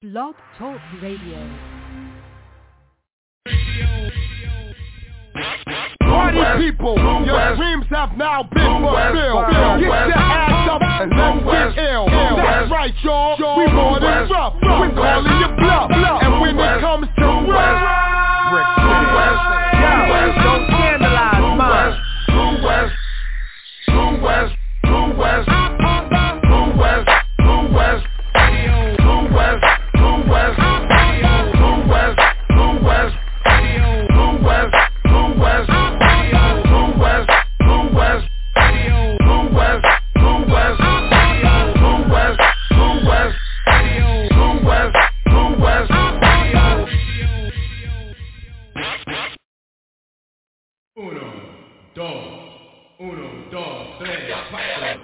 Blog Talk Radio. Party people, your dreams have now been fulfilled. Get your ass up and let's get ill. That's right, y'all. We more than rough. We're calling you bluff. And when it comes to rough, don't scandalize mine. True West, True West, True West, True West, True West, True West, True West, True West, True West, True West, True West, True West, True West, True West, True West, True West, True West, True West, True West. Uno, dos, tres, cuatro.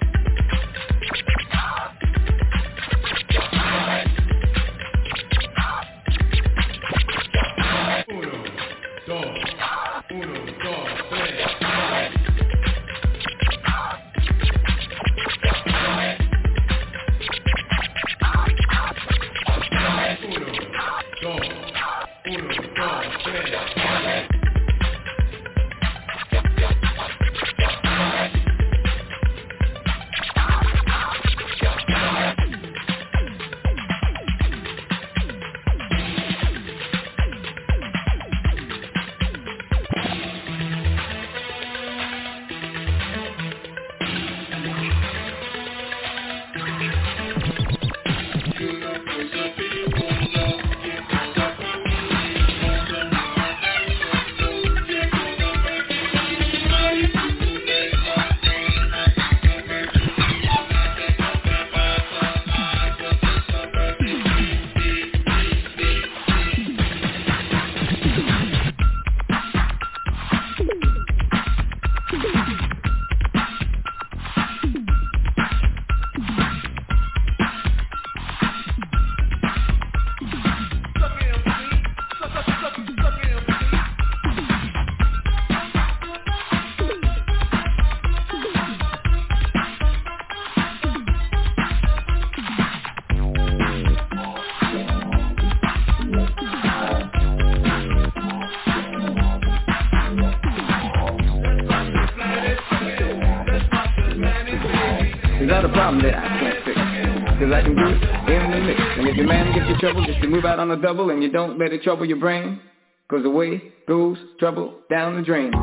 Move out on the double and you don't let it trouble your brain, 'cause away goes trouble down the drain.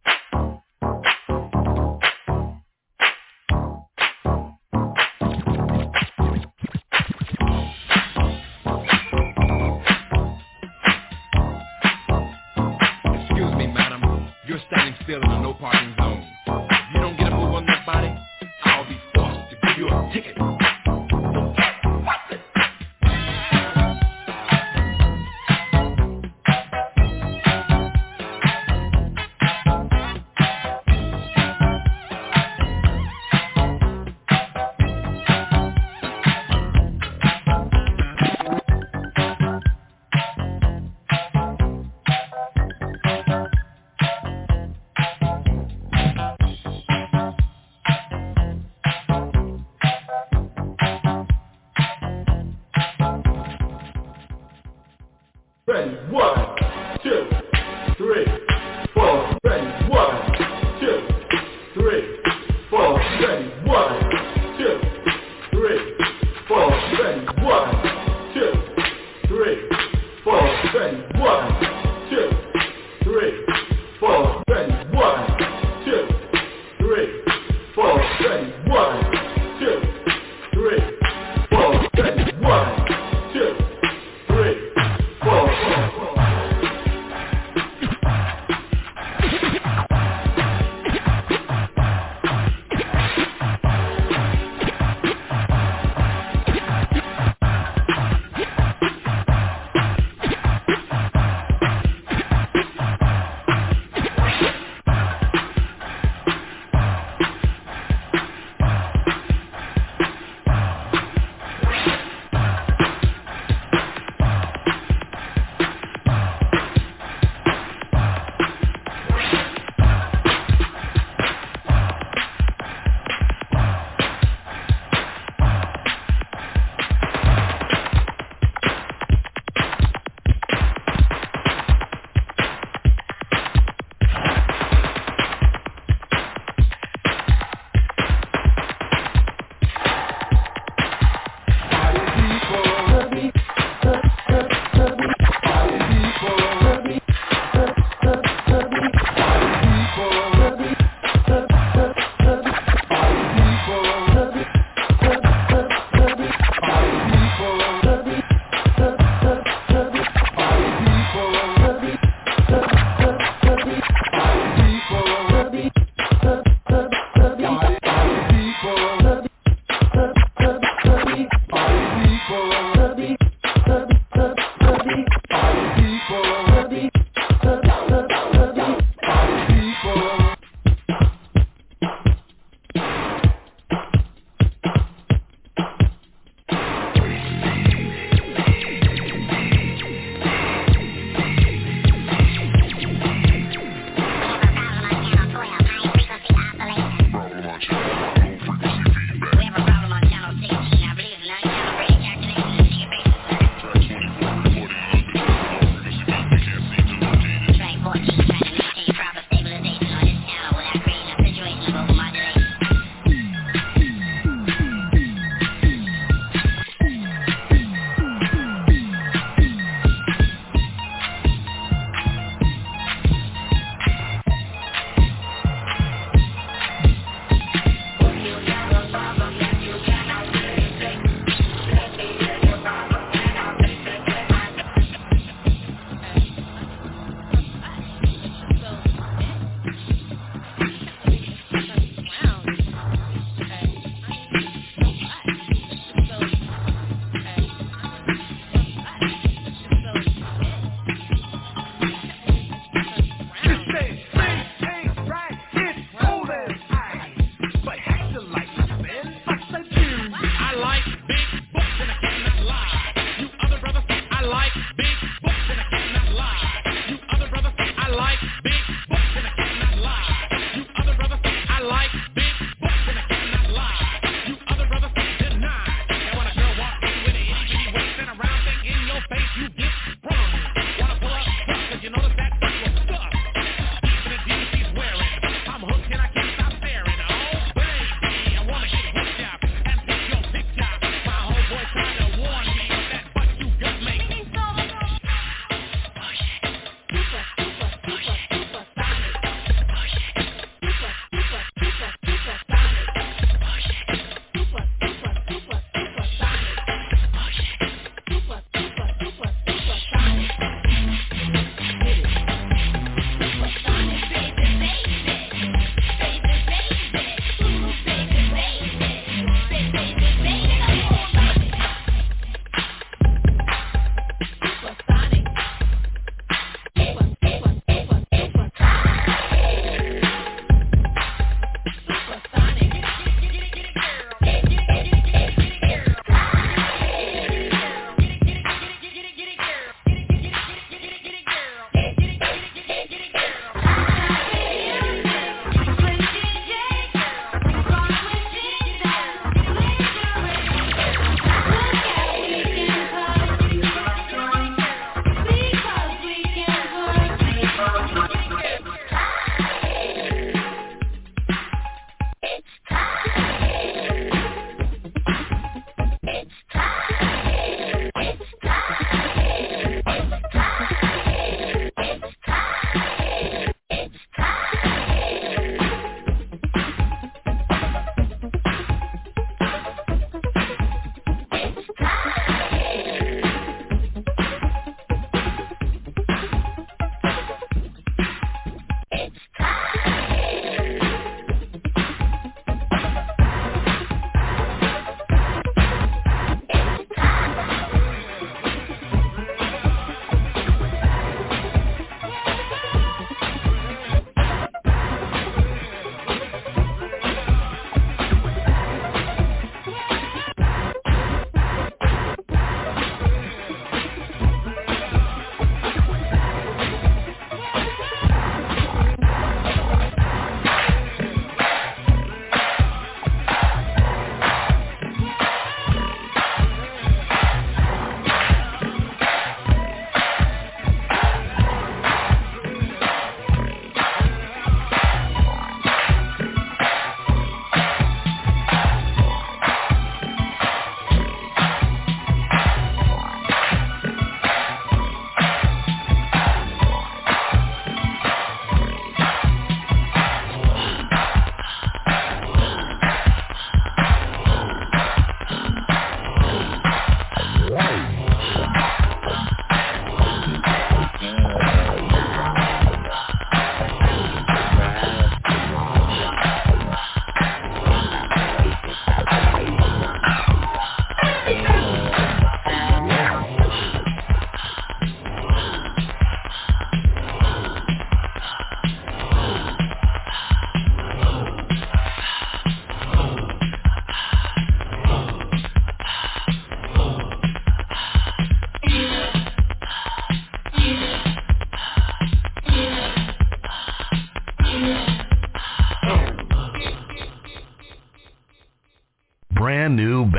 Excuse me, madam, you're standing still in a no parking zone. If you don't get a move on that body, I'll be forced to give you a ticket.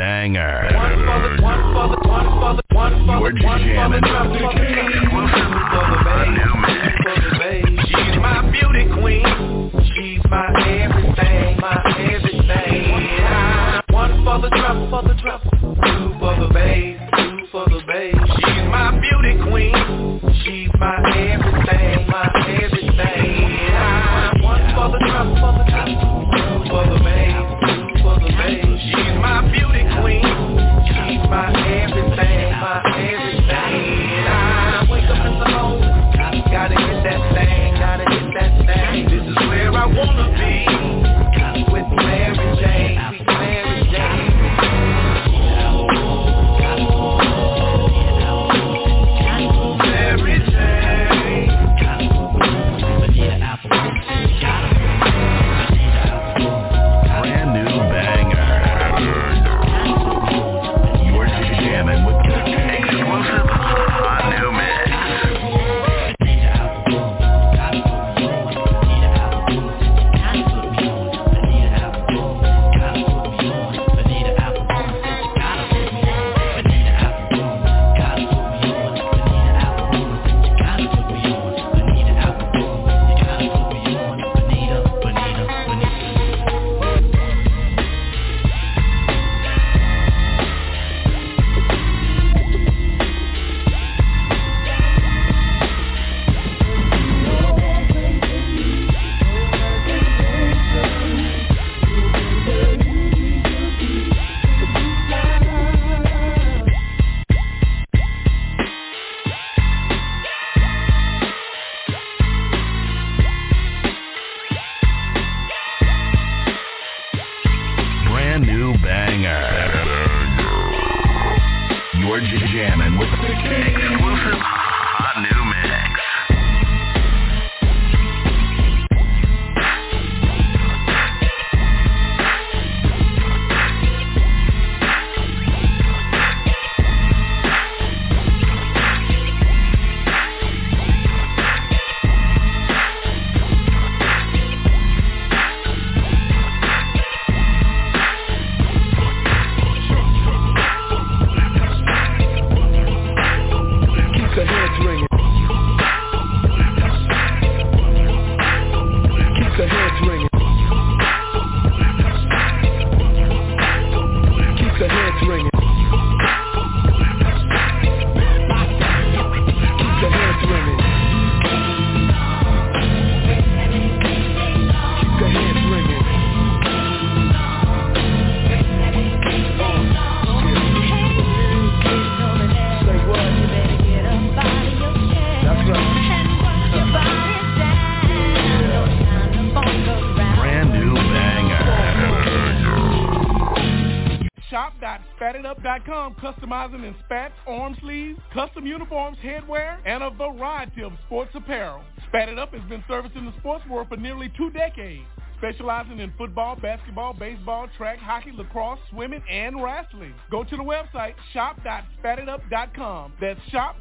banger. You're jamming. She's my beauty queen. She's my everything, my everything. One for the trouble, two for the bass, She's my beauty queen. She's my everything, my everything. One for the trouble, two for the bass, She's my beauty queen. She's my everything, my everything. I wake up in the morning, gotta get that thing, This is where I wanna be, with Mary Jane, sweet Mary Jane. Mary Jane. Brand new banger. You're jamming with the exclusive hot new mix. Jamming with the exclusive hot new mix. Shop.SpatItUp.com, customizing in spats, arm sleeves, custom uniforms, headwear, and a variety of sports apparel. Spat It Up has been servicing the sports world for nearly 2 decades, specializing in football, basketball, baseball, track, hockey, lacrosse, swimming, and wrestling. Go to the website, shop.spatitup.com. That's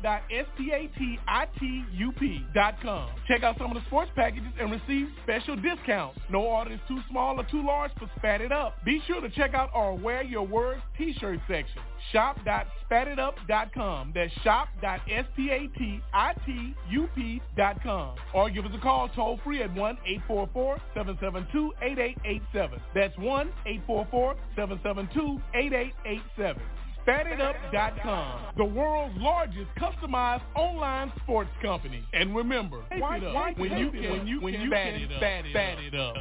shop.spatitup.com. Check out some of the sports packages and receive special discounts. No order is too small or too large for Spat It Up. Be sure to check out our Wear Your Words t-shirt section. Shop.spatitup.com. That's shop.spatitup.com. Or give us a call toll free at 1-844-772-8887. That's 1-844-772-8887. SpatItUp.com, the world's largest customized online sports company. And remember, when you can spat it up.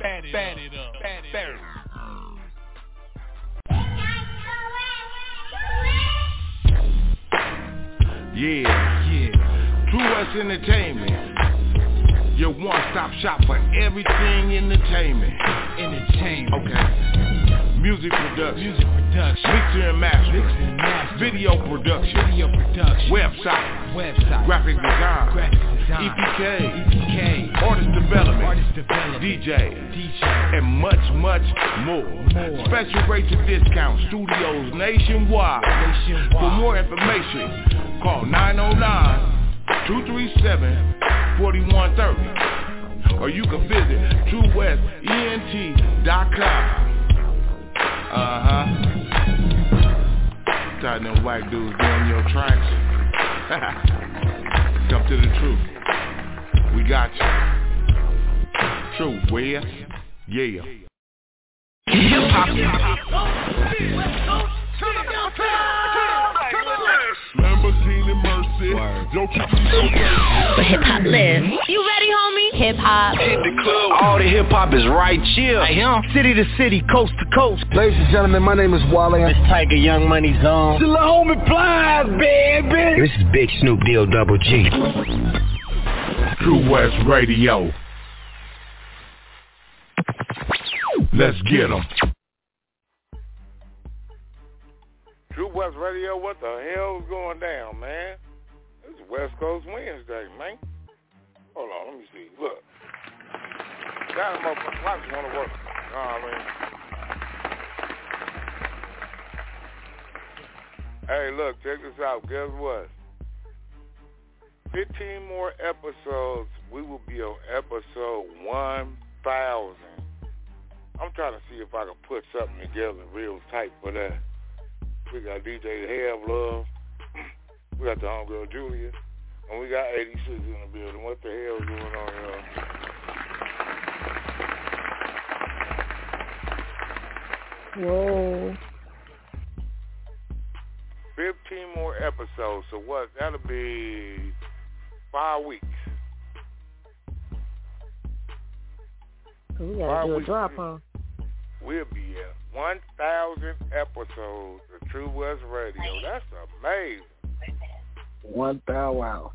Yeah. True West Entertainment, your one-stop shop for everything entertainment. Okay. Music production, mixing and mastering, video production, website, graphic design, EPK, artist development, DJ, and much more. Special rates and discounts, studios nationwide. For more information, call 909-237-4130, or you can visit TrueWestENT.com. tired of them whack dudes doing your tracks. Come to the truth. We got you. Truth, where? Yeah. Lamborghini Mercy. Yo, But hip hop lives. You ready, homie? Hip hop. Hit the club. All the hip hop is right chill. City to city, coast to coast. Ladies and gentlemen, my name is Wale. It's Tiger Young Money Zone. The homie Plies, baby. This is Big Snoop Deal Double G. True West Radio. Let's get 'em. True West Radio, what the hell is going down, man? This is West Coast Wednesday, man. Hold on, let me see. Look. That motherfucker, why just want to work? You know what I mean? Hey, look, check this out. Guess what? 15 more episodes. We will be on episode 1,000. I'm trying to see if I can put something together real tight for that. We got DJ Have Love. We got the homegirl Julia. And we got 86 in the building. What the hell is going on here? Whoa. 15 more episodes. So what? That'll be 5 weeks. We gotta do a drop, huh? We'll be at 1,000 episodes of True West Radio. That's amazing. 1,000 wow.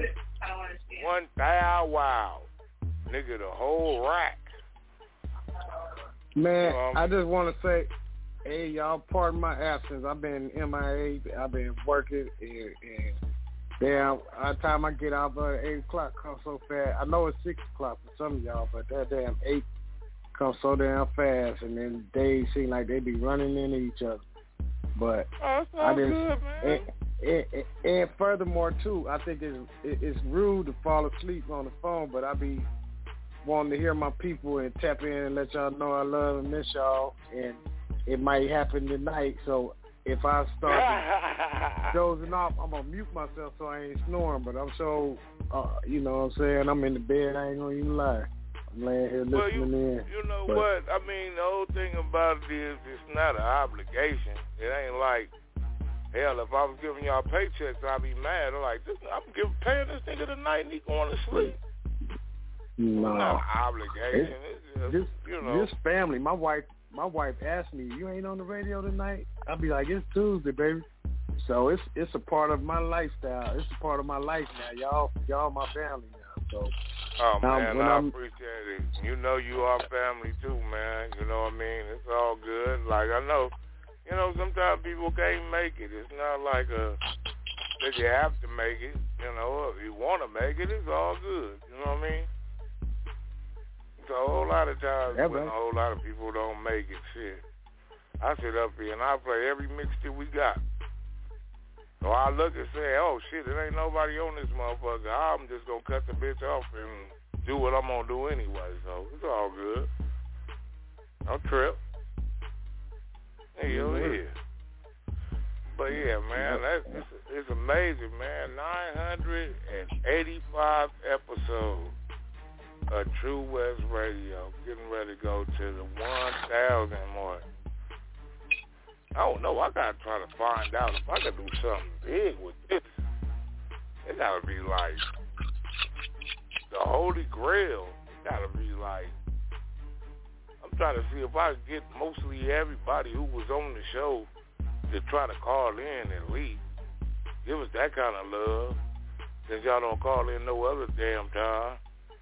1,000 wow. Nigga, the whole rack. Man, I just want to say, hey, y'all, pardon my absence. I've been MIA. I've been working, and damn, by the time I get out, 8 o'clock comes so fast. I know it's 6 o'clock for some of y'all, but that damn 8 comes so damn fast, and then days seem like they be running into each other. But I just, good, man. And furthermore, too, I think it's rude to fall asleep on the phone, but I be wanting to hear my people and tap in and let y'all know I love and miss y'all, and it might happen tonight. So if I start dozing off, I'm going to mute myself so I ain't snoring, but I'm so, you know what I'm saying, I'm in the bed, I ain't going to even lie. I'm laying here listening in. You know what? I mean, the whole thing about it is it's not an obligation. It ain't like, hell, if I was giving y'all paychecks, I'd be mad. I'm like, I'm paying this nigga tonight and he going to sleep. No. It's not an obligation. It's just, you know. This family, my wife asked me, you ain't on the radio tonight? I'll be like, it's Tuesday, baby. So it's a part of my lifestyle. It's a part of my life now. Y'all my family now. So man, I appreciate it. You know you are family too, man. You know what I mean? It's all good. Like I know, you know, sometimes people can't make it. It's not like that you have to make it. You know, if you want to make it, it's all good. You know what I mean? So a whole lot of times when a whole lot of people don't make it, shit, I sit up here and I play every mixtape we got. So I look and say, oh shit, there ain't nobody on this motherfucker. I'm just gonna cut the bitch off and do what I'm gonna do anyway. So it's all good. No trip. Hell yeah. But yeah, man, it's amazing, man. 985 episodes of True West Radio, getting ready to go to the 1,000 mark. I don't know. I gotta try to find out if I can do something big with this. It gotta be like the Holy Grail. It gotta be like, I'm trying to see if I can get mostly everybody who was on the show to try to call in at least. Give us that kind of love, since y'all don't call in no other damn time.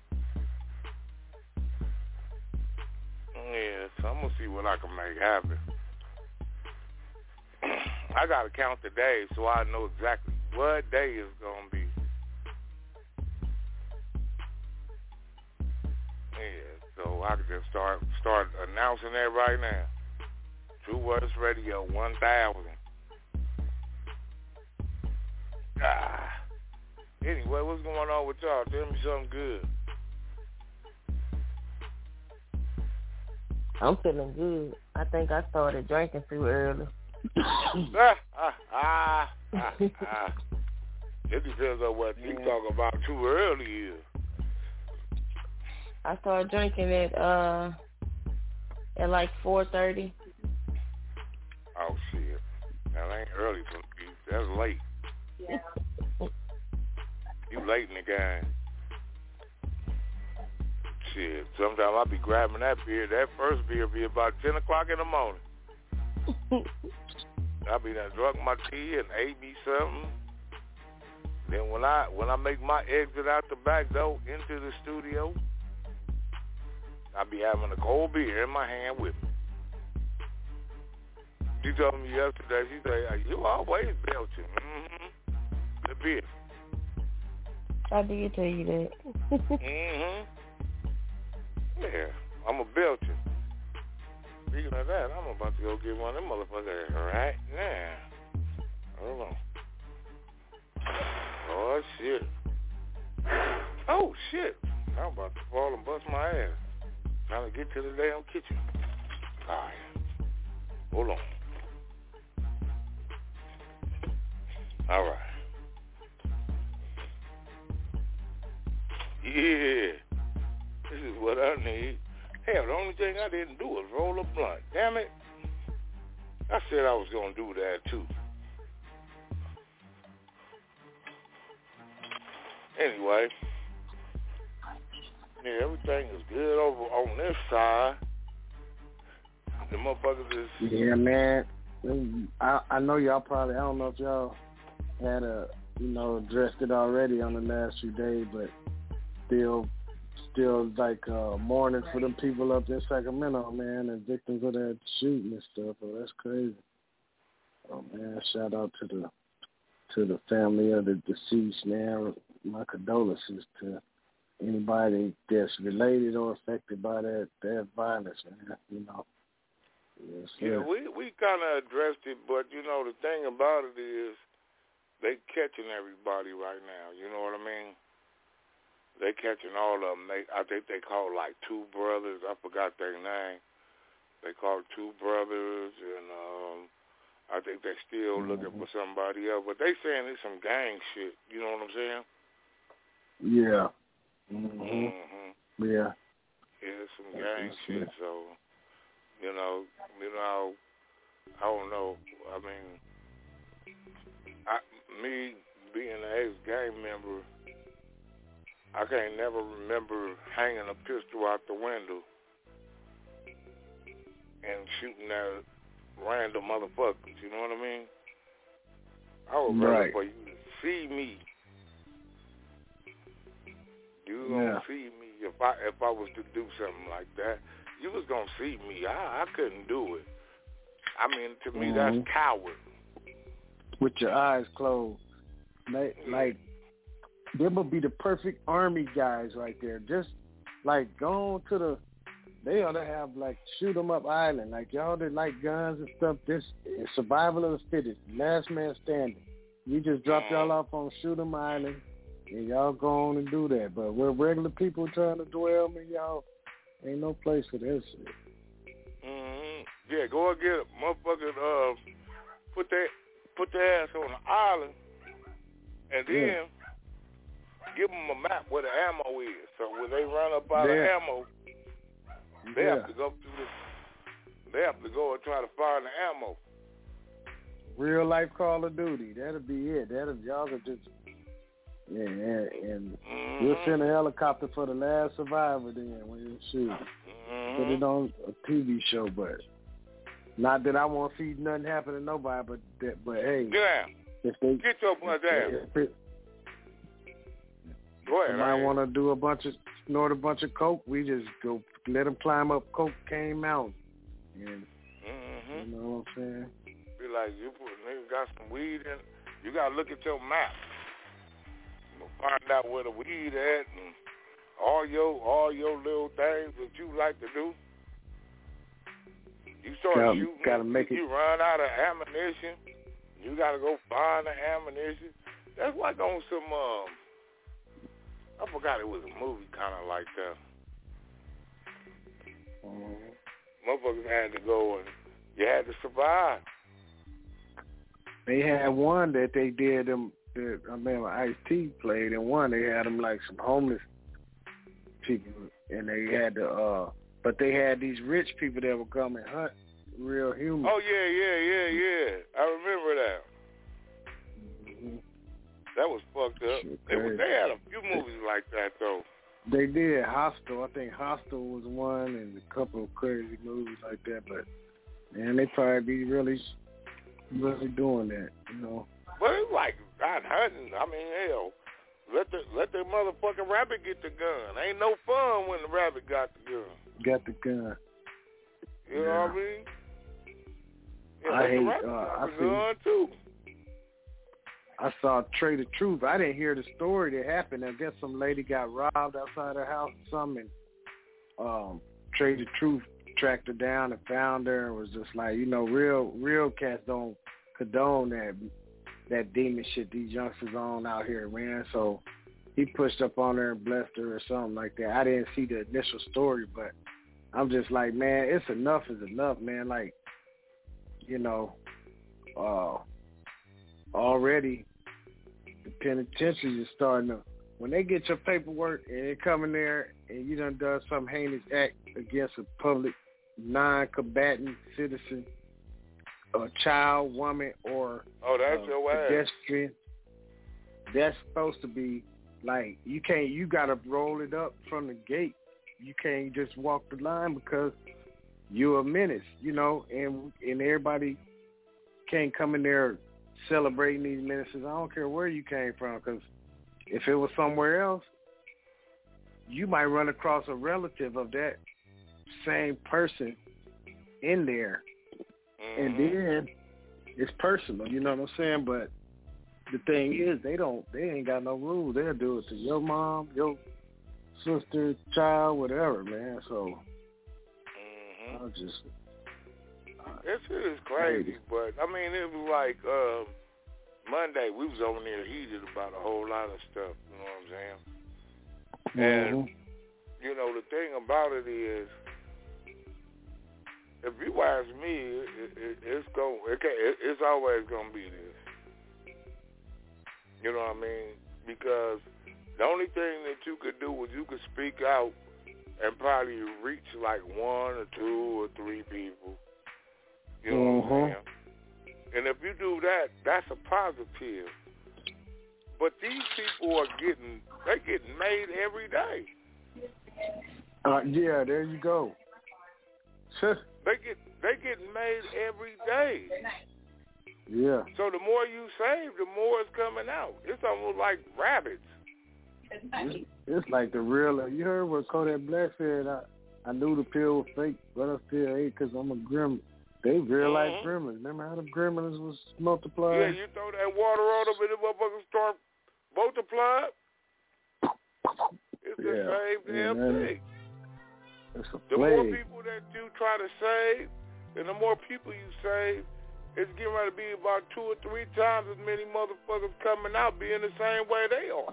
Yeah, so I'm gonna see what I can make happen. I gotta count the days so I know exactly what day it's gonna be. Yeah, so I can just start announcing that right now. True West Radio 1,000. Anyway, what's going on with y'all? Tell me something good. I'm feeling good. I think I started drinking too early. It depends on what you talk about too early here. I started drinking at like 4:30. Oh shit, that ain't early for me. That's late. Yeah. You late in the game. Shit, sometimes I'll be grabbing that beer. That first beer be about 10 o'clock in the morning. I'll be done drunk my tea and ate me something. Then when I make my exit out the back door into the studio, I'll be having a cold beer in my hand with me. She told me yesterday, she said, you always belching. Mm-hmm. The beer. I did tell you that. Mm-hmm. Yeah, I'm a belcher. Speaking of that, I'm about to go get one of them motherfuckers right now. Hold on. Oh, shit. Oh, shit. I'm about to fall and bust my ass. Trying to get to the damn kitchen. All right. Hold on. All right. Yeah. This is what I need. Hell, the only thing I didn't do was roll a blunt. Damn it. I said I was going to do that, too. Anyway. Yeah, everything is good over on this side. The motherfuckers is... Yeah, man. I know y'all probably... I don't know if y'all had addressed it already on the last few days, but still like mourning for them people up in Sacramento, man, and victims of that shooting and stuff. Oh, that's crazy. Oh man, shout out to the family of the deceased, man. My condolences to anybody that's related or affected by that violence, man. Yes, yeah, we kind of addressed it, but the thing about it is they catching everybody right now. You know what I mean? They catching all of them. I think they call like two brothers. I forgot their name. They call two brothers, and I think they're still looking for somebody else. But they saying it's some gang shit. You know what I'm saying? Yeah. Mm-hmm. Yeah. Yeah, it's some gang shit. So, I don't know. I mean, me being an ex-gang member, I can't never remember hanging a pistol out the window and shooting at random motherfuckers. You know what I mean? I would rather for you to see me. You gonna see me if I was to do something like that. You was gonna see me. I couldn't do it. I mean, to me, that's coward. With your eyes closed, like them would be the perfect army guys right there. Just like going to the, they ought to have like shoot 'em up island. Like y'all that like guns and stuff. This is survival of the fittest, last man standing. You just drop y'all off on shoot 'em island, and y'all go on and do that. But we're regular people trying to dwell, man. Y'all ain't no place for that shit. Yeah, go and get a motherfucker. Put their ass on the island, and then give them a map where the ammo is. So when they run up out of ammo, they have to go through this. They have to go and try to find the ammo. Real life Call of Duty. That'll be it. Y'all could just and we'll send a helicopter for the last survivor. Then when you shoot, put it on a TV show, but. Not that I want to see nothing happen to nobody, but hey. If they, get your blood down. Go ahead. Somebody want to do snort a bunch of coke, we just go let them climb up Cocaine Mountain. And, you know what I'm saying? Be like, you got some weed in, you got to look at your map. Find out where the weed at and all your little things that you like to do. You start shooting, you run out of ammunition. You got to go find the ammunition. That's like on some, I forgot it was a movie kind of like that. Motherfuckers had to go and you had to survive. They had one that they did them. I remember Ice-T played in one. They had them like some homeless people, and they had but they had these rich people that would come and hunt real humans. Oh yeah. I remember that. Mm-hmm. That was fucked up. They had a few movies like that though. They did Hostel. I think Hostel was one, and a couple of crazy movies like that. But man, they probably be really doing that, you know. But it's like not hunting. I mean, hell, let the motherfucking rabbit get the gun. Ain't no fun when the rabbit got the gun. Got the gun. You know what I mean? Yeah, I hate. the gun too. I saw Trade the Truth. I didn't hear the story that happened. I guess some lady got robbed outside her house or something. And, Trade the Truth tracked her down and found her and was just like, you know, real cats don't condone that demon shit these youngsters on out here, man. So he pushed up on her and blessed her or something like that. I didn't see the initial story, but I'm just like, man, it's enough is enough, man. Like, you know, already the penitentiaries is starting to, when they get your paperwork and they come in there and you done some heinous act against a public non-combatant citizen, a child, woman, or that's your pedestrian, that's supposed to be like, you gotta roll it up from the gate. You can't just walk the line because you're a menace, you know, and everybody can't come in there celebrating these menaces. I don't care where you came from, because if it was somewhere else, you might run across a relative of that same person in there. Mm-hmm. And then it's personal, you know what I'm saying? But the thing is, they ain't got no rules. They'll do it to your mom, your sister, child, whatever, man. So I'll just... That shit is crazy, but I mean, it was like Monday, we was over there heated about a whole lot of stuff, you know what I'm saying? And, you know, the thing about it is, if you ask me, it's always going to be this. You know what I mean? Because the only thing that you could do was you could speak out and probably reach like 1 or 2 or 3 people. You know what I'm saying? And if you do that, that's a positive. But these people they're getting made every day. Yeah, there you go. They getting made every day. Yeah. So the more you save, the more it's coming out. It's almost like rabbits. It's like the real. You heard what Kodak Black said? I knew the pill was fake, but I still ate because I'm a gremlin. They real life gremlins. Remember how the gremlins was multiplying? Yeah, you throw that water on them and the motherfuckers start multiplying. It's the same damn thing. It's a the plague. more people that you try to save, and the more people you save, it's getting ready to be about 2 or 3 times as many motherfuckers coming out being the same way they are.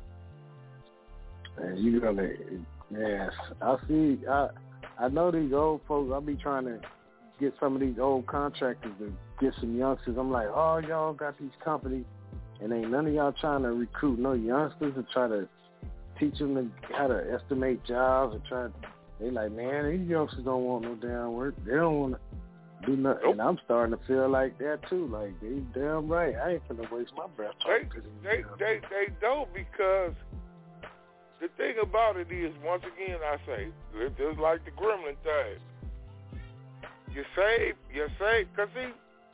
Man, you gonna, yes. I see. I know these old folks. I be trying to get some of these old contractors to get some youngsters. I'm like, oh, y'all got these companies, and ain't none of y'all trying to recruit no youngsters to try to teach them how to estimate jobs and try. They like, man, these youngsters don't want no damn work. They don't want to do nothing. Nope. And I'm starting to feel like that too. Like, they damn right. I ain't finna waste my breath talking to them. They don't, because the thing about it is, once again, I say, it's just like the gremlin thing. You save, because see,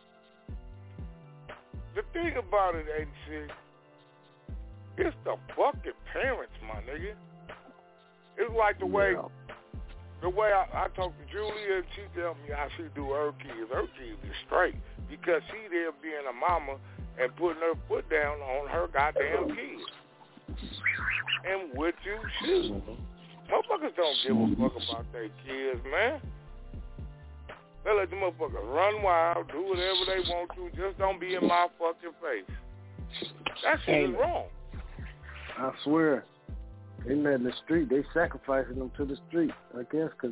the thing about it ain't shit. It's the fucking parents, my nigga. It's like the way I talk to Julia, and she tell me how she do her kids. Her kids is straight because she there being a mama and putting her foot down on her goddamn kids. And what you shoot. Motherfuckers don't give a fuck about their kids, man. They let the motherfuckers run wild, do whatever they want to, just don't be in my fucking face. That shit is wrong. I swear. They letting the street, they sacrificing them to the street, I guess, because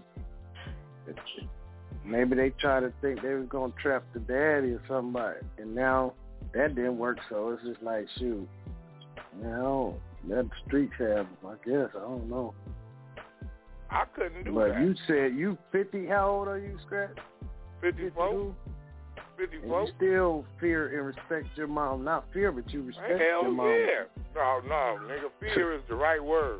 maybe they try to think they was going to trap the daddy or somebody, and now that didn't work. So it's just like, shoot, let the streets have them, I guess. I don't know. I couldn't do but that. But you said you 50. How old are you, Scratch? 54. 54. And you still fear and respect your mom. Not fear, but you respect your mom. Hell yeah. No, nigga, fear is the right word.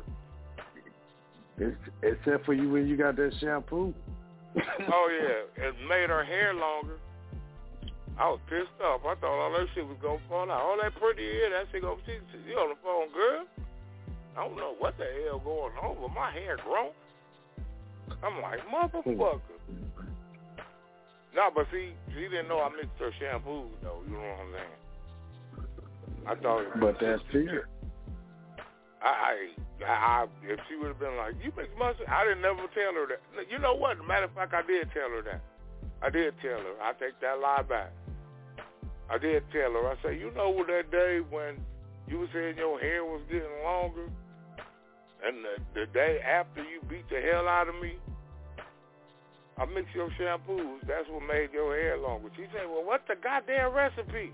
Except for you when you got that shampoo. Oh, yeah. It made her hair longer. I was pissed off. I thought all that shit was going to fall out. All that pretty hair, that shit going to see. You on the phone, girl? I don't know what the hell going on, but my hair grown. I'm like, motherfucker. No, but see, she didn't know I mixed her shampoos, though. You know what I'm saying? I thought it was but that's fear. I if she would have been like, you mix mustard, I didn't never tell her that. You know what? Matter of fact, I did tell her that. I did tell her. I take that lie back. I did tell her. I said, you know what, that day when you were saying your hair was getting longer, and the day after you beat the hell out of me, I mixed your shampoos. That's what made your hair longer. She said, well, what's the goddamn recipe?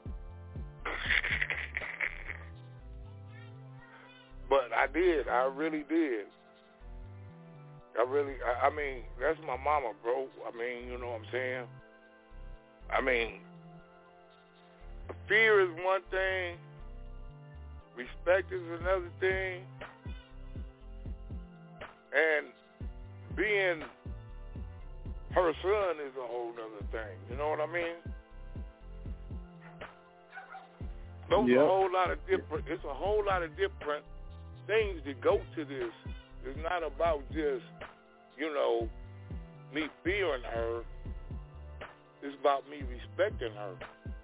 But I did. I really did. I mean, that's my mama, bro. I mean, you know what I'm saying? I mean, fear is one thing. Respect is another thing. And being her son is a whole other thing. You know what I mean? Those are a whole lot of different. It's a whole lot of different things that go to this. It's not about just, me fearing her. It's about me respecting her.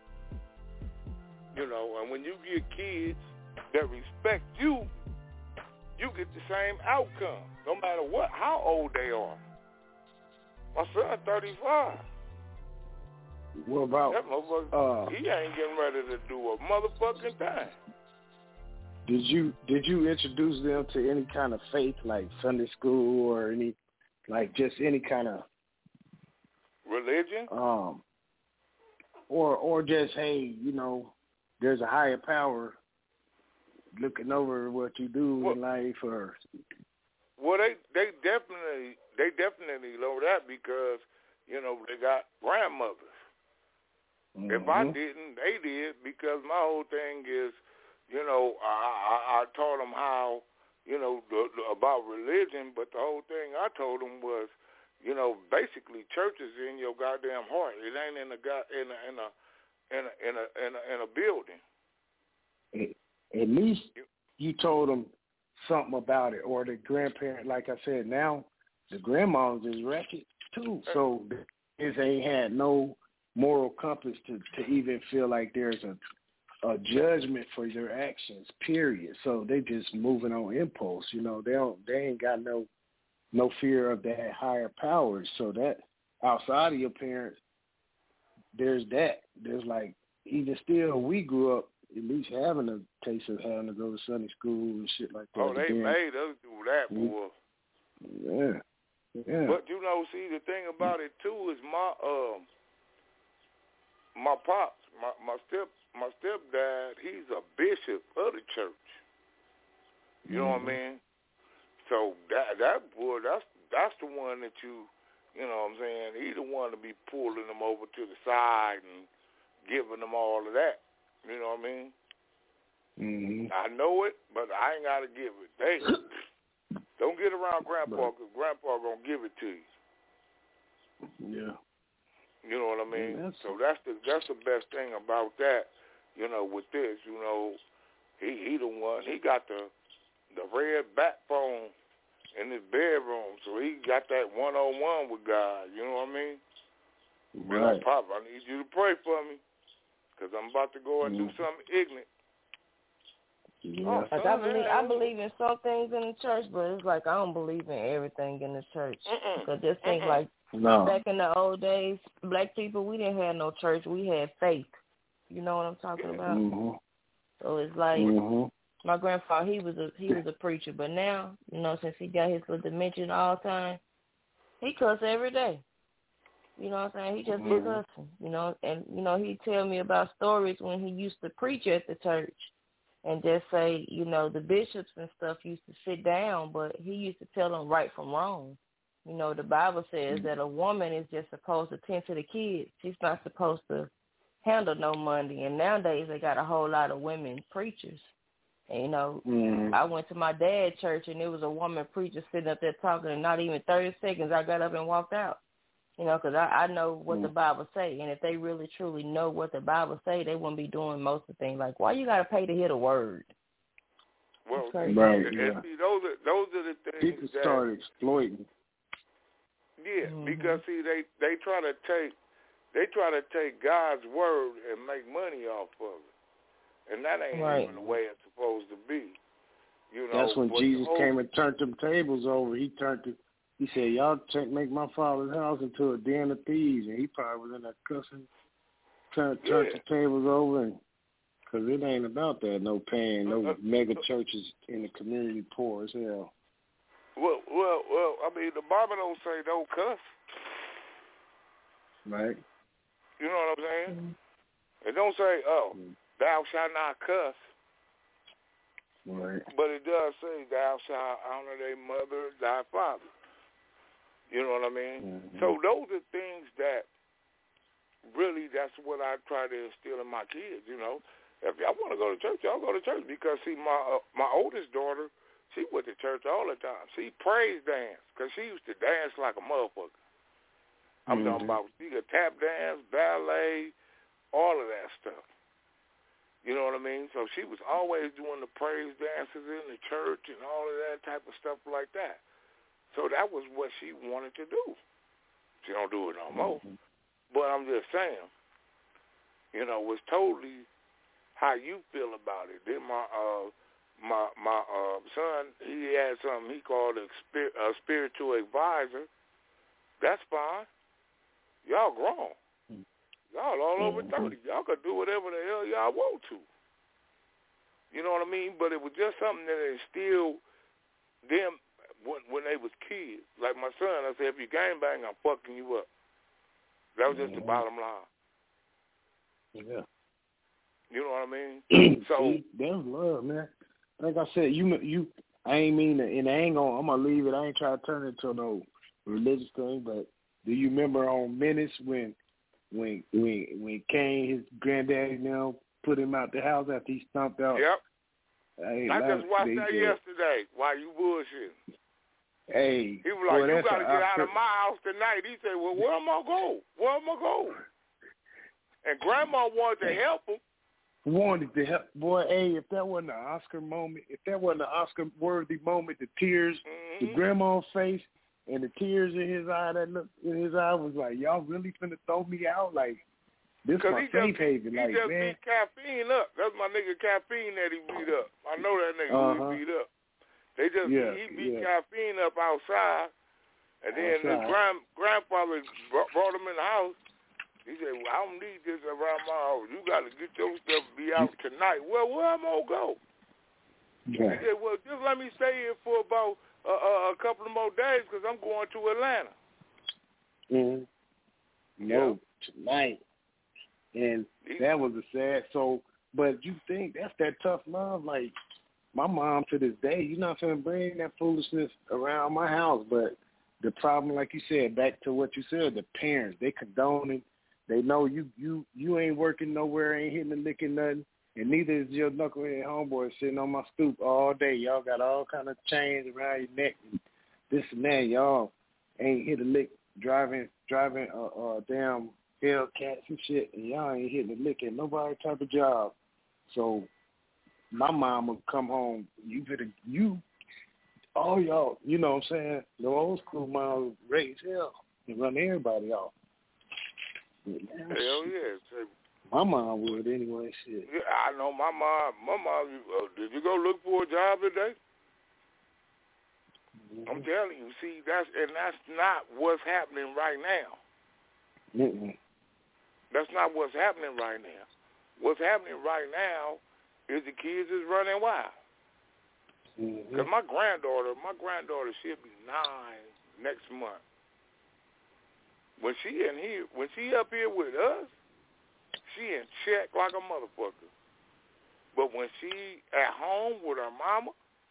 And when you get kids that respect you, you get the same outcome, no matter how old they are. My son, 35. What about that motherfucker? He ain't getting ready to do a motherfucking thing. Did you introduce them to any kind of faith, like Sunday school or just any kind of religion? Or just, hey, there's a higher power looking over what you do in life, or well, they definitely know that because they got grandmothers. Mm-hmm. If I didn't, they did, because my whole thing is, I taught them how, about religion, but the whole thing I told them was, basically church is in your goddamn heart. It ain't in a building. At least you told them something about it, or the grandparent. Like I said, now the grandmas is wretched too, so they ain't had no moral compass to even feel like there's a judgment for their actions, period. So they just moving on impulse. They ain't got no fear of that higher power. So that outside of your parents, there's that. There's like, even still, we grew up at least having a taste of having to go to Sunday school and shit like that. Oh, they made us do that, boy. Yeah. But see, the thing about it too is my pops, my stepdad, he's a bishop of the church. You know what I mean? So that boy, that's the one that you know what I'm saying? He the one to be pulling them over to the side and giving them all of that. You know what I mean? Mm-hmm. I know it, but I ain't got to give it. Hey, don't get around Grandpa, because Grandpa going to give it to you. Yeah. You know what I mean? Yeah, so that's the best thing about that, with this. He the one, he got the red bat phone in his bedroom, so he got that one-on-one with God. You know what I mean? Right. Like, Pop, I need you to pray for me, because I'm about to go and do something ignorant. Yeah. Like I believe in some things in the church, but it's like I don't believe in everything in the church. Because just think like back in the old days, black people, we didn't have no church. We had faith. You know what I'm talking about? Mm-hmm. So it's like my grandfather, he was a preacher, but now, since he got his little dementia all the time, he cuss every day. You know what I'm saying? He just be cussing, you know. And, you know, he'd tell me about stories when he used to preach at the church and just say, you know, the bishops and stuff used to sit down, but he used to tell them right from wrong. You know, the Bible says that a woman is just supposed to tend to the kids. She's not supposed to handle no money. And nowadays they got a whole lot of women preachers. And, you know, I went to my dad's church and there was a woman preacher sitting up there talking, and not even 30 seconds I got up and walked out. You know, because I know what the Bible say, and if they really truly know what the Bible say, they wouldn't be doing most of the things. Like, why you got to pay to hear the word? Well, right, and see, those are the things people that start exploiting. Yeah, because see, they try to take God's word and make money off of it, and that ain't even the way it's supposed to be. You know, that's when Jesus came and turned them tables over. He said, y'all make my father's house into a den of thieves. And he probably was in there cussing, turned the tables over. Because it ain't about that, no paying, no mega churches in the community poor as hell. Well, I mean, the Bible don't say don't cuss. Right. You know what I'm saying? It don't say, thou shalt not cuss. Right. But it does say, thou shalt honor thy mother, thy father. You know what I mean? So those are things that really, that's what I try to instill in my kids, you know. If y'all want to go to church, y'all go to church. Because, see, my oldest daughter, she went to church all the time. She praise dance because she used to dance like a motherfucker. I'm talking about she could tap dance, ballet, all of that stuff. You know what I mean? So she was always doing the praise dances in the church and all of that type of stuff like that. So that was what she wanted to do. She don't do it no more. But I'm just saying, you know, it's totally how you feel about it. Then my son, he had something he called a spiritual advisor. That's fine. Y'all grown. Y'all all over 30. Y'all could do whatever the hell y'all want to. You know what I mean? But it was just something that instilled them when they was kids. Like my son, I said, if you gangbang, I'm fucking you up. That was just the bottom line. Yeah. You know what I mean? So that's love, man. Like I said, you I ain't mean to, and I'm gonna leave it. I ain't trying to turn it into no religious thing, but do you remember on Menace when Kane, his granddaddy now, put him out the house after he stomped out? Yep. I just watched that yesterday while you bullshitting. Hey, he was like, you got to get out of my house tonight. He said, well, where am I go? Where am I go? And Grandma wanted to help him. Boy, hey, if that wasn't an Oscar moment, if that wasn't an Oscar-worthy moment, the tears, the Grandma's face, and the tears in his eye, that look in his eye was like, y'all really finna throw me out? Like, this my safe haven. He like, just man. beat Caffeine up. That's my nigga Caffeine that he beat up. I know that nigga who he beat up. They just he beat Caffeine up outside, and then his grandfather brought him in the house. He said, well, I don't need this around my house. You got to get your stuff and be out tonight. Well, where am I going to go? Yeah. He said, well, just let me stay here for about a couple of more days because I'm going to Atlanta. No, tonight. And that was a sad, but you think that's that tough love. Like, my mom to this day, you're not going to bring that foolishness around my house. But the problem, like you said, back to what you said, the parents, they condone it. They know you ain't working nowhere, ain't hitting the lick and nothing, and neither is your knucklehead homeboy sitting on my stoop all day. Y'all got all kind of chains around your neck and this and that. Y'all ain't hit a lick driving damn Hellcats and shit, and y'all ain't hitting the lick at nobody type of job. So my mom would come home, all y'all, you know what I'm saying? The old school mom would raise hell and run everybody off. Hell yeah. My mom would anyway. Shit. Yeah, I know my mom. Did you go look for a job today? I'm telling you. See, that's not what's happening right now. That's not what's happening right now. What's happening right now is the kids is running wild. Because my granddaughter, she'll be 9 next month. when she up here with us, she in check like a motherfucker. But when she at home with her mama,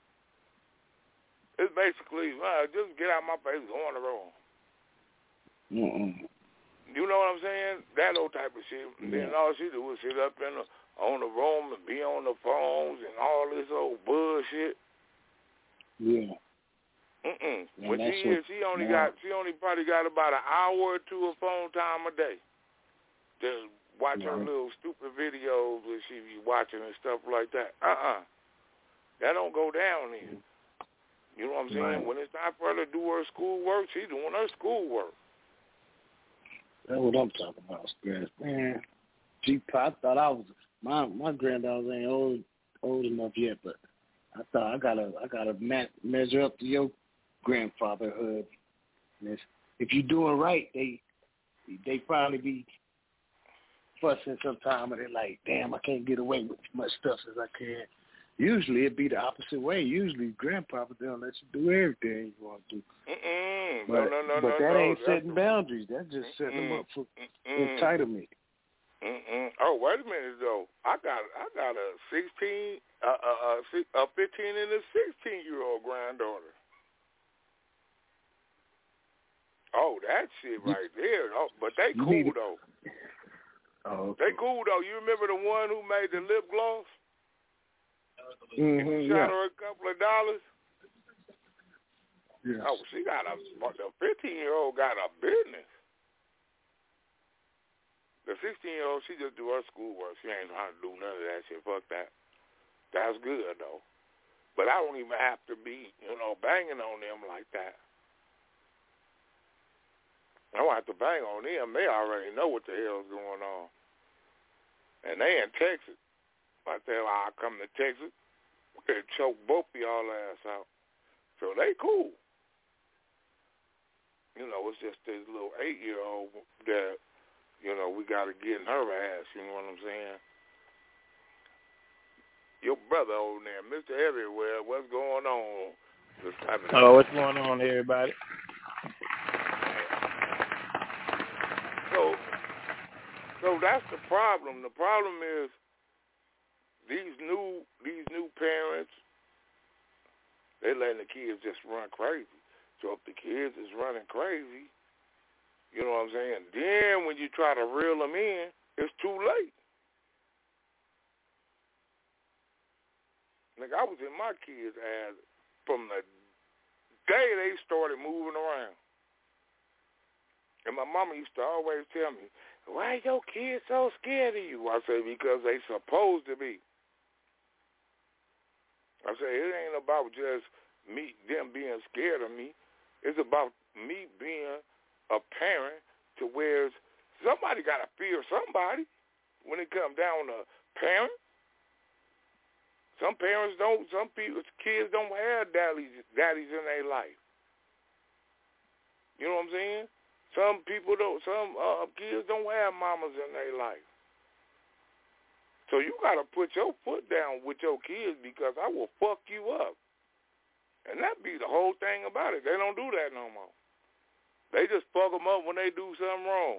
it's basically, just get out my face, go on the road. You know what I'm saying? That old type of shit. And then all she do is sit up on the room and be on the phones and all this old bullshit. Yeah. When she only probably got about an hour or two of phone time a day to watch her little stupid videos that she be watching and stuff like that. That don't go down here. You know what I'm saying? Right. When it's time for her to do her schoolwork, she's doing her schoolwork. That's what I'm talking about, Spence. Man, I thought I was my granddaughters ain't old enough yet, but I thought I gotta measure up to your grandfatherhood. And if you're doing right, they probably be fussing sometime, and they're like, damn, I can't get away with as much stuff as I can. Usually it'd be the opposite way. Usually grandpapa don't let you do everything you want to do. But that ain't setting boundaries. That's just setting them up for entitlement. Oh, wait a minute though. I got a 15 and a 16-year-old granddaughter. Oh, that shit right there. Oh, but they cool though. Oh, okay. They cool though. You remember the one who made the lip gloss? Mm-hmm, shot her a couple of dollars. Yes. Oh, the 15-year-old got a business. The 16-year-old, she just do her schoolwork. She ain't trying to do none of that shit. Fuck that. That's good though. But I don't even have to be, banging on them like that. I don't have to bang on them. They already know what the hell's going on. And they in Texas. I tell them I'll come to Texas and choke both of y'all ass out. So they cool. It's just this little 8-year-old that, we got to get in her ass, you know what I'm saying? Your brother over there, Mr. Everywhere, what's going on? What's going on, everybody? So that's the problem. The problem is these new parents, they letting the kids just run crazy. So if the kids is running crazy, you know what I'm saying? Then when you try to reel them in, it's too late. Like I was in my kids' ass from the day they started moving around. And my mama used to always tell me, why your kids so scared of you? I say, because they supposed to be. I say, it ain't about just them being scared of me. It's about me being a parent to where somebody got to fear somebody when it comes down to parent. Some parents don't, kids don't have daddies in their life. You know what I'm saying? Some people don't, kids don't have mamas in their life. So you got to put your foot down with your kids because I will fuck you up. And that be the whole thing about it. They don't do that no more. They just fuck them up when they do something wrong.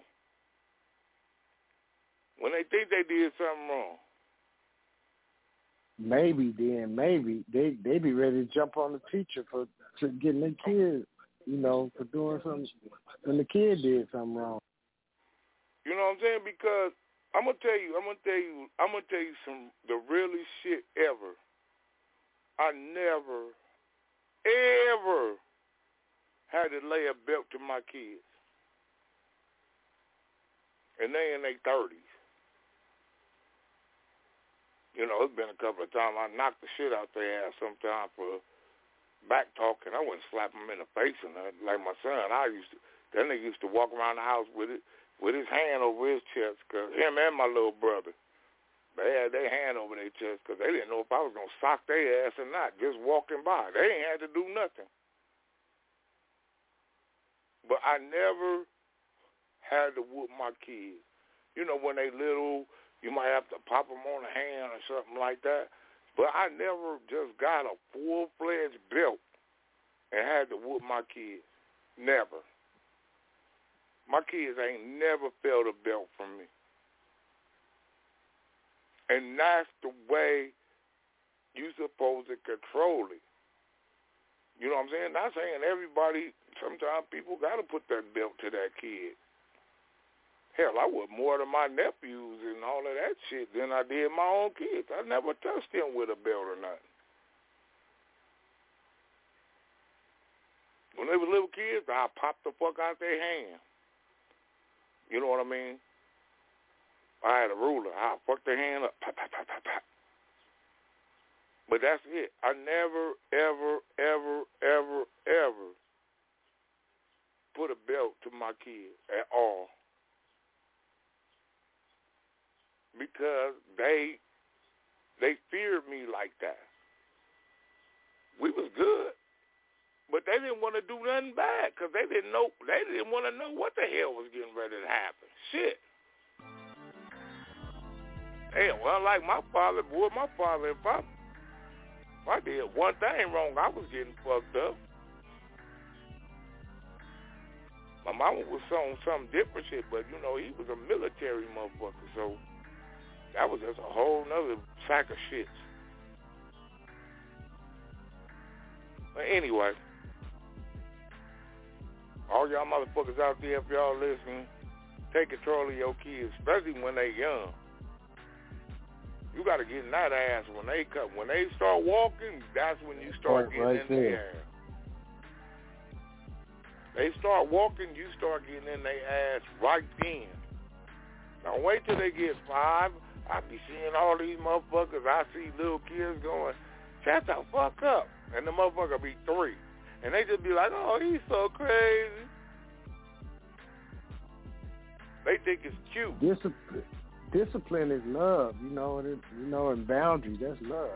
When they think they did something wrong. Maybe they be ready to jump on the teacher for getting their kids, for doing something when the kid did something wrong. You know what I'm saying? Because I'm gonna tell you some the realest shit ever. I never, ever had to lay a belt to my kids. And they in their 30s. It's been a couple of times I knocked the shit out their ass sometime for back talking. I wouldn't slap them in the face or nothing. Like my son, that nigga used to walk around the house with his hand over his chest, because him and my little brother, they had their hand over their chest because they didn't know if I was going to sock their ass or not, just walking by. They ain't had to do nothing. But I never had to whoop my kids. When they little, you might have to pop them on the hand or something like that. But I never just got a full-fledged belt and had to whoop my kids. Never. My kids ain't never felt a belt from me. And that's the way you supposed to control it. You know what I'm saying? Not saying everybody, sometimes people got to put that belt to that kid. Hell, I would more to my nephews and all of that shit than I did my own kids. I never touched them with a belt or nothing. When they were little kids, I popped the fuck out their hand. You know what I mean? I had a ruler. I fucked their hand up. Pop, pop, pop, pop, pop. But that's it. I never, ever, ever, ever, ever put a belt to my kids at all. Because they feared me like that. We was good. But they didn't want to do nothing bad because they didn't want to know what the hell was getting ready to happen. Shit. Hey, well, like my father, if I did one thing wrong, I was getting fucked up. My mama was on some different shit, but, you know, he was a military motherfucker, so that was just a whole nother sack of shit. But anyway, all y'all motherfuckers out there, if y'all listening, take control of your kids, especially when they young. You got to get in that ass when they come. When they start walking, that's when you start getting in their ass. They start walking, you start getting in their ass right then. Now wait till they get 5. I be seeing all these motherfuckers. I see little kids going, shut the fuck up. And the motherfucker be 3. And they just be like, oh, he's so crazy. They think it's cute. Discipline is love, and boundaries, that's love.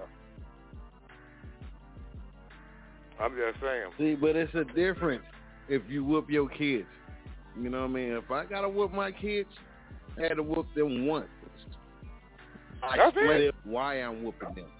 I'm just saying. See, but it's a difference if you whoop your kids. You know what I mean? If I got to whoop my kids, I had to whoop them once. I explain why I'm whooping them.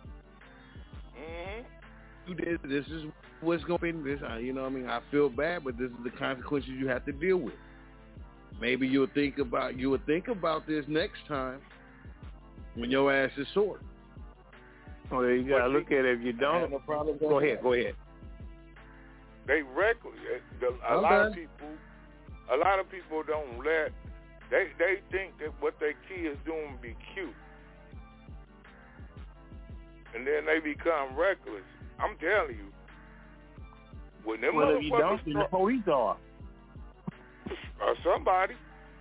Mm-hmm. This is what's going to be. This, you know what I mean? I feel bad, but this is the consequences you have to deal with. Maybe you'll think about this next time when your ass is sore. Well, you gotta look at it. If you don't, no problem. Go ahead. They reckless. A lot of people don't let. They think that what their kids doing be cute, and then they become reckless. I'm telling you. When them well, if you don't, then the police are. Or somebody.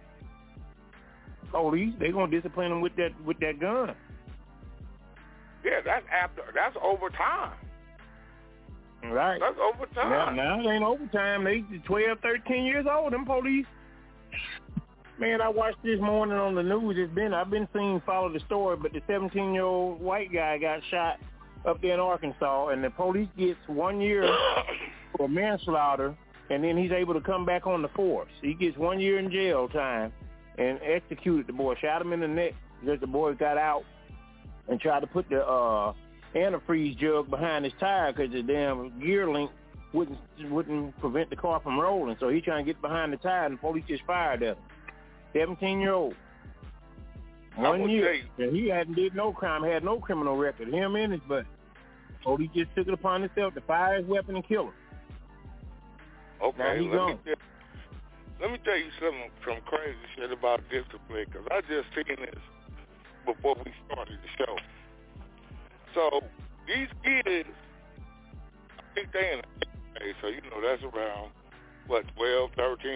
Police, they gonna discipline them with that gun. Yeah, that's overtime. Right. That's overtime. Now it ain't overtime. They 12, 13 years old, them police. Man, I watched this morning on the news. I've been seeing follow the story, but the 17-year-old white guy got shot up there in Arkansas, and the police gets 1 year for manslaughter. And then he's able to come back on the force. He gets 1 year in jail time and executed the boy, shot him in the neck because the boy got out and tried to put the antifreeze jug behind his tire because the damn gear link wouldn't prevent the car from rolling. So he trying to get behind the tire and the police just fired at him. 17-year-old. 1 year. And he hadn't did no crime, had no criminal record. Him and his buddy. Police just took it upon himself to fire his weapon and kill him. Okay, let me tell you some crazy shit about discipline, because I just seen this before we started the show. So, these kids, I think they in the age, so you know that's around, 12, 13?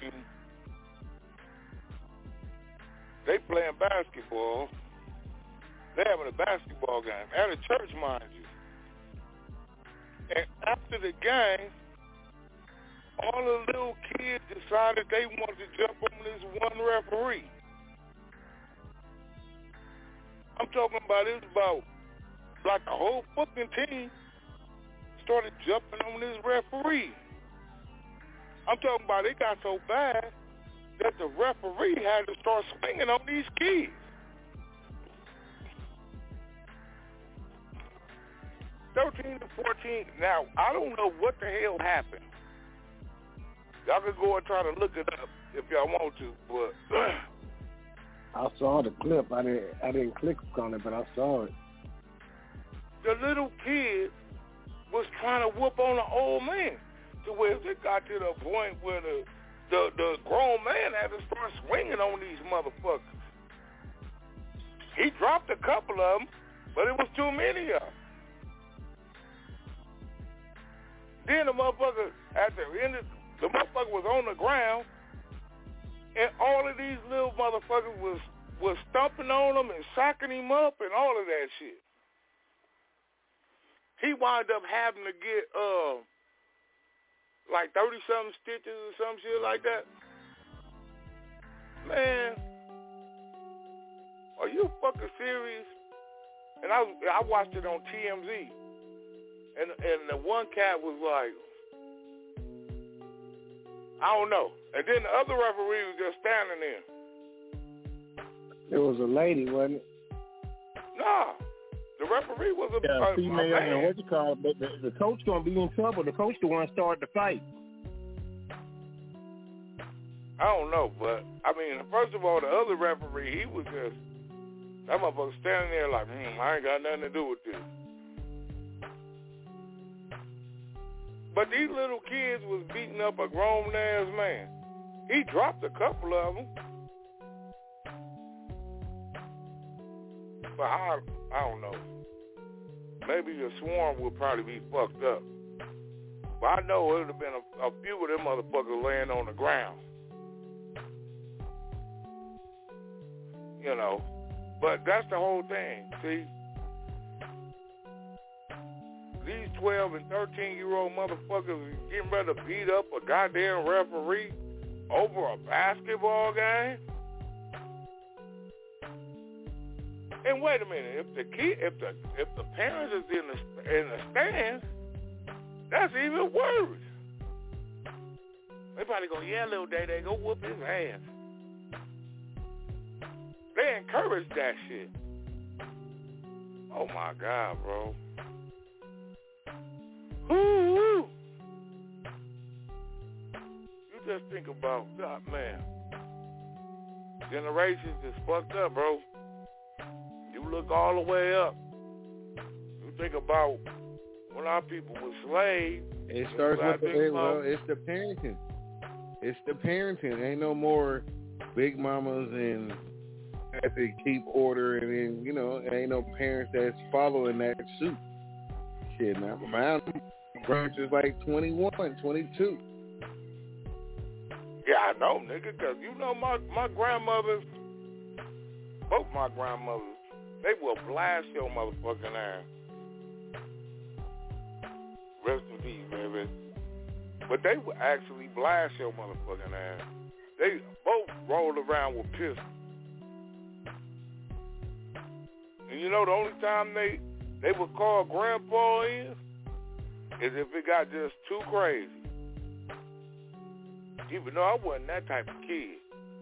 They playing basketball. They having a basketball game at a church, mind you. And after the game, all the little kids decided they wanted to jump on this one referee. I'm talking about it was about like the whole fucking team started jumping on this referee. I'm talking about it got so bad that the referee had to start swinging on these kids. $13 to $14. Now, I don't know what the hell happened. Y'all could go and try to look it up. if y'all want to, but I saw the clip. I didn't click on it, but I saw it. The little kid was trying to whoop on the old man to where it got to the point where the grown man had to start swinging on these motherfuckers. He dropped a couple of them, but it was too many of them. Then the motherfucker, at the end, the motherfucker was on the ground, and all of these little motherfuckers was stomping on him and socking him up and all of that shit. He wound up having to get like 30-something stitches or some shit like that. Man, are you fucking serious? And I watched it on TMZ. And the one cat was like, I don't know. And then the other referee was just standing there. It was a lady, wasn't it? Nah. The referee was a female, man. and what you call it, but the coach gonna be in trouble. The coach the one started the fight. I don't know, but I mean, first of all, the other referee, he was just that motherfucker standing there like, I ain't got nothing to do with this. But these little kids was beating up a grown ass man. He dropped a couple of them. But I don't know. Maybe the swarm would probably be fucked up. But I know it would have been a few of them motherfuckers laying on the ground. You know. But that's the whole thing. See? These 12 and 13-year-old motherfuckers are getting ready to beat up a goddamn referee over a basketball game? And wait a minute, if the parents is in the stands, that's even worse. They probably go, yeah, little Day, go whoop his ass. They encourage that shit. Oh my God, bro. Woo-hoo. You just think about, God, man. Generations is fucked up, bro. You look all the way up. You think about when our people were slaves. It starts with it's the parenting. It's the parenting. Ain't no more big mamas and have to keep order, and then ain't no parents that's following that suit. Shit, now my branch is like 21, 22. Yeah, I know, nigga, because my grandmothers, both my grandmothers, they will blast your motherfucking ass. Rest in peace, baby. But they would actually blast your motherfucking ass. They both rolled around with pistols. And the only time they would call grandpa in is if it got just too crazy. Even though I wasn't that type of kid.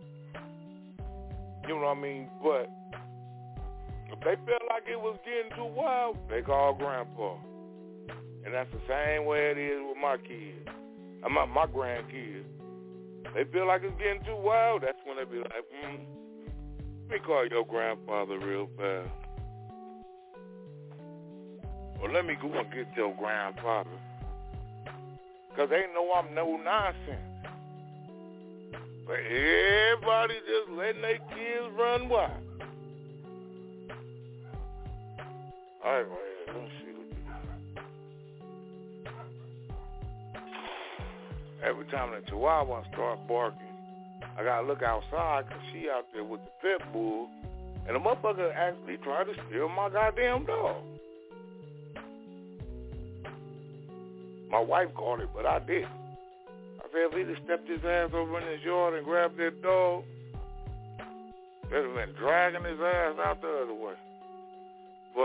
You know what I mean? But if they felt like it was getting too wild, they called grandpa. And that's the same way it is with my kids. My grandkids. They feel like it's getting too wild, that's when they be like, let me call your grandfather real fast. Or let me go and get your grandfather. Because they know I'm no nonsense. But everybody just letting their kids run wild. All right, let me see what you got. Every time the Chihuahua start barking, I got to look outside because she out there with the pit bull. And the motherfucker actually tried to steal my goddamn dog. My wife caught it, but I didn't. I said, if he'd have stepped his ass over in his yard and grabbed that dog, they'd have been dragging his ass out the other way. But,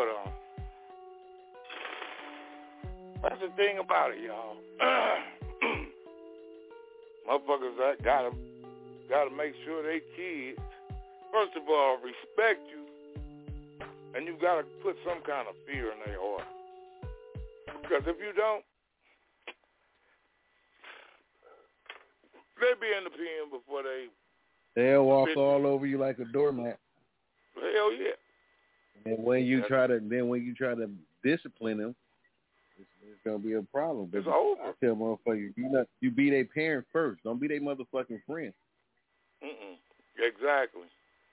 that's the thing about it, y'all. Motherfuckers gotta make sure they kids, first of all, respect you, and you gotta put some kind of fear in their heart. Because if you don't, They be in the pen before they. They'll walk all over you like a doormat. Hell yeah. And when you try to discipline them, it's gonna be a problem. It's over. I tell motherfuckers, you be their parent first. Don't be their motherfucking friend. Exactly.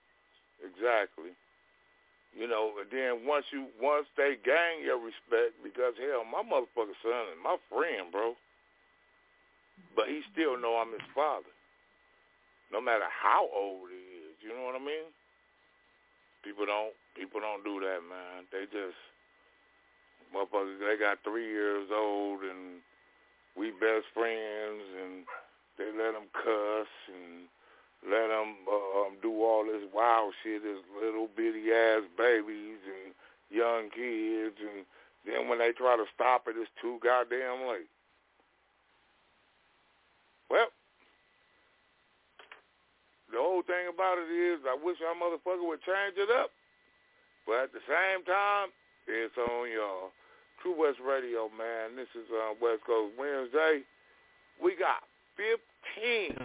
You know, and then once they gain your respect, because hell, my motherfucking son is my friend, bro. But he still know I'm his father, no matter how old he is. You know what I mean? People don't do that, man. They just motherfuckers. They got 3 years old and we best friends, and they let them cuss and let them do all this wild shit as little bitty ass babies and young kids, and then when they try to stop it, it's too goddamn late. Well, the whole thing about it is I wish our motherfucker would change it up, but at the same time, it's on y'all. True West Radio, man. This is West Coast Wednesday. We got 15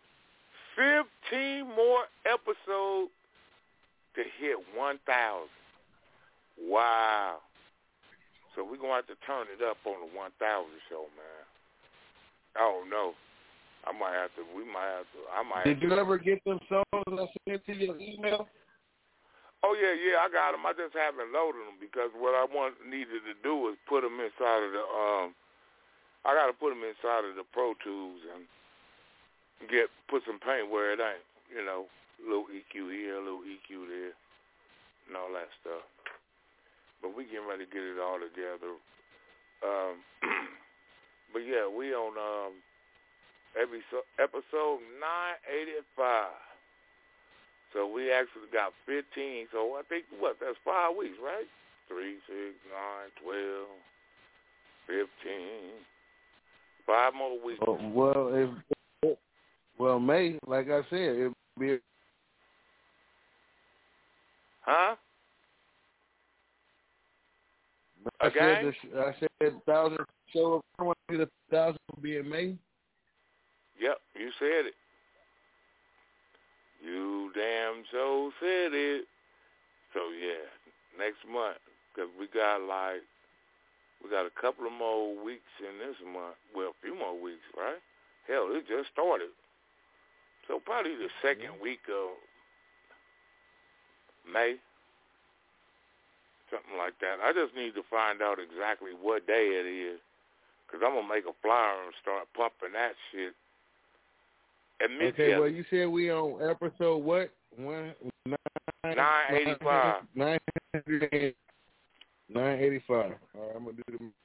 more episodes to hit 1,000. Wow. So we're going to have to turn it up on the 1,000 show, man. I don't know. I might have to. Did you ever get them songs I sent to your email? Oh, yeah, I got them. I just haven't loaded them because what I needed to do is put them inside of the, I got to put them inside of the Pro Tools and put some paint where it ain't, you know, a little EQ here, a little EQ there, and all that stuff. But we getting ready to get it all together. But yeah, we on episode 985. So we actually got 15. So I think that's 5 weeks, right? 3, 6, 9, 12, 15. 5 more weeks. Well, May, like I said, it'll be. Huh? I said 1,000 show. I want to see the 1,000 will be in May. Yep, you said it. You damn so said it. So yeah, next month, because we got a couple of more weeks in this month. Well, a few more weeks, right? Hell, it just started. So probably the second week of May, something like that. I just need to find out exactly what day it is, because I'm going to make a flyer and start pumping that shit. Okay, well, you said we on episode what? 985. 985. All right, I'm going to do the...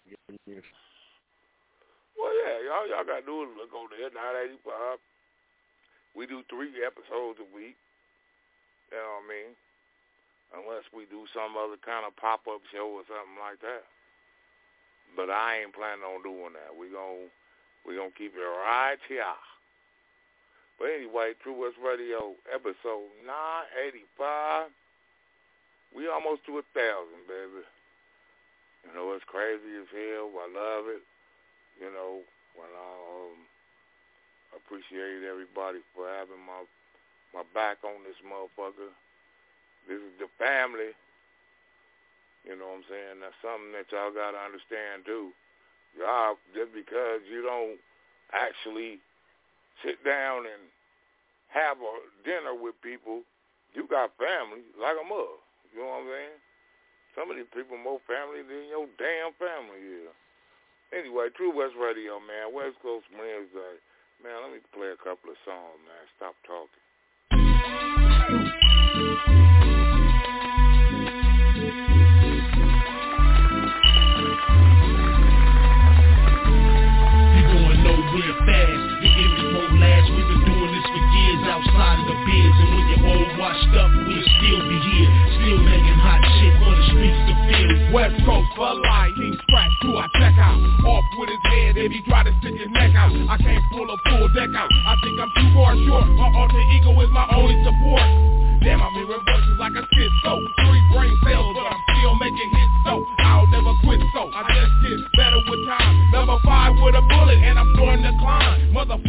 Well, yeah, y'all got to do is look over there, 985. We do 3 episodes a week. You know what I mean? Unless we do some other kind of pop-up show or something like that. But I ain't planning on doing that. We gonna keep it right here. But anyway, True West Radio, episode 985. We almost to 1,000, baby. You know, it's crazy as hell. I love it. You know, when I appreciate everybody for having my back on this motherfucker. This is the family. You know what I'm saying? That's something that y'all got to understand, too. Y'all, just because you don't actually sit down and have a dinner with people, you got family like a mother. You know what I'm saying? Some of these people more family than your damn family is. Anyway, True West Radio, man. West Coast Wednesday. Man, let me play a couple of songs, man. Stop talking. You're going nowhere fast. Your image won't last. We've been doing this for years outside of the biz. And when you're all washed up, we'll still be here. Still making hot shit for the streets to feel. West Coast for life. King Scratch to I check out. Off with his head, if he try to stick his neck out. I can't pull a full deck out. I think I'm too far short. My alter ego is my only support. Damn, I'm in reverses like a schizo. 3 brain cells, but I'm still making hits, so I'll never quit, so I just get better with time. Number 5 with a bullet, and I'm starting to climb. Motherfuck,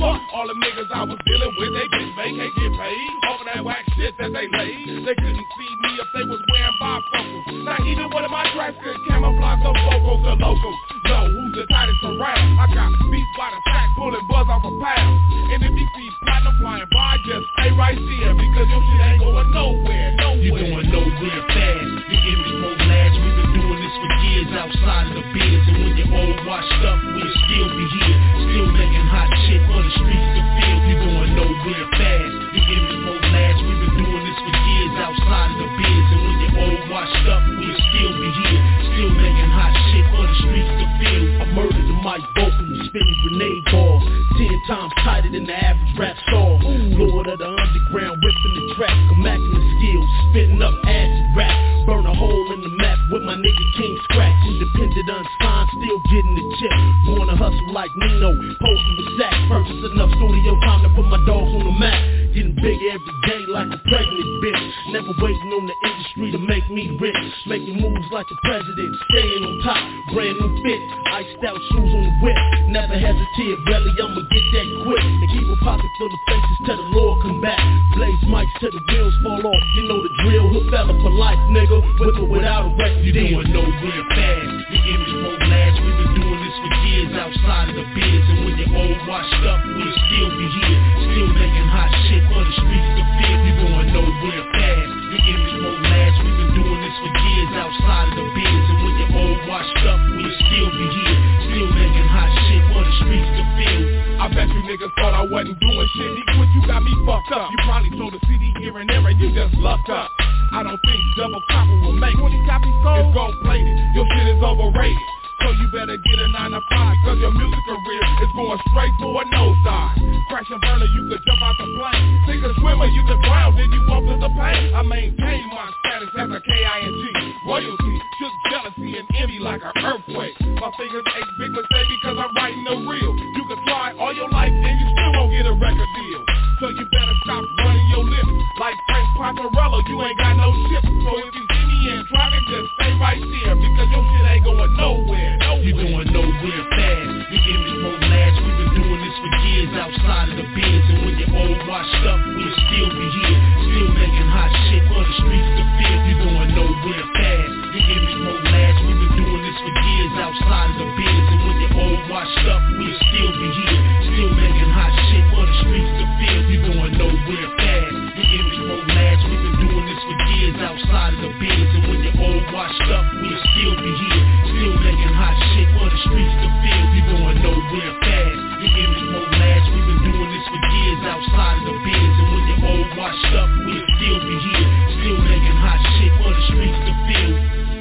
all the niggas I was dealing with, they bitch make, they get paid over that whack shit that they laid. They couldn't see me if they was wearing bifocals. Not even one of my tracks could camouflage those vocals, the locals. Yo, who's the tightest around? I got beats by the sack, pulling buzz off a pound. And if you see platinum flying by, just stay right there, because your shit ain't going nowhere, nowhere. You going nowhere fast, your image won't last. We've been doing this for years outside of the biz. And when you're all washed up, we'll still be here, still making hot shit for the streets to feel. You going nowhere fast, your image won't last. We've been doing this for years outside of the biz. And when you're all washed up, we'll still be here, still making hot shit for the streets to feel. I murdered the mic vocal and spinning grenade balls, 10 times tighter than the average rap star. Lord of the underground, ripping the track, comacting the skills, spitting up acid rap. Burn a hole in the map with my nigga King Scratch. Independent, unsigned, still getting the chip. Born to hustle like Nino, posting with Zach. Purchase enough studio time to put my dogs on the map. Getting bigger every day like a pregnant bitch. Never waiting on the industry to make me rich. Making moves like a president, staying on top. Brand new fit, iced out shoes on the whip. Never hesitate, really, I'ma get that quick. And keep a pocket full of faces till the Lord come back. Blaze mics till the wheels fall off. You know the drill, hook fella for life, nigga. With or without a record deal. You doing nowhere fast, your image won't last. We've been doing this for years outside of the biz. And when you're all washed up, we'll still be here, still making hot shit for the streets to feel. You going nowhere fast, your image won't last. We've been doing this for years outside of the biz. And when you're all washed up, we'll still be here, still making hot shit for the streets to feel. I bet you niggas thought I wasn't doing shit. Equal, you got me fucked up. You probably sold a CD here and there and you just lucked up. I don't think double copper will make 20 copies sold. It's gold plated, your shit is overrated. So you better get a 9 to 5, cause your music career is going straight for a nosedive. Crash and burner, you could jump out the plane. Think a swimmer, you could drown, then you bump to the pain. I maintain my status as a K-I-N-G. Royalty, shook jealousy and envy like an earthquake. My fingers ache big mistake because I'm writing the real. You can try all your life and you still won't get a record deal. So you better stop running your lips like Frank Poncarello, you ain't got no shit. So if you see me in traffic, just stay right there, because your shit ain't going nowhere. You going nowhere fast, your image won't last. We've been doing this for years outside of the biz. And when you're all washed up, we'll still be here, still making hot shit for the streets to feel. You going nowhere fast, your image won't last. We've been doing this for years outside of the biz. And when you're all washed up, we'll still be here, still making hot shit for the streets to feel. You going nowhere fast, your image won't last. We've been doing this for years outside of the biz. And when you're all washed up, we'll still be here, still making hot shit for the streets to feel. You going nowhere fast, your image won't last. We've been doing this for years outside of the biz. And when you're all washed up, we'll still be here, still making hot shit for the streets to feel.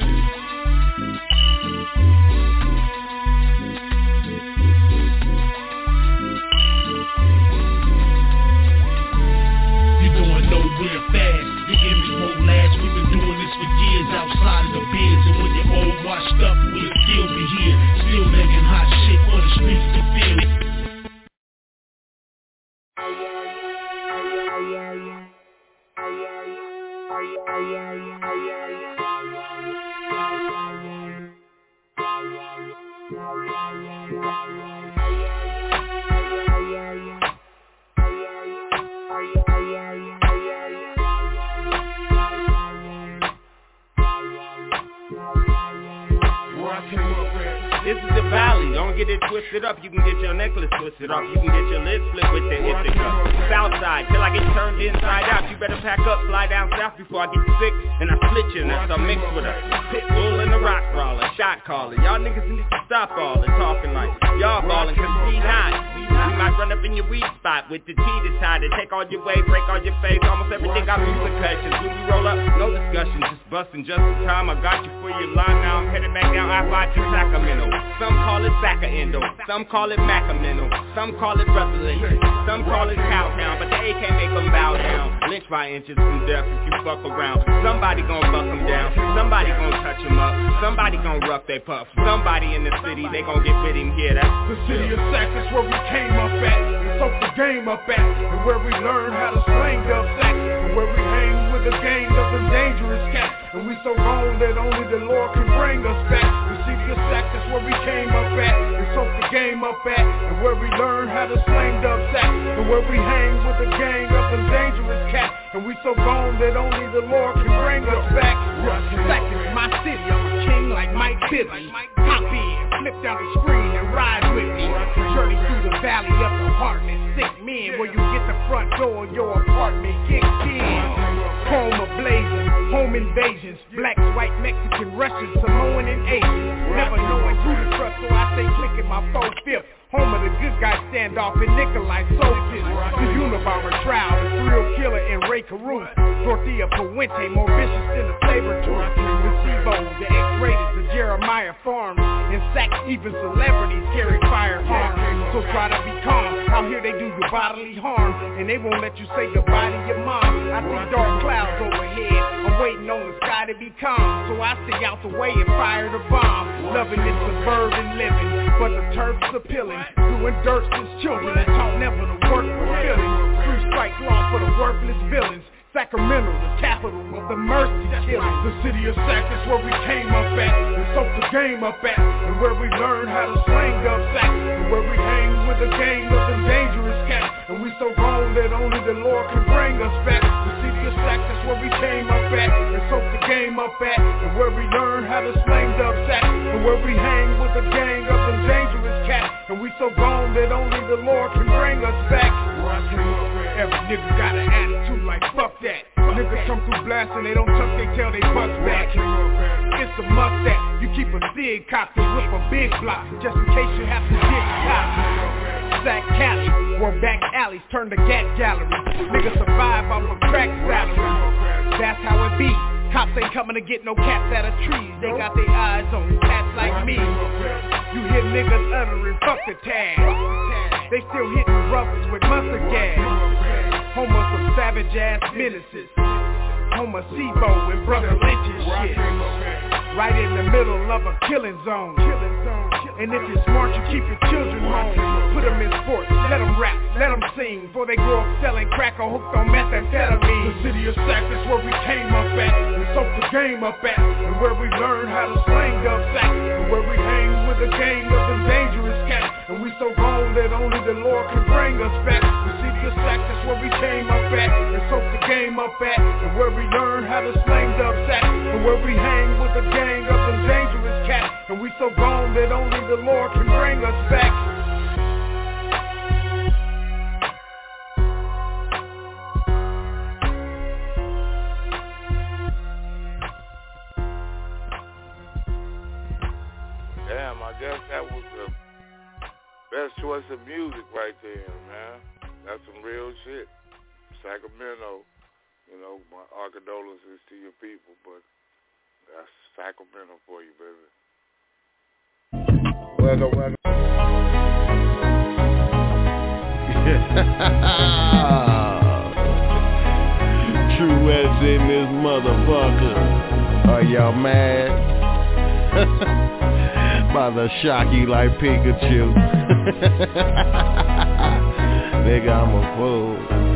Nowhere fast, your image won't last. We've been doing this for years outside of the biz. And when you're all washed up, we'll still be here, still making hot shit for the streets to feel. This is the valley, don't get it twisted up. You can get your necklace twisted off. You can get your lips split with the Ithaca. Southside, till I get turned inside out. You better pack up, fly down south before I get sick. And I split your nuts, I'm mixed with a pit bull and a rock brawler, shot caller. Y'all niggas need to stop all the talking like y'all ballin', cause we not. We might run up in your weed spot with the T to tie to take all your weight, break all your face. Almost everything got repercussions. When we roll up, no discussion, just bustin' just in time. I got you for your line, now I'm headed back down I-5 to Sacramento. Some call it Sacramento, some call it Macamento, some call it Brotherly, some call it Cowtown, but they can't make them bow down. Lynch by inches from death if you fuck around. Somebody gon' buck them down, somebody gon' touch them up, somebody gon' rough they puff. Somebody in the city, they gon' get with him, yeah, that's the city of Sac, that's where we came up at, and soak the game up at, and where we learn how to slang up sack, and where we hang with a gang of them dangerous cats, and we so wrong that only the Lord can bring us back. We see city of Sac, that's where we came up at, and soaked the game up at, and where we learned how to slang dub sack, and where we hang with a gang of them dangerous cats, and we so gone that only the Lord can bring us back. Sac is my city, I'm a king like Mike Bibby. Hop in, flip down the screen and ride with me. Journey through the valley of the heart and sick men, where you get the front door of your apartment kicked in. Home of blazing, home invasions, blacks, white, Mexican, Russian, Samoan, and Asian. Never knowing who to trust, so I stay clicking my 4/5. Home of the good guy standoff and Nikolai Soltis. The Unabomber trial, the thrill killer and Ray Caruth. Dorothea Puente, more vicious than a saber-tooth. The Sebo, the X-rated, the Jeremiah Farms. In Sac, even celebrities carry firearms. So try to be calm, out here they do you bodily harm. And they won't let you say goodbye to your mom. I see dark clouds overhead, I'm waiting on the sky to be calm. So I stay out the way and fire the bomb. Loving this suburban living, but the turf's appealing. Doing dirt since children and taught never to work for feelings. 3 strike law for the worthless villains. Sacramento, the capital of the mercy killers. The city of Sac is where we came up at, and soaked the game up at, and where we learned how to slang dub sack, and where we hang with a gang of them dangerous cats, and we so gone that only the Lord can bring us back. The city of Sac is where we came up at, and soaked the game up at, and where we learned how to slang dub sack, and where we hang with a gang of them dangerous cats, and we so gone that only the Lord can bring us back. Every nigga got an attitude like fuck that. Niggas come through blasting, they don't tuck they tail, they bust back. It's a mustache, you keep a big cock to whip a big block, just in case you have to get caught. Sac Cali, where back alleys turn to gat gallery. Niggas survive off of crack salary. That's how it be. Cops ain't coming to get no cats out of trees. They got their eyes on cats like me. You hear niggas uttering fuck the tag. They still hitting brothers with mustard gas. Home of some savage ass menaces. Home of Sebo and Brother Lynch and shit. Right in the middle of a killing zone. And if you're smart, you keep your children home. Put them in sports, let them rap, let them sing, before they grow up selling crack or hooked on methamphetamine. The city of Sac is where we came up at, and soaked the game up at, and where we learned how to slang dub sack, and where we hang with a gang of them dangerous cats, and we so gone that only the Lord can bring us back. The city of Sac is where we came up at, and soaked the game up at, and where we learned how to slang dub sack, and where we hang with a gang of them dangerous cats, and we so gone that only the Lord can bring us back. Damn, I guess that was the best choice of music right there, man. That's some real shit. Sacramento, you know, my condolences to your people, but that's Sacramento for you, baby. Welcome. True West in this motherfucker. Are y'all mad? About to shock you like Pikachu. Nigga, I'm a fool.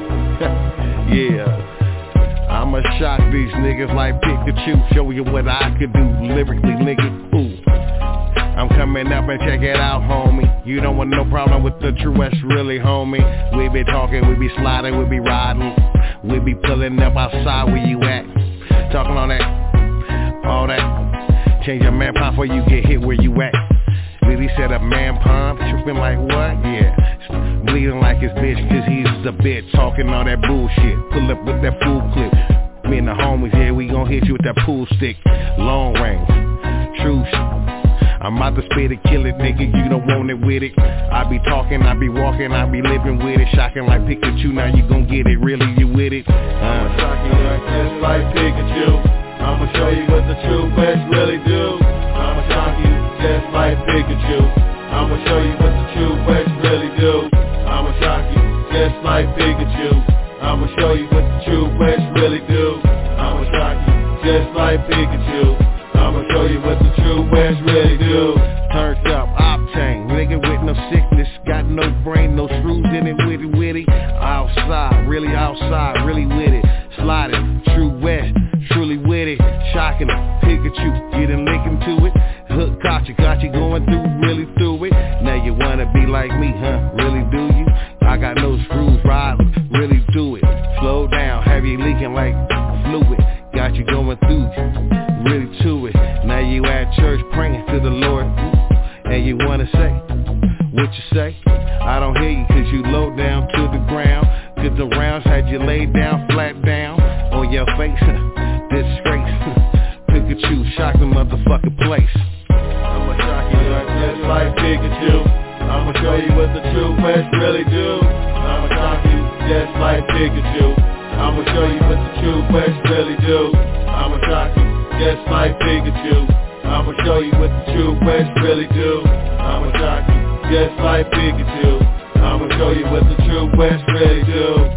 Yeah. I'ma shock these niggas like Pikachu. Show you what I could do lyrically, nigga. Ooh. I'm coming up and check it out, homie. You don't want no problem with the True West, really, homie. We be talking, we be sliding, we be riding. We be pulling up outside where you at. Talking on that, all that. Change your man pump before you get hit where you at. Really said a man pump, tripping like what? Yeah. Bleeding like his bitch, cause he's a bitch. Talking all that bullshit. Pull up with that pool clip. Me and the homies, yeah, we gon' hit you with that pool stick. Long range, true shit. I'm about to spit it, kill it, nigga, you don't want it with it. I be talking, I be walking, I be living with it. Shocking like Pikachu, now you gon' get it, really, you with it. I'ma shock you just like Pikachu. I'ma show you what the True West really do. I'ma shock you just like Pikachu. I'ma show you what the True West really do. I'ma shock you just like Pikachu. I'ma show you what the True West really do. I'ma shock you just like Pikachu. I'ma show you what the True West really do. Turned up, octane, nigga with no sickness. Got no brain, no screws in it, witty. Outside, really with it. Sliding, True West, truly with it. Shocking it, Pikachu, getting licking to it. Hook cock got you going through, really through it. Now you wanna be like me, huh? Really do you? I got no screws, ride, really do it. Slow down, have you leaking like fluid. Got you going through, really to it. Now you at church praying to the Lord, and you wanna say what you say. I don't hear you cause you low down to the ground. Cause the rounds had you laid down, flat down on your face. Disgrace. Pikachu, shock the motherfucking place. I'ma shock you just like Pikachu. I'ma show you what the true West really do. I'ma shock you just like Pikachu. I'ma show you what the true West really do. I'ma shock you just like Pikachu. I'ma show you what the true West really do. I'ma shock you just like Pikachu. I'ma show you what the true West really do.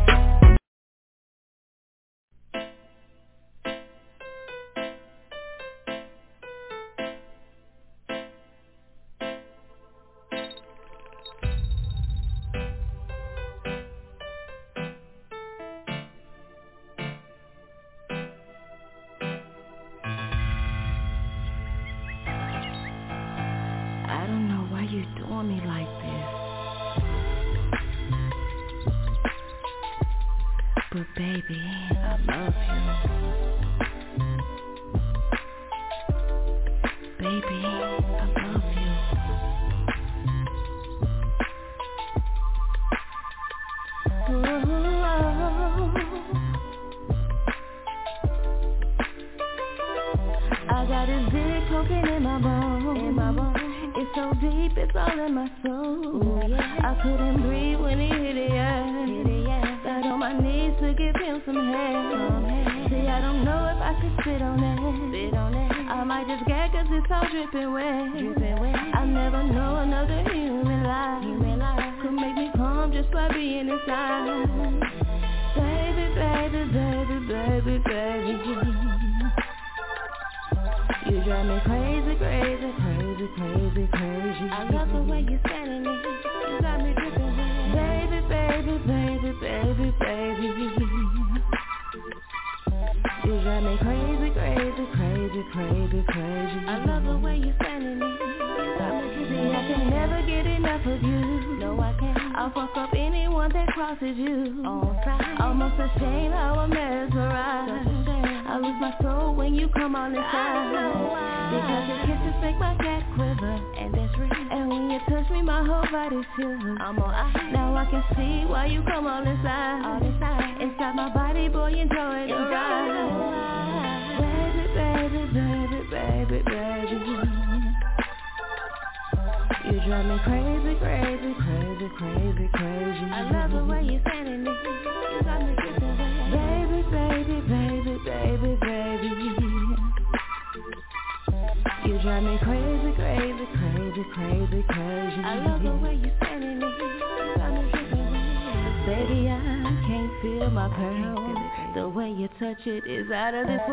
Is out of this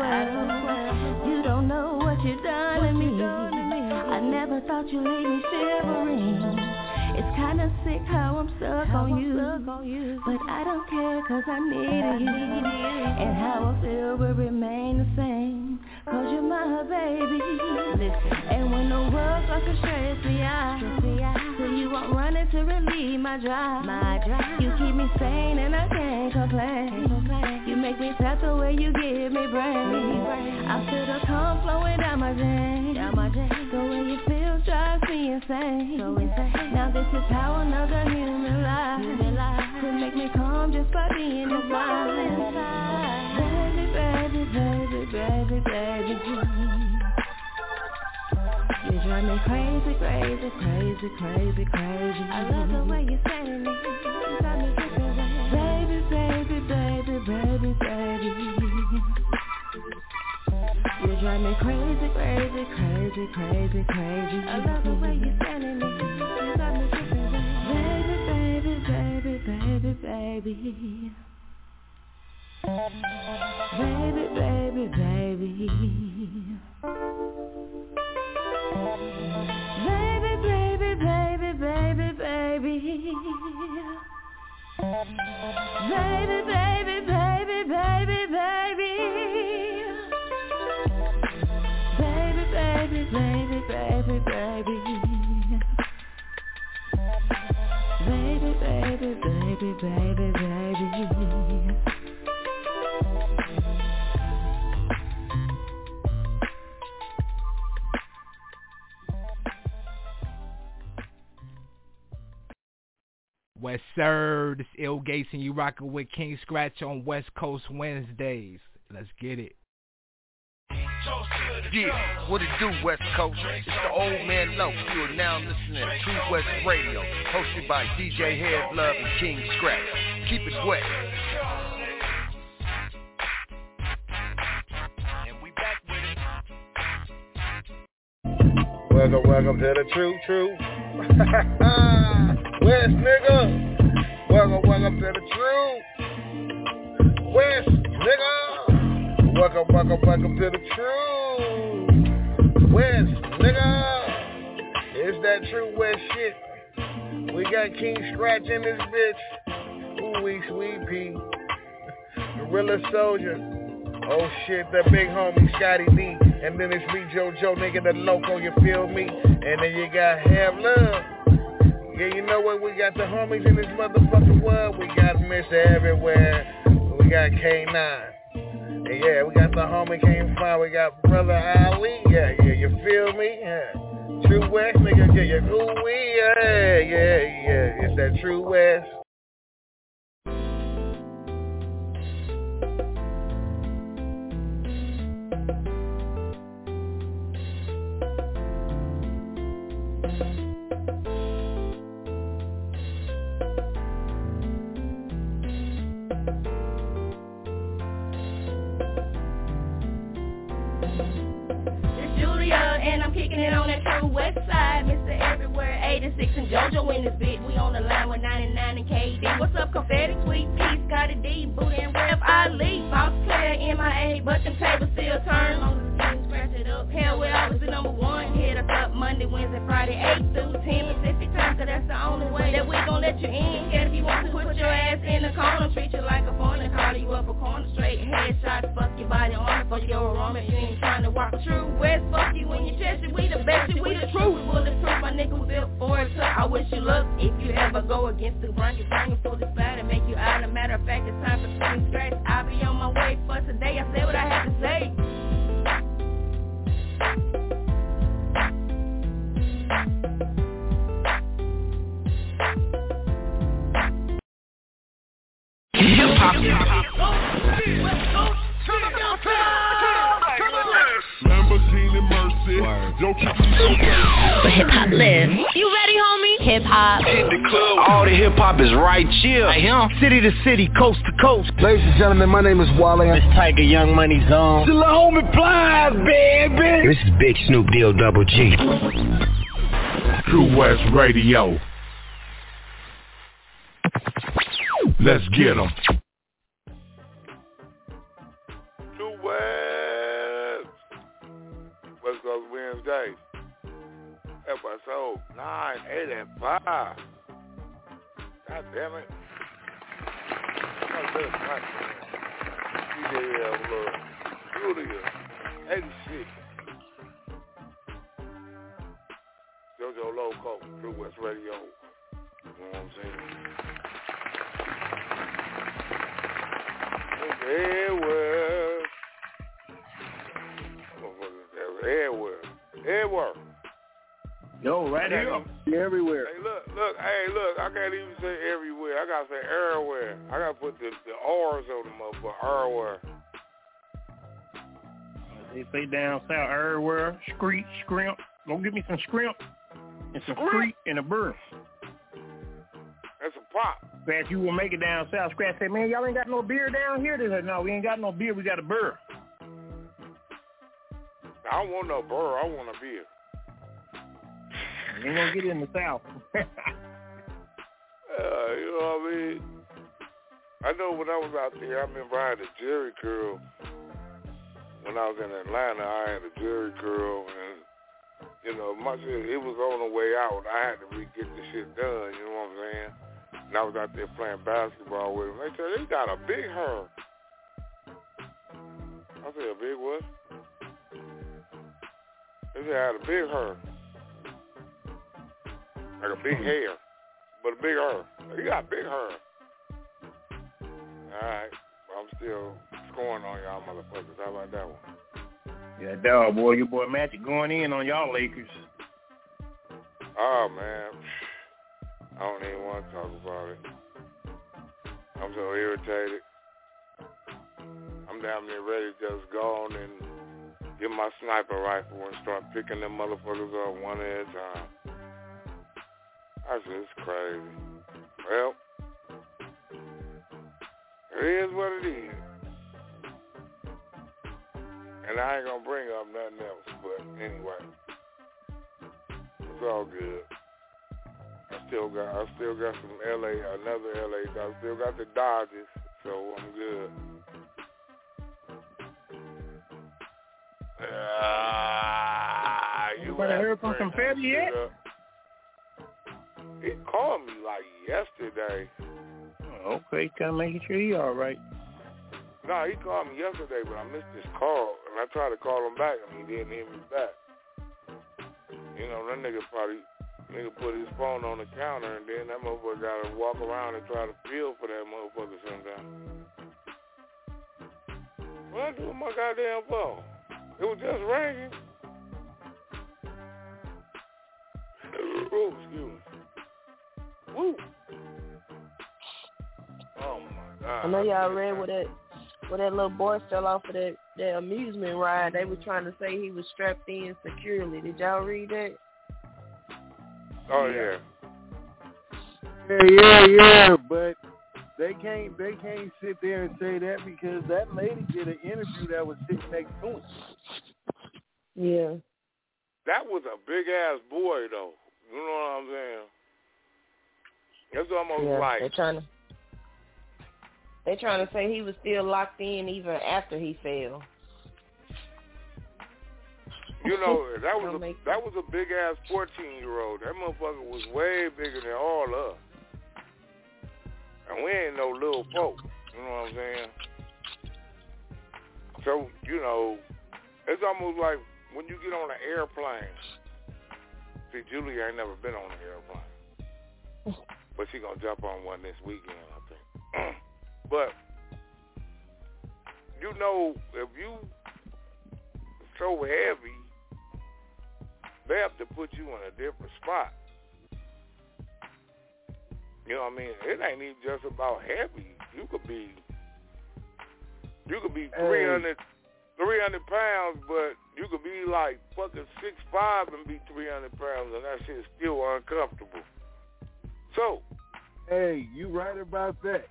world. You don't know what you've done to me. I never thought you'd leave me shivering. It's kinda sick how I'm stuck on you, but I don't care cause I need you. And how I feel will remain the same, cause you're my baby. Listen. And when the world starts to stress me out, so you won't run in to relieve my drive. You keep me sane and I can't complain. You make me tap the way you give me brain. I feel the calm flowing down my veins. The way you feel drives me insane. Now this is how another human life could make me calm just by being inside. Baby. You drive me crazy. I love the way you say to me. You got me different baby. You drive me crazy. I love the way you say to me. You got me different baby. Baby. Baby. baby, baby, baby, baby. West Sir, this Ill Gates and you rockin' with King Scratch on West Coast Wednesdays. Let's get it. Yeah, what it do, West Coast? It's the old man Low. You are now listening to True West Radio, hosted by DJ Head Love and King Scratch. Keep it wet. And we back with it. Welcome to the True. West nigga. Welcome to the True. West nigga. Welcome to the True West, nigga. It's that True West shit. We got King Scratch in this bitch. Ooh-wee, Sweet Pea. Gorilla Soldier. Oh shit, the big homie Scotty D. And then it's me, JoJo, nigga, the loco, you feel me? And then you got Have Love. Yeah, you know what? We got the homies in this motherfucking world. We got Mr. Everywhere. We got K9. And yeah, we got the homie came fine. We got Brother Ali. Yeah, you feel me? Yeah. True West, nigga. Yeah, ooh wee. Yeah. It's that True West. And I'm kicking it on that True West side. Mr. Everywhere, 86 and JoJo in this bit. We on the line with 99 and KD. What's up, Confetti, Sweet Pea, Scotty D, Booty and Rev, Ali. Boss player, MIA, but them tables still turn. Long as the king scratch it up. Hell, we're always the number one. Hit us up Monday, Wednesday, Friday, 8 through 10 Pacific time. Cause that's the only way that we gon' let you in. And if you want to put your ass in the corner, treat you like a foreigner, call you up a corner straight. Headshots, fuck your body on, fuck your aroma. You ain't trying to walk True West, fuck you when you chest it. We the best, we the truth. We bulletproof, my nigga was built for it. So I wish you luck if you ever go against the grunt. You bring it full of splat and make you out. A matter of fact, it's time for King Scratch. I'll be on my way for today. I said what I had to say. Lamborghini Mercy. Yo, But hip hop lives. You ready, homie? Hip hop. Hit the club. All the hip hop is right here. Right here. City to city, coast to coast. Ladies and gentlemen, my name is Wally. It's Tiger Young Money Zone. The homie Plies, baby. This is Big Snoop Deal Double G. True West Radio. Let's get 'em. True West. West Coast Wednesday. Episode 985. God damn it. Julia, 86. JoJo Loco, True West Radio. You know what I'm saying? Everywhere. Everywhere. Yo, right here. Everywhere. Hey, look. I can't even say everywhere. I gotta say everywhere. I gotta put the R's on them up for everywhere. They say down south everywhere. Scrimp. Go get me some scrimp and some creek and a burr. That's a pop. Scratch, you will make it down south. Scratch say, man, y'all ain't got no beer down here. They said, no, we ain't got no beer. We got a burr. I don't want no burr. I want a beer. You ain't gonna get in the south. You know what I mean? I know when I was out there, I remember I had a Jerry curl. When I was in Atlanta, I had a Jerry curl, and you know, my shit, it was on the way out. I had to get the shit done. You know what I'm saying? And I was out there playing basketball with him. They said, he got a big hair. I said, a big what? They said, I had a big hair. Like a big hair. but a big her. He got big her. All right. I'm still scoring on y'all motherfuckers. How about that one? Yeah, dog, boy. Your boy Magic going in on y'all Lakers. Oh, man. I don't even want to talk about it. I'm so irritated. I'm damn near ready to just go on and get my sniper rifle and start picking them motherfuckers up one at a time. That's just crazy. Well, it is what it is. And I ain't gonna bring up nothing else, but anyway. It's all good. I still got some another LA. I still got the Dodgers, so I'm good. You heard from Confetti yet? He called me like yesterday. Oh, okay, kind of making sure he all right. No, he called me yesterday, but I missed his call, and I tried to call him back, and he didn't hear me back. You know, that nigga put his phone on the counter, and then that motherfucker got to walk around and try to feel for that motherfucker sometimes. What I do with my goddamn phone? It was just ringing. Oh, excuse me. Woo. Oh, my God. I know y'all read where that little boy fell off of that amusement ride. They were trying to say he was strapped in securely. Did y'all read that? Oh, yeah. Yeah, but they can't sit there and say that because that lady did an interview that was sitting next to him. Yeah. That was a big-ass boy, though. You know what I'm saying? It's almost like... They're trying to say he was still locked in even after he fell. You know, that was a big-ass 14-year-old. That motherfucker was way bigger than all us. And we ain't no little folk. You know what I'm saying? So, you know, it's almost like when you get on an airplane. See, Julie ain't never been on an airplane. But she gonna jump on one this weekend, I think. But, you know, if you so heavy, they have to put you in a different spot. You know what I mean? It ain't even just about heavy. You could be 300 pounds, but you could be like fucking 6'5" and be 300 pounds, and that shit's still uncomfortable. So, hey, you right about that.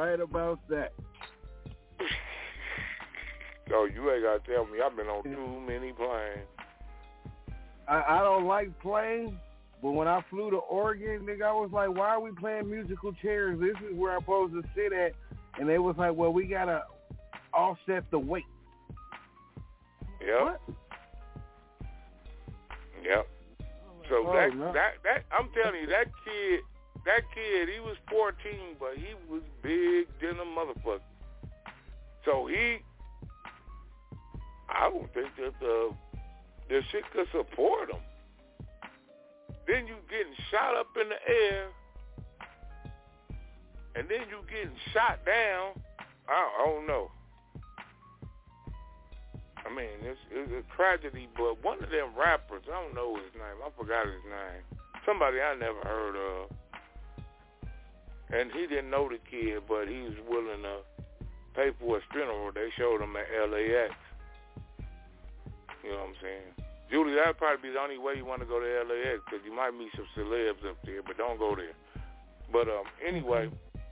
Oh, you ain't got to tell me. I've been on too many planes. I don't like planes, but when I flew to Oregon, nigga, I was like, why are we playing musical chairs? This is where I'm supposed to sit at. And they was like, well, we got to offset the weight. Yep. What? Yep. So that I'm telling you, that kid, he was 14, but he was big than a motherfucker. So I don't think that the shit could support him. Then you getting shot up in the air, and then you getting shot down. I don't know. I mean, it's a tragedy, but one of them rappers, I don't know his name. I forgot his name. Somebody I never heard of. And he didn't know the kid, but he was willing to pay for his funeral. They showed him at LAX. You know what I'm saying? Julie, that'd probably be the only way you want to go to LAX, because you might meet some celebs up there, but don't go there. But anyway,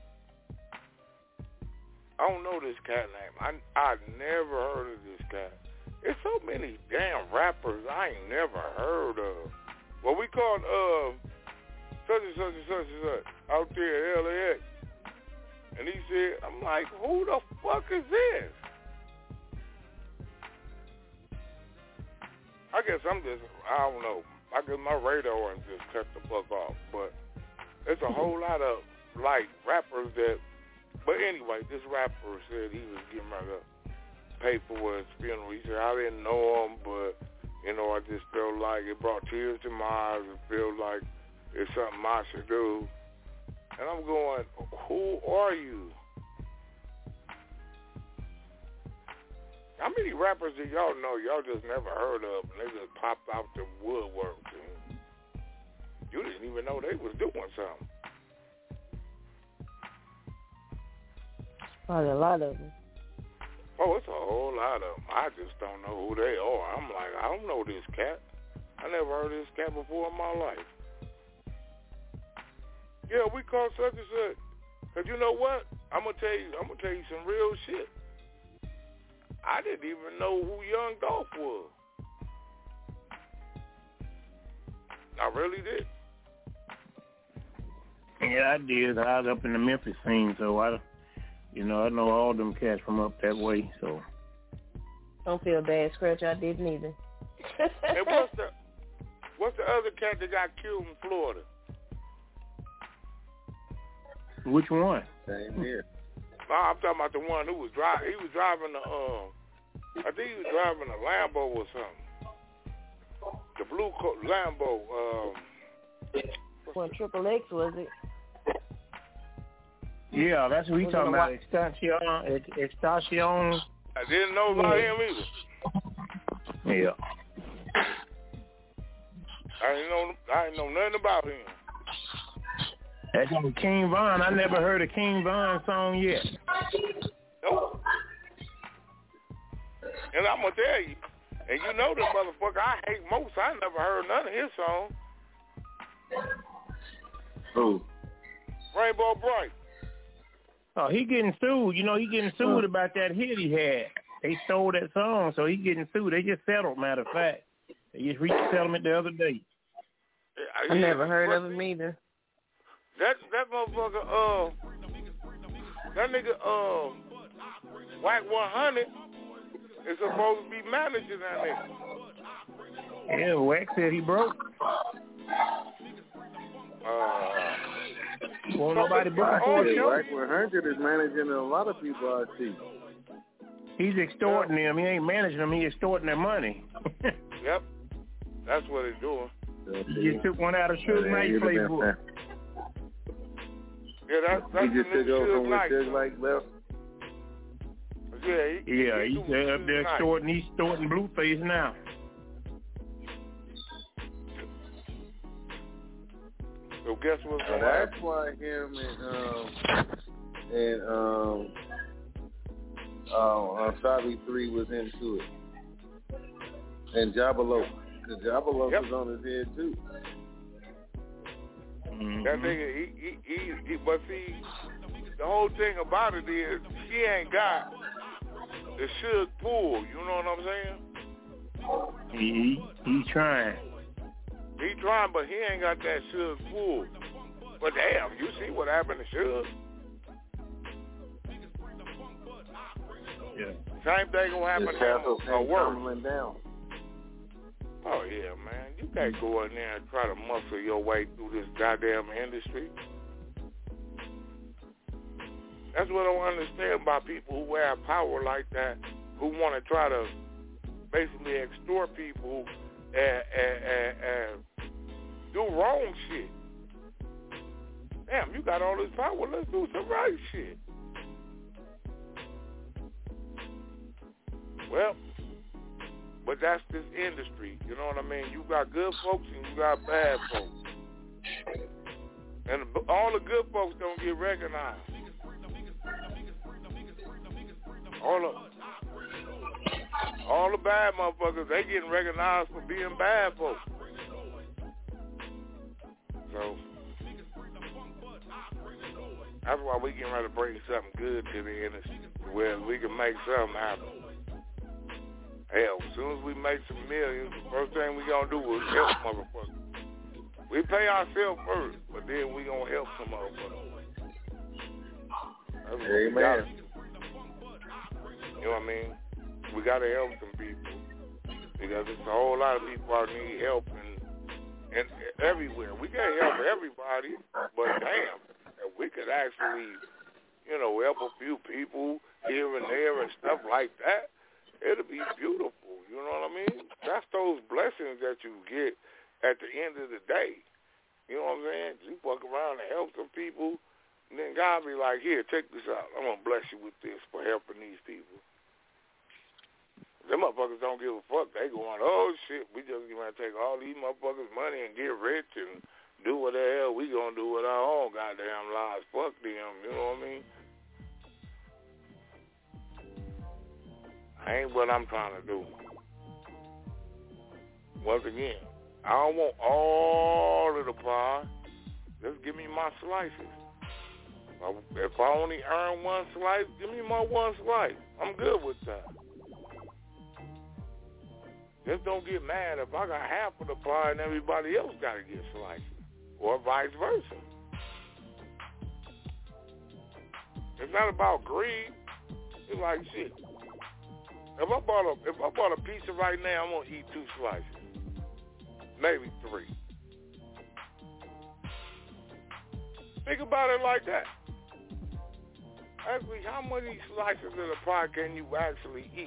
I don't know this cat name. I never heard of this cat. There's so many damn rappers I ain't never heard of. Well, we called such and such and such and such out there at LAX. And he said, I'm like, who the fuck is this? I guess I don't know. I guess my radar and just cut the fuck off. But there's a whole lot of, like, rappers that, but anyway, this rapper said he was getting ready to pay for his funeral. He said, I didn't know him, but, you know, I just felt like it brought tears to my eyes and felt like it's something I should do. And I'm going, who are you? How many rappers do y'all know y'all just never heard of and they just popped out the woodwork? And you didn't even know they was doing something. Probably a lot of them. Oh, it's a whole lot of them. I just don't know who they are. I'm like, I don't know this cat. I never heard of this cat before in my life. Yeah, we call such and such. Cause you know what? I'm gonna tell you some real shit. I didn't even know who Young Dolph was. I really did. Yeah, I did. I was up in the Memphis scene, so I know all them cats from up that way. So don't feel bad, Scratch. I didn't either. And what's the other cat that got killed in Florida? Which one? Same here. No, I'm talking about the one who was driving. He was driving I think he was driving a Lambo or something. The blue Lambo. What, Triple X was it? Yeah, that's what we talking about. Estacion. I didn't know about him either. Yeah. I didn't know nothing about him. That's on King Von. I never heard a King Von song yet. Nope. And I'm going to tell you, and you know this motherfucker I hate most, I never heard none of his songs. Who? Rainbow Bright. Oh, he getting sued. You know, he getting sued about that hit he had. They stole that song, so he getting sued. They just settled, matter of fact. They just reached a settlement the other day. I never heard of him either. That motherfucker, that nigga, Wack 100 is supposed to be managing that nigga. Yeah, Wack said he broke. Won't nobody book for a show. Wack 100 is managing a lot of people I see. He's extorting them. He ain't managing them. He's extorting their money. Yep. That's what he's doing. He just took one out of Suge Knight playbook. Yeah, that's he just took over from where Suge Knight left. Yeah, he's up there extorting. He's extorting Blueface now. So guess what's going on? That's why him and Sabi 3 was into it. And Jabalo. Because Jabalo was on his head too. Mm-hmm. That nigga, he but see, the whole thing about it is he ain't got the Suge pull. You know what I'm saying? He's trying. He trying, but he ain't got that Suge pull. But damn, you see what happened to Suge? Yeah. Same thing gonna happen to worse. Down. Oh yeah, man. You can't go in there and try to muscle your way through this goddamn industry. That's what I don't understand about people who have power like that, who want to try to basically extort people and do wrong shit. Damn, you got all this power. Let's do some right shit. Well, but that's this industry. You know what I mean? You got good folks and you got bad folks. And all the good folks don't get recognized. All the bad motherfuckers, they getting recognized for being bad folks. So that's why we getting ready to bring something good to the industry where we can make something happen. Hell, as soon as we make some millions, the first thing we gonna do is help motherfuckers. We pay ourselves first, but then we gonna help some motherfuckers. That's what we gotta do. You know what I mean? We gotta help some people because there's a whole lot of people out need help and everywhere. We can't help everybody, but damn, if we could actually, you know, help a few people here and there and stuff like that, it'll be beautiful. You know what I mean? That's those blessings that you get at the end of the day. You know what I'm saying? You fuck around and help some people, and then God be like, here, check this out. I'm going to bless you with this for helping these people. Them motherfuckers don't give a fuck. They going, oh, shit, we just going to take all these motherfuckers' money and get rich and do what the hell we going to do with our own goddamn lives. Fuck them, you know what I mean? Ain't what I'm trying to do. Once again, I don't want all of the pie. Just give me my slices. If I only earn one slice, give me my one slice. I'm good with that. Just don't get mad if I got half of the pie and everybody else got to get slices. Or vice versa. It's not about greed. It's like shit. If I bought a pizza right now, I'm gonna eat 2 slices, maybe 3. Think about it like that. Actually, how many slices of the pie can you actually eat?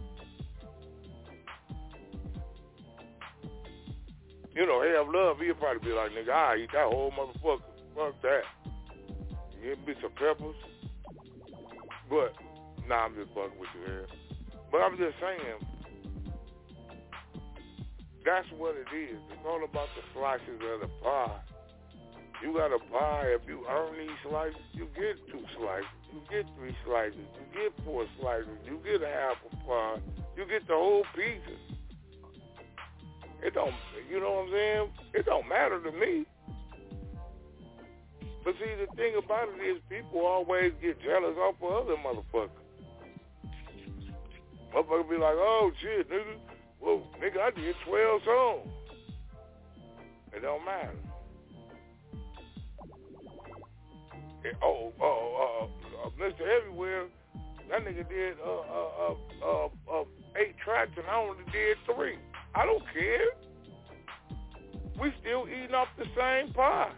You know, Have Love, he'll probably be like, nigga, I eat that whole motherfucker. Fuck that. Give me some peppers. But, nah, I'm just fucking with you here. But I'm just saying, that's what it is. It's all about the slices of the pie. You got a pie, if you earn these slices, you get 2 slices. You get 3 slices. You get 4 slices. You get a half a pie. You get the whole pizza. It don't, you know what I'm saying? It don't matter to me. But see, the thing about it is people always get jealous off of other motherfuckers. Motherfucker be like, oh, shit, nigga. Whoa, nigga, I did 12 songs. It don't matter. Mr. Everywhere, that nigga did 8 tracks and I only did 3. I don't care. We still eating off the same pie.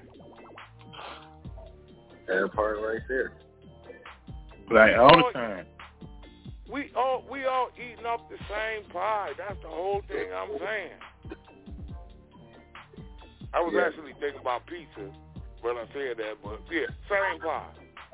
That part right there. Like all the time. We all eating off the same pie. That's the whole thing I'm saying. I was actually thinking about pizza when I said that, but yeah, same pie.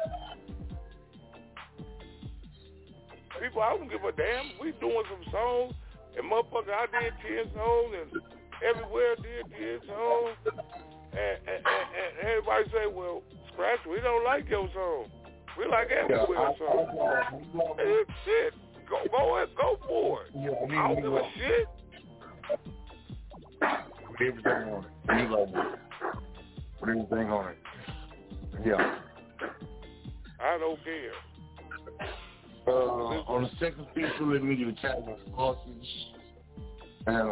People, I don't give a damn. We doing some songs, and motherfucker, I did 10 songs, and Everywhere did 10 songs, and everybody say, well, Scratch, we don't like your song. We like Everywhere song. Shit, go for it. I don't give a shit. Put everything on it. You love it. Put everything on it. Yeah. I don't care. On the second piece, let me do Italian sausage and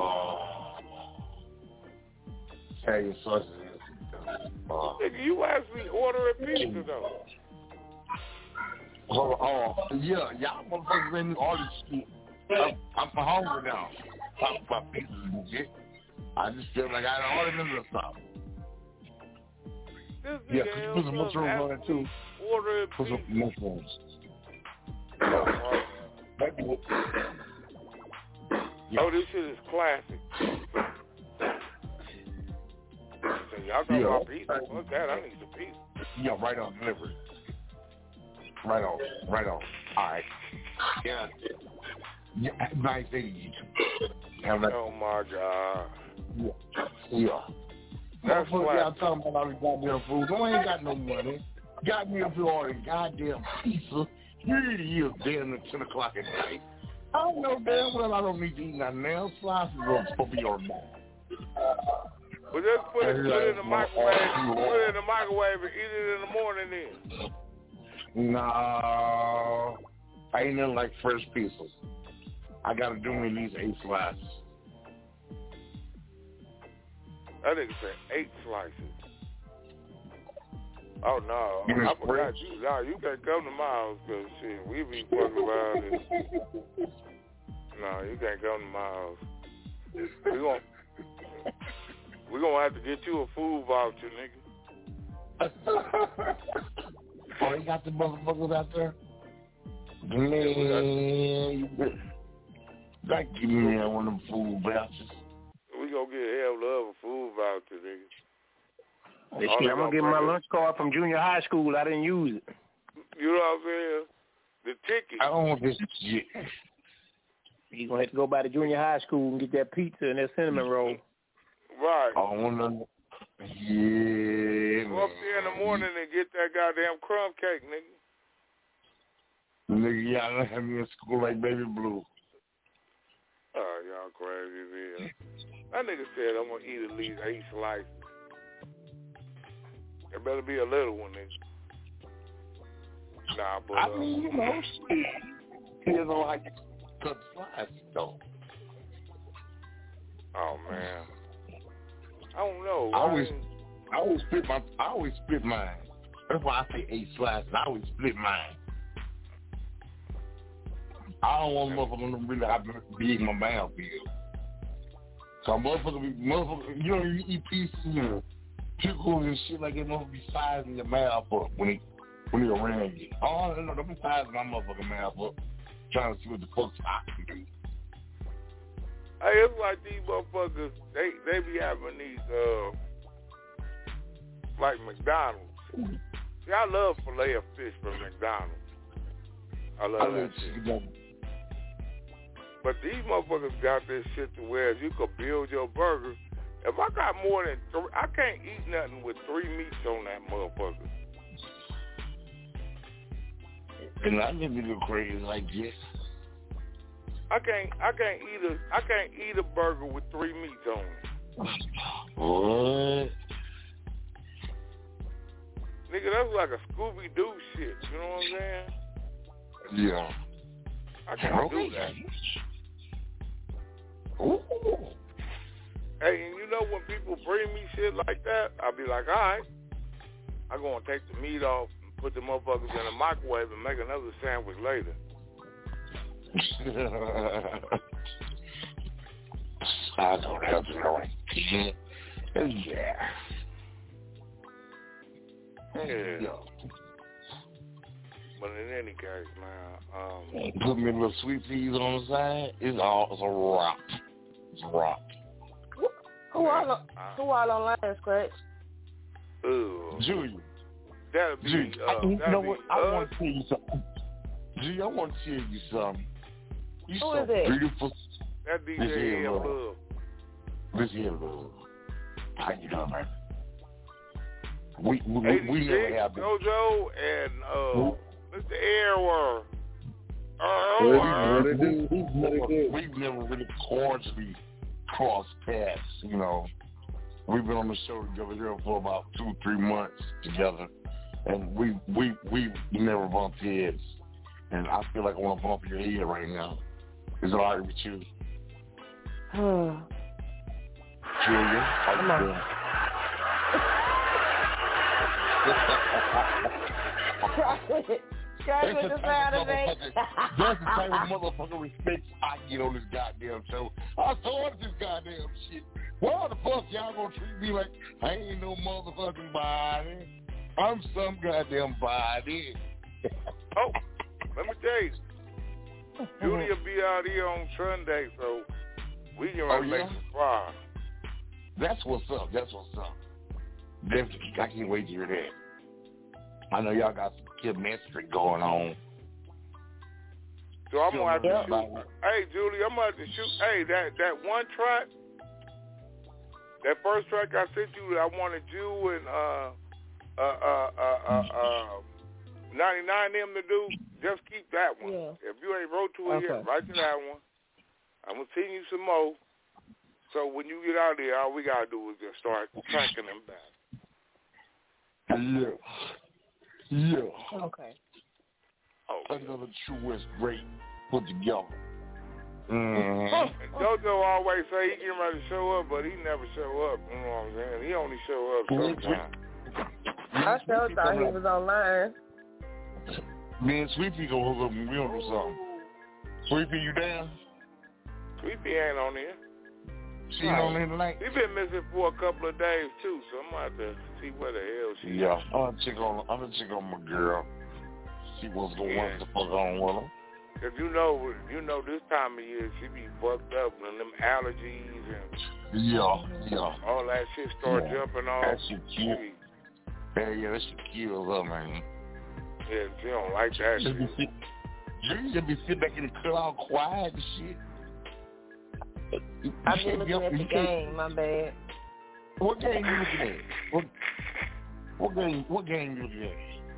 Italian sausage. Nigga, you actually order a pizza though. Yeah, y'all motherfuckers made me order shit. I'm hungry now. Talk about pizzas and shit. I just feel like I ordered them or something. Yeah, because you put some mushrooms on it too. Order a put some mushrooms. Oh, this shit is classic. So y'all talking about pizza? Fuck that, I need some pizza. Yeah, right on delivery. Right on. All right. Yeah. Nice day to you too. Oh my God. Yeah. That's what y'all talking about all the goddamn food. No, I ain't got no money. Got me up to order goddamn pizza. Here it is, damn at 10 o'clock at night. I don't know damn well I don't need to eat nothing else. Slices are supposed to be on that. Well, just put it in the microwave. Put it in the microwave and eat it in the morning then. No. I ain't nothing like fresh pieces. I got to do me at least 8 slices. That nigga said 8 slices. Oh, no. I forgot you. No, you can't come to my house because, shit, we be fucking around. And... No, you can't come to my house. We gonna have to get you a food voucher, nigga. Oh, you got the motherfuckers out there? Man, like give me one of them food vouchers. We gonna get Hell Love a food voucher, nigga. I'm gonna get my lunch card from junior high school. I didn't use it. You know what I'm saying? The ticket. I don't want this shit. You're gonna have to go by the junior high school and get that pizza and that cinnamon roll. Right. I want to. Yeah. Go up there in the morning and get that goddamn crumb cake, nigga. Nigga, y'all have me in school like Baby Blue. Oh, y'all crazy as hell. That nigga said I'm gonna eat at least 8 slices. There better be a little one, nigga. Nah, but I mean, you know, he doesn't like cut slices though. Oh man, I don't know. I always split mine. That's why I say 8 slices. I always split mine. I don't want motherfuckers to really have to be in my mouth feel. So motherfucker, you know, you eat pieces and pickles and shit like that, motherfucker be sizing your mouth up when they around you. Oh, no, don't be sizing my motherfucking mouth up, trying to see what the fuck I can do. Hey, it's like these motherfuckers, they be having these, like McDonald's. See, I love filet of fish from McDonald's. I love that shit. But these motherfuckers got this shit to where you could build your burger. If I got more than 3, I can't eat nothing with 3 meats on that motherfucker. And I didn't go crazy like this. I can't eat a burger with 3 meats on it. What? Nigga, that's like a Scooby-Doo shit. You know what I'm saying? Yeah. I can't do that. Ooh. Hey, and you know when people bring me shit like that, I'll be like, all right, I'm going to take the meat off and put the motherfuckers in the microwave and make another sandwich later. I don't have to know. Yeah. But in any case, man, put me a little sweet peas on the side. It's a rock. It's a rock. Who all online, Scratch? Julia. That'll be. Julia, you know what? I want to tell you something. Julia, I want to tell you something. You Who so is it? beautiful. That DJ Love. This here, Love. How you doing, man? We never have been. JoJo and Mr. Airworm. We've never really cordially crossed paths, you know. We've been on the show together here for about 2-3 months together, and we never bumped heads. And I feel like I want to bump your head right now. Is it all right with you? Julia, how you doing? Scratch with the sound of it. That's the type of motherfucker respect I get on this goddamn show. I started this goddamn shit. Why the fuck y'all gonna treat me like I ain't no motherfucking body? I'm some goddamn body. Oh, let me tell you. Julia will be out here on Sunday, so we can make some fire. That's what's up. Definitely, I can't wait to hear that. I know y'all got some chemistry going on. So I'm gonna have to shoot. Hey, Julie, I'm gonna have to shoot. Hey, that one track, that first track I sent you, I wanted you and 99 them to do. Just keep that one. Yeah. If you ain't wrote to it yet, write to that one. I'm gonna send you some more. So when you get out there, all we gotta do is just start cranking them back. Yeah. Okay. Another True West great put together. Mm-hmm. JoJo always say he getting ready to show up, but he never show up. You know what I'm saying? He only show up sometimes. I sure thought he was online. Me and Sweet Pea go hook up and we gonna do something. Sweet Pea, you down? Sweet Pea ain't on there. She ain't on there tonight? He been missing for a couple of days too, so I'm gonna have to see where the hell she is. Yeah, I'm gonna check on my girl. See what's going on, the fuck on with her. Cause you know this time of year she be fucked up and them allergies and yeah, all that shit start jumping off. That shit cute. Yeah, that shit kills her, man. Yeah, she don't like that shit. You just be sitting back in the club all quiet and shit. I've been looking at the game, my bad. What game you looking at? What game you looking at?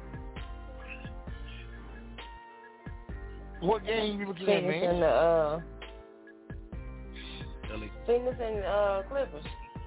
What game you looking at, man? Phoenix and Clippers.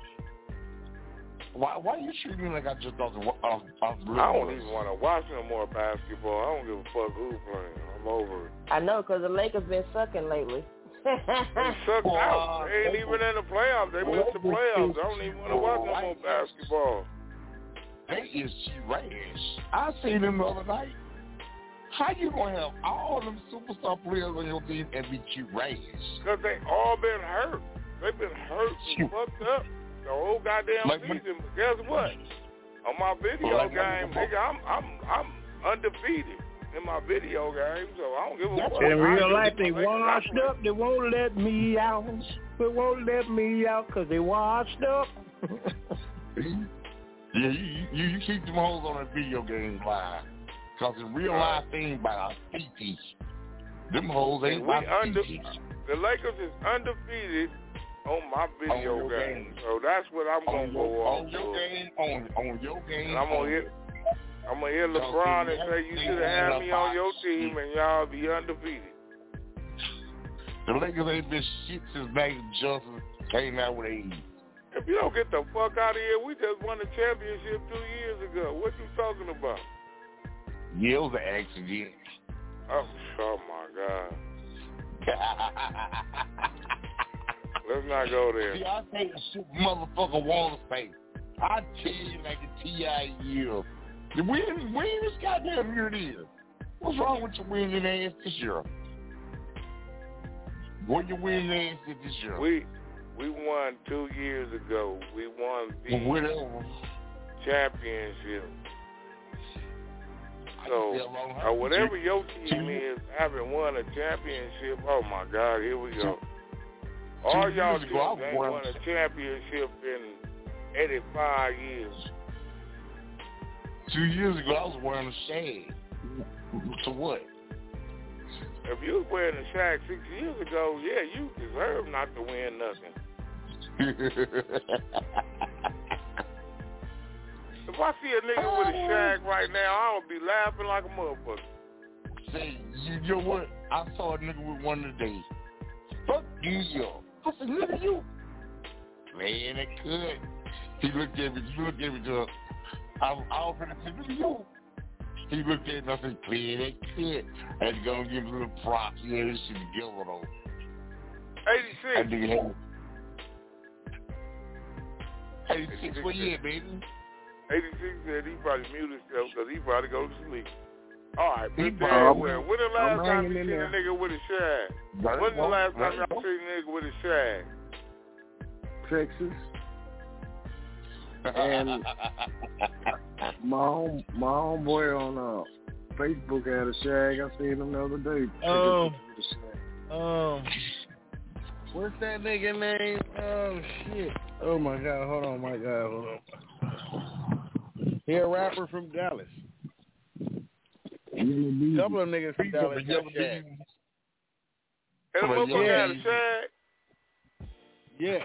Why you treat me like I just off blue? I don't even want to watch no more basketball. I don't give a fuck who's playing. I'm over it. I know, because the Lakers been sucking lately. They sucked out. They ain't even in the playoffs. They missed the playoffs. I don't even want to watch no more basketball. They is trash. I seen them the other night. How you gonna have all them superstar players on your team and be trash? Because they all been hurt. They've been hurt and fucked up the whole goddamn season. But guess what? On my video game, nigga, I'm undefeated in my video game, so I don't give a fuck. In real life, they washed up. They won't let me out. They won't let me out because they washed up. Yeah, you keep them hoes on that video game live. Because in real life, they ain't about feeties. Them hoes ain't about feeties. The Lakers is undefeated on my video game. So that's what I'm going to go on. On your game. On your game. And I'm going to hit LeBron and say, you should have had me on your team and y'all be undefeated. The Lakers ain't been shit since Magic Johnson came out with AIDS. If you don't get the fuck out of here, we just won the championship 2 years ago. What you talking about? Yeah, it was an accident. Oh my God. Let's not go there. See, I take the shit motherfucker water space. I tell you like a T.I. year. The win this goddamn year it is. What's wrong with your winning ass this year? What you winning ass this year? We won 2 years ago. We won the championship. So, whatever your team is, having won a championship, oh my God, here we go. All y'all teams ain't won a championship in 85 years. 2 years ago, I was wearing a shag. So what? If you was wearing a shag 6 years ago, yeah, you deserve not to win nothing. If I see a nigga with a shag right now, I would be laughing like a motherfucker. Say, you know what? I saw a nigga with one today. Fuck you, yo. I said, nigga, you. Man, it could. He looked at me, I was finna say, nigga, you. He looked at me, I said, clear that kid. I had to go and give him a little props. Yeah, this shit together, though. 86. 86, what year, baby? 86 said he probably muted himself because he probably go to sleep. All right, when the last time you seen a nigga with a shag? When's the last time y'all seen a nigga with a shag? Texas. And my homeboy on Facebook had a shag. I seen him the other day. What's that nigga name? Oh shit. Oh my God, hold on, He a rapper from Dallas. Couple of niggas from Dallas got shag. And the motherfucker had a shag? Yeah.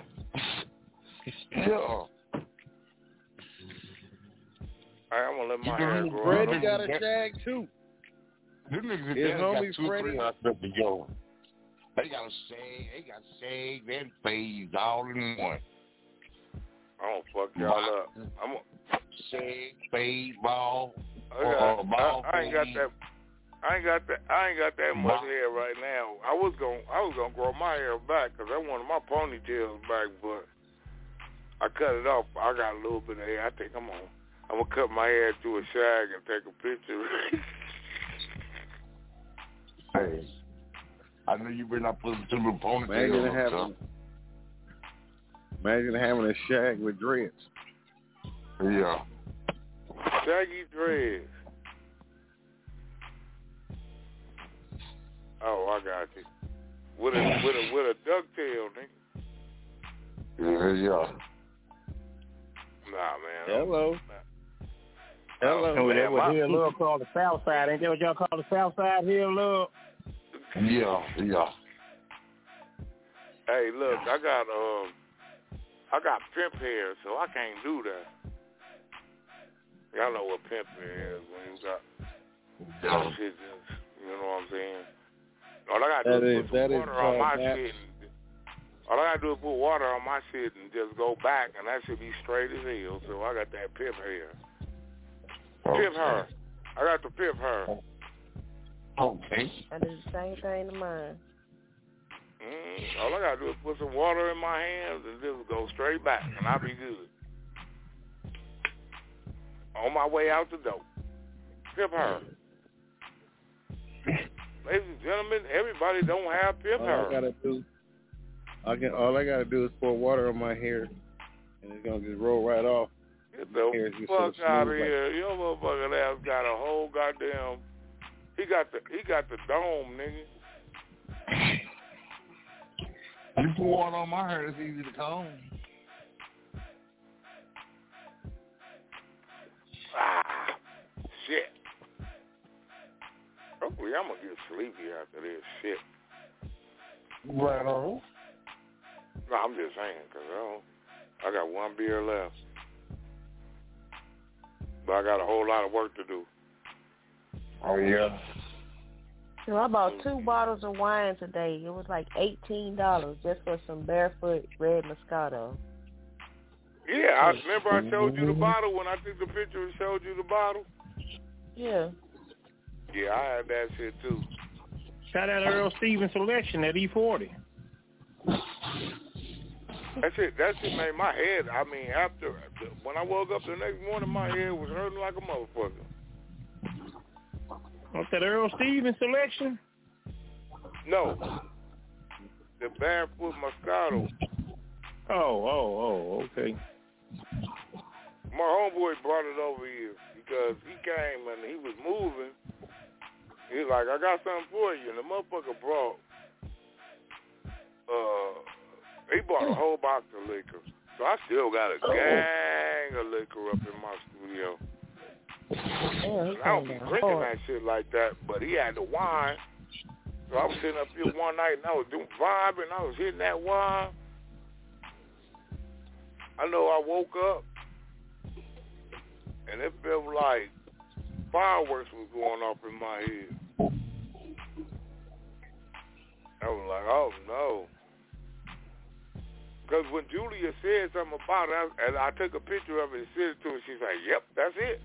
Alright, I'm gonna let my hair grow. Freddie got a shag too. Them niggas His homie Freddie. They got a shag, and fades all in one. I don't fuck y'all up. I'm a shag, fade, ball. I ain't got that much hair right now. I was gonna grow my hair back because I wanted my ponytails back, but I cut it off. I got a little bit of hair. I think I'm gonna cut my hair to a shag and take a picture. Hey, I know you better not put some little ponytails. Imagine having a shag with dreads. Yeah. Shaggy dreads. Oh, I got you. With a ducktail, nigga. Yeah. Nah, man. Hello. Hello. That was Hill Love called the South Side. Ain't that what y'all call the South Side, Hill Love? Yeah. Hey, look, I got pimp hair, so I can't do that. Y'all know what pimp hair is when you got shit just, you know what I'm saying? All I gotta do is put water on my shit. All I gotta do is put water on my shit and just go back, and that should be straight as hell. So I got that pimp hair. Pimp hair. I got the pimp hair. Okay. I do the same thing to mine. All I gotta do is put some water in my hands and just go straight back, and I'll be good. On my way out the door. Pimp hair. Ladies and gentlemen, everybody don't have pimp hair. All I gotta do is pour water on my hair, and it's gonna just roll right off. Get the fuck out of here! Your motherfucking ass got a whole goddamn. He got the dome, nigga. You pour water on my hair, it's easy to comb. Shit. Hopefully I'm gonna get sleepy after this shit. Right on. No, I'm just saying, because I got one beer left. But I got a whole lot of work to do. Oh, yeah. So I bought 2 bottles of wine today. It was like $18 just for some Barefoot Red Moscato. Yeah, I remember I showed you the bottle when I took the picture and showed you the bottle. Yeah. Yeah, I had that shit too. Shout out Earl Stevens Selection at E40. That shit made my head. I mean, after when I woke up the next morning, my head was hurting like a motherfucker. What's that Earl Stevens Selection? No, the Barefoot Moscato. Oh, okay. My homeboy brought it over here because he came and he was moving. He's like, I got something for you. And the motherfucker brought, he bought a whole box of liquor. So I still got a gang of liquor up in my studio. I don't be drinking that shit like that, but he had the wine. So I was sitting up here one night and I was doing vibing. I was hitting that wine. I know I woke up and it felt like fireworks was going off in my head. I was like, oh no. Because when Julia said something about it, and I took a picture of it and sent it to her, she's like, yep, that's it.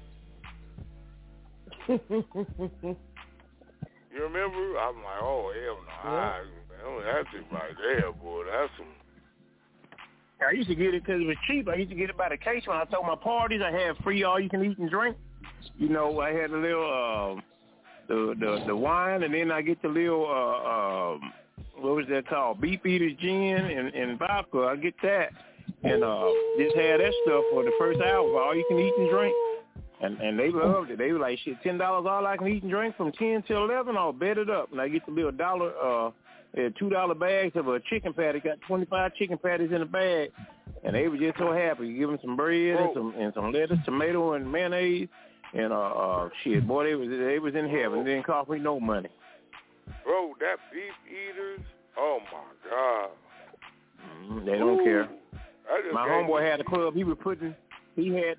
You remember? I'm like, oh, hell no. That's it right there, boy. That's some. I used to get it because it was cheap. I used to get it by the case when I told my parties. I had free all you can eat and drink. You know, I had a little the wine, and then I get the little what was that called? Beef Eaters gin and vodka. I get that, and just had that stuff for the first hour, all you can eat and drink. And they loved it. They were like, shit, $10 all I can eat and drink from 10 till 11. I'll bet it up. And I get the little $2 bags of a chicken patty. Got 25 chicken patties in a bag, and they were just so happy. You give them some bread and some lettuce, tomato, and mayonnaise, and shit, boy, they was in heaven. It didn't cost me no money. Bro, that Beef Eaters, oh my God. They don't care. My homeboy had a club. He had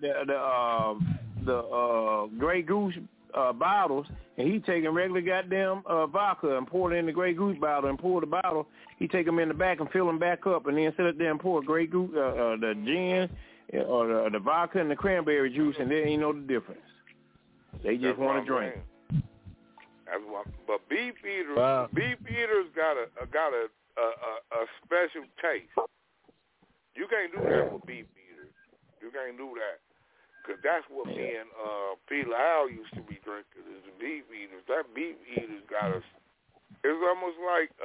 the Grey Goose bottles, and he taking regular goddamn vodka and pour it in the Grey Goose bottle and pour the bottle. He take them in the back and fill them back up, and then sit up there and pour Grey Goose, the gin, or the vodka and the cranberry juice, and they ain't know the difference. They just want to drink. But Beef Eaters, Beef Eaters got a special taste. You can't do that with Beef Eaters. You can't do that. Because that's what me and Peter Al used to be drinking, is the Beef Eaters. That Beef Eaters got us. It's almost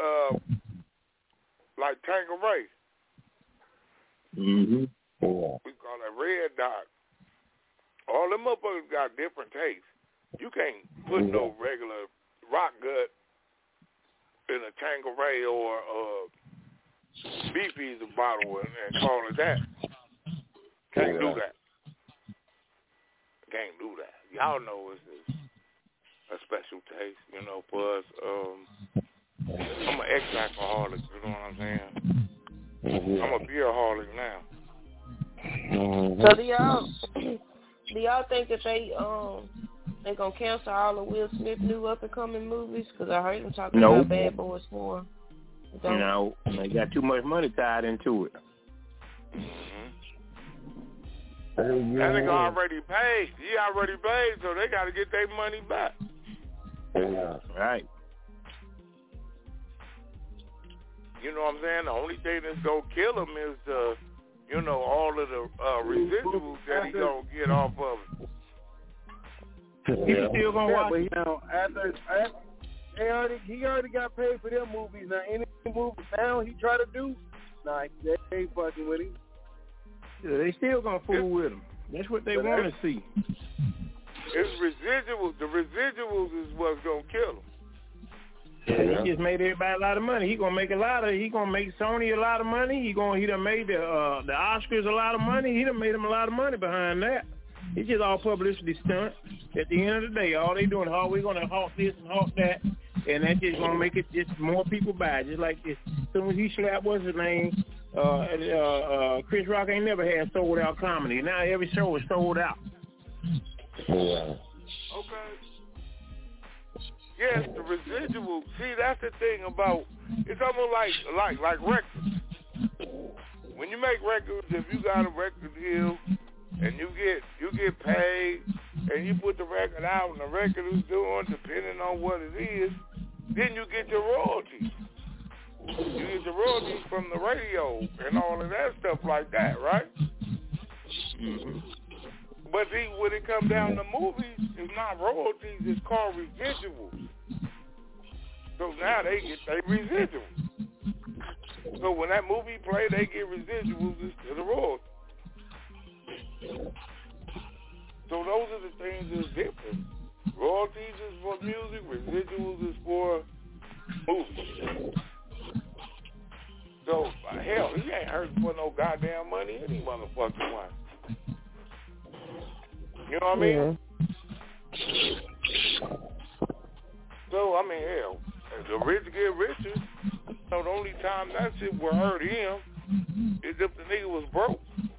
like Tanqueray. Mm-hmm. Yeah. We call that Red Dot. All them motherfuckers got different tastes. You can't put no regular rock gut in a Tanqueray or Beef Eaters bottle and call it that. Can't do that. Can't do that. y'all know it's a special taste, you know, for us. I'm an ex-alcoholic, you know what I'm saying? Mm-hmm. I'm a beer-holic now. Mm-hmm. So do y'all think that they gonna cancel all of Will Smith new up-and-coming movies? Because I heard them talking about Bad Boys 4. No, they got too much money tied into it. That nigga already paid. He already paid, so they got to get their money back. Yeah. Right. You know what I'm saying? The only thing that's going to kill him is all of the residuals that he going to get off of it. He's still going to watch it. After he already got paid for their movies. Now, any movie now he try to do, they ain't fucking with him. Yeah, they still gonna fool with him. That's what they want to see. It's residuals. The residuals is what's gonna kill him. Yeah, he just made everybody a lot of money. He gonna make Sony a lot of money. He done made the Oscars a lot of money. He done made them a lot of money behind that. It's just all publicity stunt. At the end of the day, all they doing, we're gonna halt this and halt that, and that's just gonna make it just more people buy. Just like this, as soon as he slapped what's his name. Chris Rock ain't never had sold out comedy. Now every show is sold out. Yeah. Okay. Yes, the residual. See, that's the thing about. It's almost like records. When you make records, if you got a record deal and you get paid and you put the record out and the record is doing, depending on what it is, then you get your royalties. You get the royalties from the radio and all of that stuff like that, right? Mm-hmm. But see, when it comes down to movies, it's not royalties, it's called residuals. So now they get their residuals. So when that movie play, they get residuals instead of royalties. So those are the things that's different. Royalties is for music, residuals is for movies. So, hell, he ain't hurting for no goddamn money any motherfucking way. You know what I mean? Yeah. So, I mean, hell, the rich get richer. So the only time that shit will hurt him is if the nigga was broke.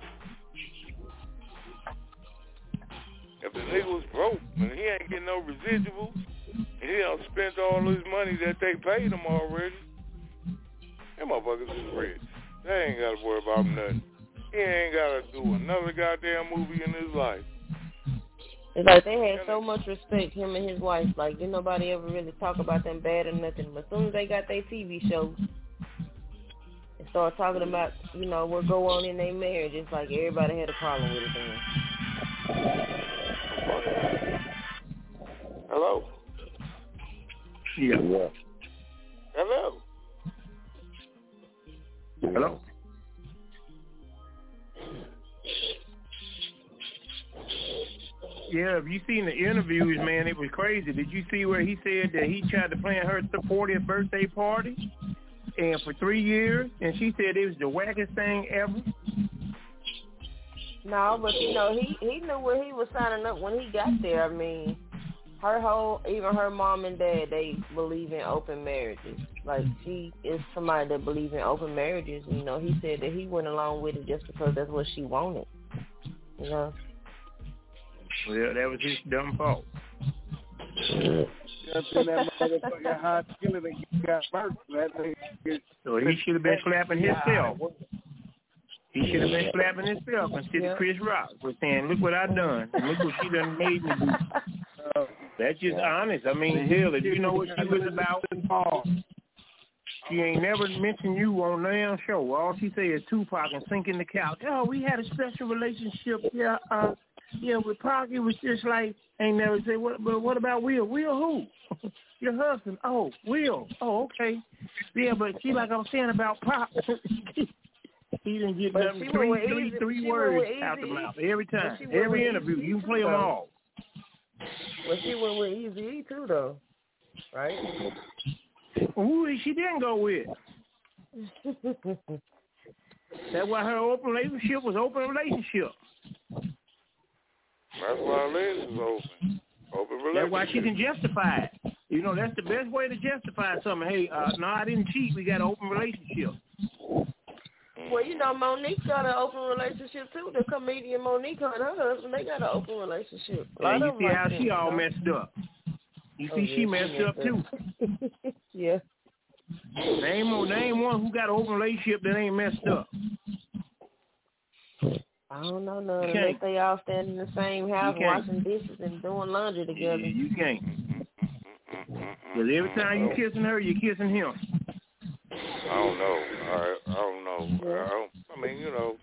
If the nigga was broke and he ain't getting no residuals, and he done spent all his money that they paid him already, them motherfuckers is rich. They ain't got to worry about nothing. He ain't got to do another goddamn movie in his life. It's like they had so much respect, him and his wife. Like, didn't nobody ever really talk about them bad or nothing. But as soon as they got their TV shows and started talking about, what go on in their marriage, it's like everybody had a problem with it then. Hello? Yeah. Hello? Hello? Yeah, if you seen the interviews, man, it was crazy. Did you see where he said that he tried to plan her 40th birthday party and for 3 years, and she said it was the wackest thing ever? No, but he knew where he was signing up when he got there. I mean, even her mom and dad, they believe in open marriages. Like, she is somebody that believes in open marriages. He said that he went along with it just because that's what she wanted. Well, that was his dumb fault. That motherfucking hot skillet and got burnt. So he should have been slapping himself. He should have been slapping himself instead of Chris Rock was saying, "Look what I done, and look what she done made me do." That's just honest. I mean, hell, if you know what she was about, she ain't never mentioned you on no show. All she say is Tupac and sinking the couch. Oh, we had a special relationship. Yeah, with Pac, it was just like, ain't never say, what about Will? Will who? Your husband. Oh, Will. Oh, okay. Yeah, but see, like I was saying about Pac, he didn't get nothing, three words out the mouth every time. Every interview, you can play them all. Well, she went with Eazy-E too, though, right? Who she didn't go with? That's why her open relationship was open relationship. That's why Liz is open. Open relationship. That's why she can justify it. You know, that's the best way to justify something. Hey, no, I didn't cheat. We got an open relationship. Well, you know, Monique got an open relationship, too. The comedian Monique and her husband, they got an open relationship. Yeah, you see how she all messed up. You see she messed up, too. Yeah. Name one who got an open relationship that ain't messed up. I don't know none unless they all stand in the same house washing dishes and doing laundry together. Yeah, you can't. Because every time you kissing her, you're kissing him. I don't know. I don't know. I mean, you know,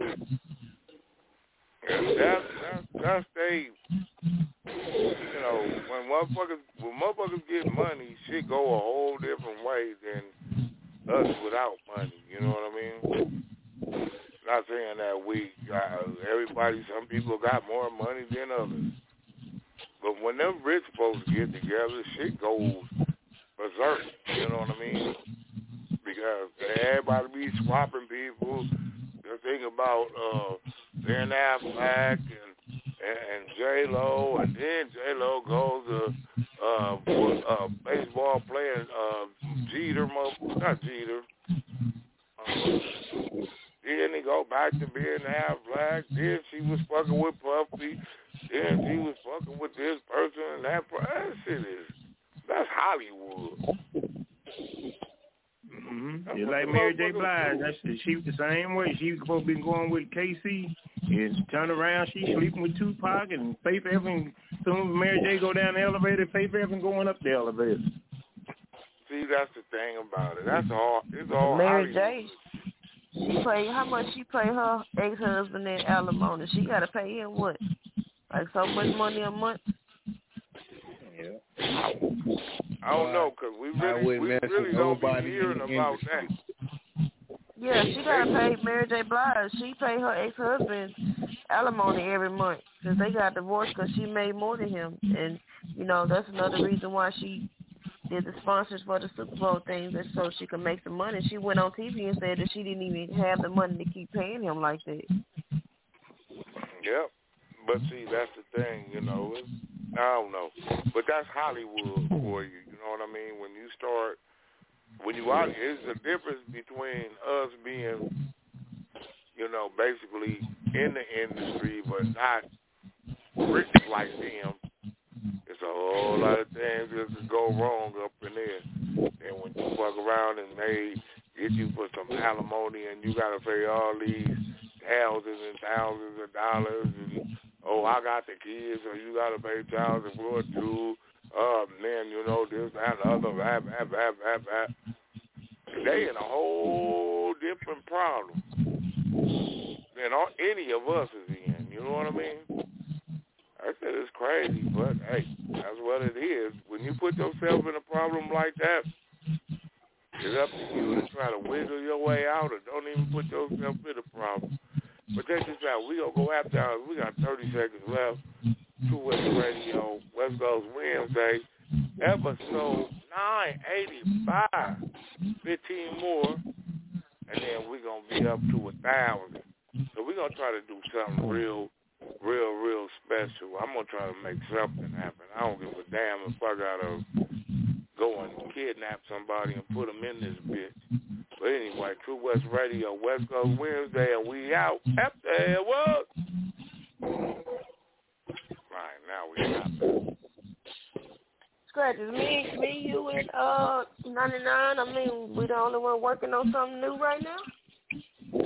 that's they. You know, when motherfuckers get money, shit go a whole different way than us without money. You know what I mean? Not saying that everybody, some people got more money than others. But when them rich folks get together, shit goes berserk. You know what I mean? Because everybody be swapping people. Just think about Ben Affleck and J-Lo, and then J-Lo goes to baseball player Jeter, not Jeter. Then he go back to being Affleck. Then she was fucking with Puffy. Then she was fucking with this person and that person. That shit that's Hollywood. Mm-hmm. Just like Mary J. Blige, she was the same way. She was supposed to be going with KC, and turn around, she sleeping with Tupac, and Faith Evans. Soon as Mary J. go down the elevator, Faith Evans going up the elevator. See, that's the thing about it. That's all. It's all Mary Hollywood. J. How much she pay her ex-husband in alimony? She got to pay him what? Like so much money a month? Yeah. I don't know, because we really don't be hearing about that. Yeah, she got to pay Mary J. Blige. She pay her ex-husband alimony every month because they got divorced because she made more than him. And, you know, that's another reason why she did the sponsors for the Super Bowl things and so she could make some money. She went on TV and said that she didn't even have the money to keep paying him like that. Yep. But see, that's the thing, you know. I don't know. But that's Hollywood for you, you know what I mean? When you out, it's the difference between us being, you know, basically in the industry but not rich like them. It's a whole lot of things that could go wrong up in there. And when you fuck around and they get you for some alimony and you got to pay all these thousands and thousands of dollars and, oh, I got the kids, so you got to pay child support too. Man, you know, this, that, and the other, They in a whole different problem than any of us is in. You know what I mean? I said it's crazy, but hey, that's what it is. When you put yourself in a problem like that, it's up to you to try to wiggle your way out or don't even put yourself in a problem. But check this out. We going to go after hours. We got 30 seconds left. True West Radio, West Coast Wednesday, episode 985. 15 more, and then we're going to be up to 1,000. So we're going to try to do something real special. I'm going to try to make something happen. I don't give a damn if I got to go and kidnap somebody and put them in this bitch. But anyway, True West Radio, West Coast Wednesday, and we out. After what? Right, now we out. Scratches, me, you, and 99. I mean, we the only one working on something new right now?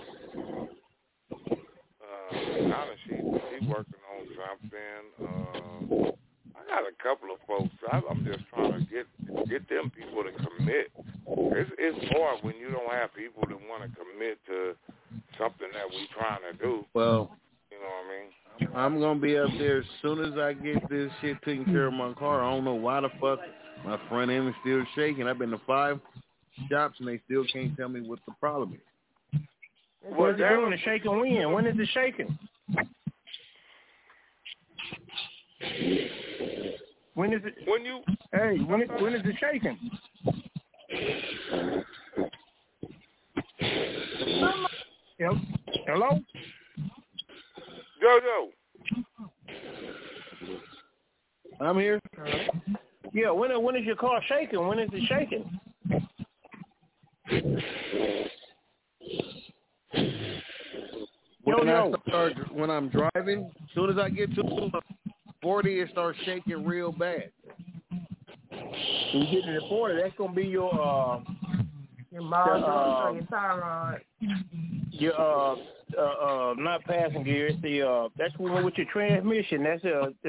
She working on something. I got a couple of folks. I'm just trying to get them people to commit. It's hard when you don't have people that want to commit to something that we trying to do. Well, you know what I mean? I'm going to be up there as soon as I get this shit taken care of my car. I don't know why the fuck my front end is still shaking. I've been to 5 shops and they still can't tell me what the problem is. What's it doing? The shaking when? When is it shaking? When is it? When you? Hey, when is it shaking? Yep. Hello? Jojo. I'm here. Yeah, when is your car shaking? When is it shaking? When I'm driving, as soon as I get to 40, it starts shaking real bad. When you get to the 40, that's gonna be your module or your tie rod. Your not passing gear. It's the that's with your transmission. That's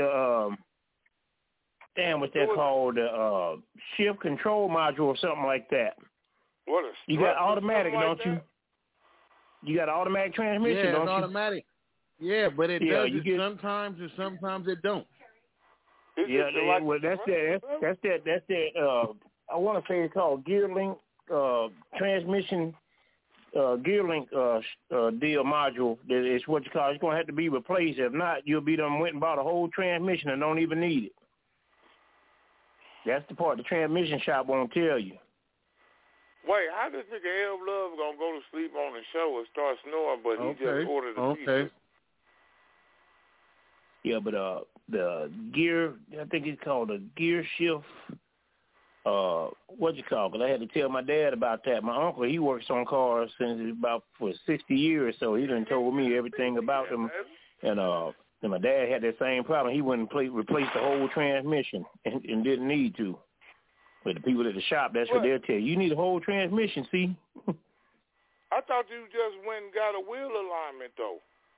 what's that called? Shift control module or something like that. What is? You got automatic, like don't you? You got automatic transmission, don't you? Yeah, it's automatic. Yeah, but it does it sometimes and sometimes it don't. That's that. I want to say it's called GearLink transmission GearLink deal module. It's what you call. It's gonna have to be replaced. If not, you'll be done went and bought a whole transmission and don't even need it. That's the part the transmission shop won't tell you. Wait, how does nigga L Love gonna go to sleep on the show and start snoring, but he just ordered a pizza? Yeah, but the gear, I think it's called a gear shift. What you call? Because I had to tell my dad about that. My uncle, he works on cars since for 60 years, so he done told me everything about them. And my dad had that same problem. He wouldn't replace the whole transmission and didn't need to. But the people at the shop, that's what they'll tell you. You need a whole transmission, see? I thought you just went and got a wheel alignment, though.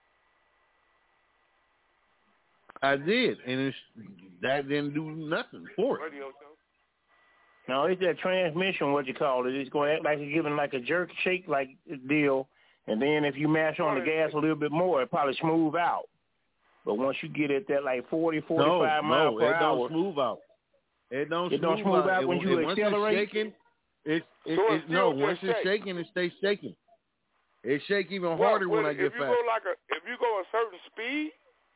I did, and that didn't do nothing for it. Radio show. No, it's that transmission, what you call it. It's going to act like it's giving like a jerk shake like deal, and then if you mash on the gas a little bit more, it probably smooth out. But once you get at that like 40, 45 miles per hour. No, it don't smooth out. It don't smooth out when you accelerate? Once it's shaking, it stays shaking. It shake even harder when I get fast. If you go a certain speed?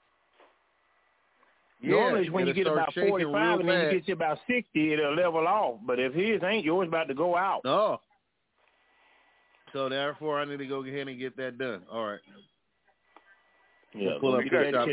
Normally when you get about 45 and then you get to about 60, it'll level off. But if his ain't, yours about to go out. No. So therefore, I need to go ahead and get that done. All right. Yeah. Pull up you got your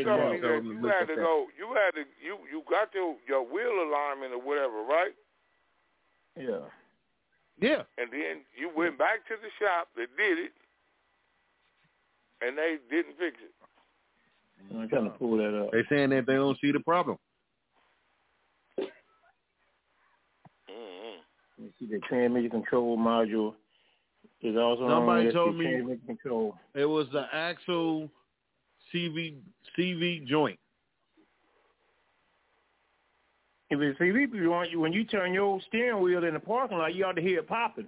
wheel alignment or whatever, right? Yeah. Yeah. And then you went back to the shop that did it, and they didn't fix it. I'm trying to pull that up. They're saying that they don't see the problem. You see the transmission control module is also somebody told me transmission control. It was the axle CV joint. If it's CV joint, when you turn your steering wheel in the parking lot, you ought to hear it popping.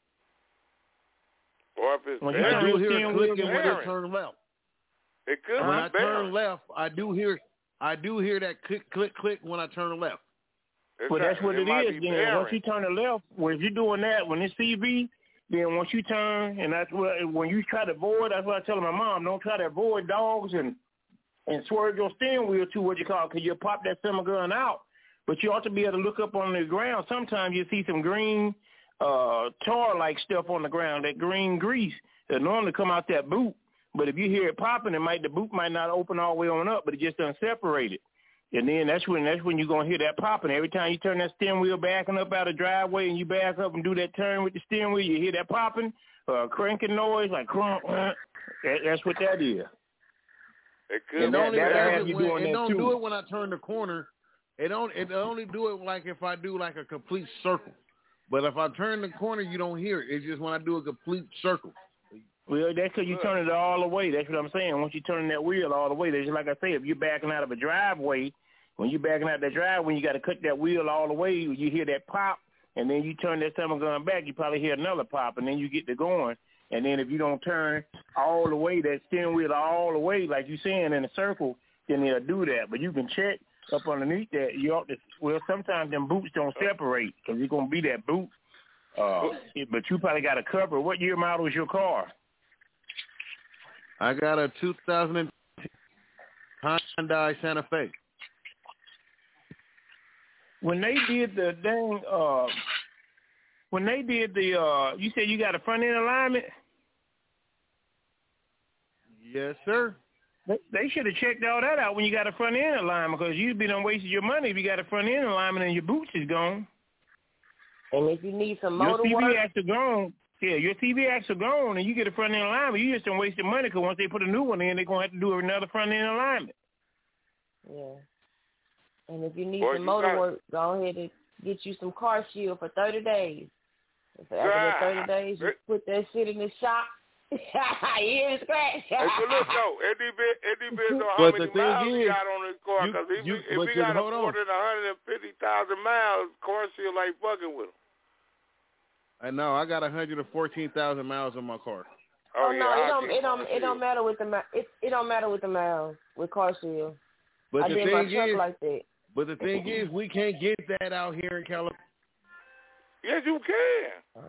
Or if it's I do hear it clicking when I turn left. It could when I turn left, I do hear that click when I turn left. Well, that's what it is. Then once you turn to left, if you're doing that, when it's CV, then once you turn, and that's what when you try to avoid, that's what I tell my mom: don't try to avoid dogs and swerve your steering wheel to what you call, because you'll pop that summer gun out. But you ought to be able to look up on the ground. Sometimes you see some green tar-like stuff on the ground, that green grease that normally come out that boot. But if you hear it popping, the boot might not open all the way on up, but it just doesn't separate it. And then that's when you're gonna hear that popping. Every time you turn that steering wheel backing up out of the driveway and you back up and do that turn with the steering wheel, you hear that popping, cranking noise like crunk. That's what that is. It could. It don't do it when I turn the corner. It only do it like if I do like a complete circle. But if I turn the corner, you don't hear it. It's just when I do a complete circle. Well, that's because you turn it all the way. That's what I'm saying. Once you turn that wheel all the way, that's like I say, if you're backing out of a driveway, when you're backing out of that driveway, you got to cut that wheel all the way. You hear that pop, and then you turn that summer gun back, you probably hear another pop, and then you get to going. And then if you don't turn all the way, that steering wheel all the way, like you're saying in a circle, then they'll do that. But you can check up underneath that. You ought to. Well, sometimes them boots don't separate because it's gonna be that boot. But you probably got a cover. What year model is your car? I got a 2010 Hyundai Santa Fe. When they did the dang, you said you got a front end alignment? Yes, sir. They should have checked all that out when you got a front end alignment, because you'd be done wasted your money if you got a front end alignment and your boots is gone. And if you need some motor your work, CV acts are gone. Yeah, your CV acts are gone, and you get a front end alignment. You just don't waste your money, because once they put a new one in, they're gonna have to do another front end alignment. Yeah. And if you need some motor work, go ahead and get you some car shield for 30 days. If after the 30 days, you put that shit in the shop. You hear scratch? Hey, but look, though, it depends on how many miles he got on his car. Because if he got more than 150,000 miles, car shield ain't fucking with him. I know. I got 114,000 miles on my car. Oh no, it don't matter with the it don't matter with the miles with car shield. But I did my truck like that. But the thing is, we can't get that out here in California. Yes, you can.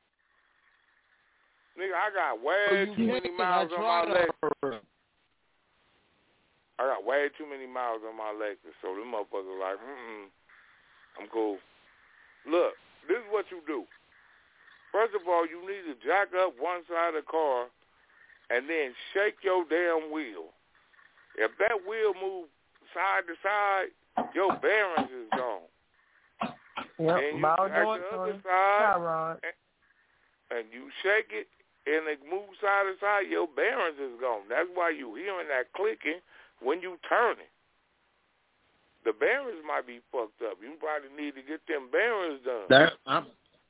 Nigga, I got way too many miles on my Lexus. I got way too many miles on my Lexus, so them motherfuckers like, I'm cool. Look, this is what you do. First of all, you need to jack up one side of the car and then shake your damn wheel. If that wheel moves side to side, your bearings is gone. Yep, and you jack the other side, and you shake it, and it moves side to side, your bearings is gone. That's why you hearing that clicking when you turning. The bearings might be fucked up. You probably need to get them bearings done.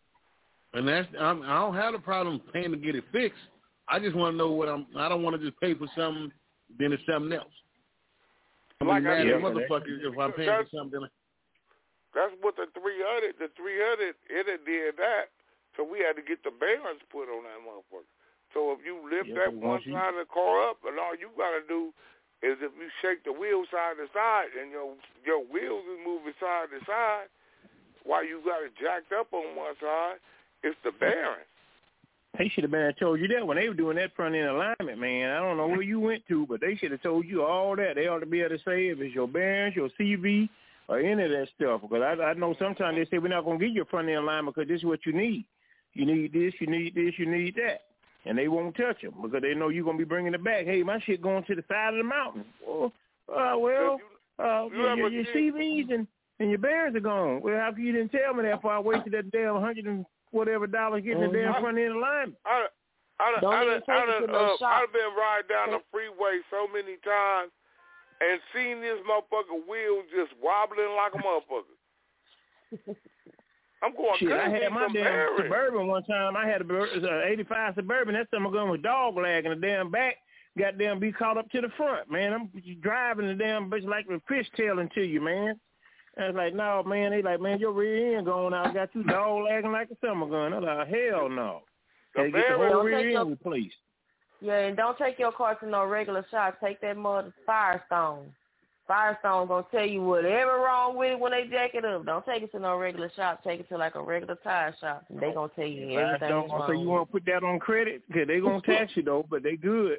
I don't have a problem paying to get it fixed. I just want to know I don't want to just pay for something, then it's something else. I'm like mad at motherfuckers if I'm paying for something. That's what the 300 it did that. So we had to get the bearings put on that motherfucker. So if you lift that one side of the car up, and all you got to do is if you shake the wheel side to side, and your wheels is moving side to side, while you got it jacked up on one side, it's the bearings. They should have been told you that when they were doing that front end alignment, man. I don't know where you went to, but they should have told you all that. They ought to be able to say if it's your bearings, your CV, or any of that stuff. Because I know sometimes they say we're not going to give you a front end alignment because this is what you need. You need this, you need this, you need that. And they won't touch them because they know you're going to be bringing it back. Hey, my shit going to the side of the mountain. Your CVs and your bearings are gone. Well, how come you didn't tell me that before I wasted that damn $100 and whatever dollars getting the damn front end alignment? I've been riding down the freeway so many times and seen this motherfucker wheel just wobbling like a motherfucker. I'm going shit, I had my damn Suburban one time. I had a 85 Suburban. That summer gun was dog lag in the damn back. Goddamn be caught up to the front, man. I'm driving the damn bitch like a fishtailing to you, man. I was like, no, man. They like, man, your rear end going out. Got you dog lagging like a summer gun. I was like, hell no. They get the whole rear end replaced. Yeah, and don't take your car to no regular shop. Take that mother Firestone. Firestone gonna tell you whatever wrong with it when they jack it up. Don't take it to no regular shop. Take it to like a regular tire shop. And they gonna tell you everything wrong. So you want to put that on credit? Cause they gonna tax you though, but they good.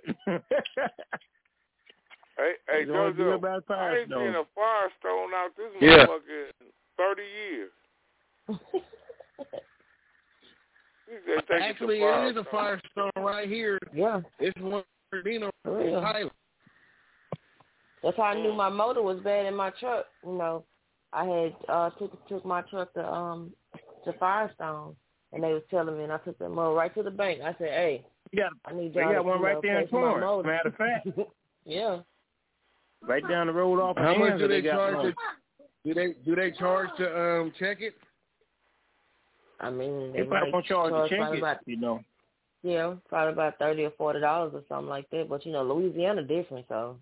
Hey, Jojo, I ain't seen a Firestone out this motherfucker in 30 years. Actually, it is a Firestone right here. Yeah. It's one for Dino Tyler. That's how I knew my motor was bad in my truck. You know, I had took my truck to Firestone, and they was telling me, and I took that motor right to the bank. I said, "Hey, I need y'all they got one right there in Torrance. Matter of fact, yeah, right down the road off. How much do they charge? Do they charge to check it? I mean, they probably won't charge to check it. You know. Yeah, probably about $30 or $40 or something like that. But you know, Louisiana different, so.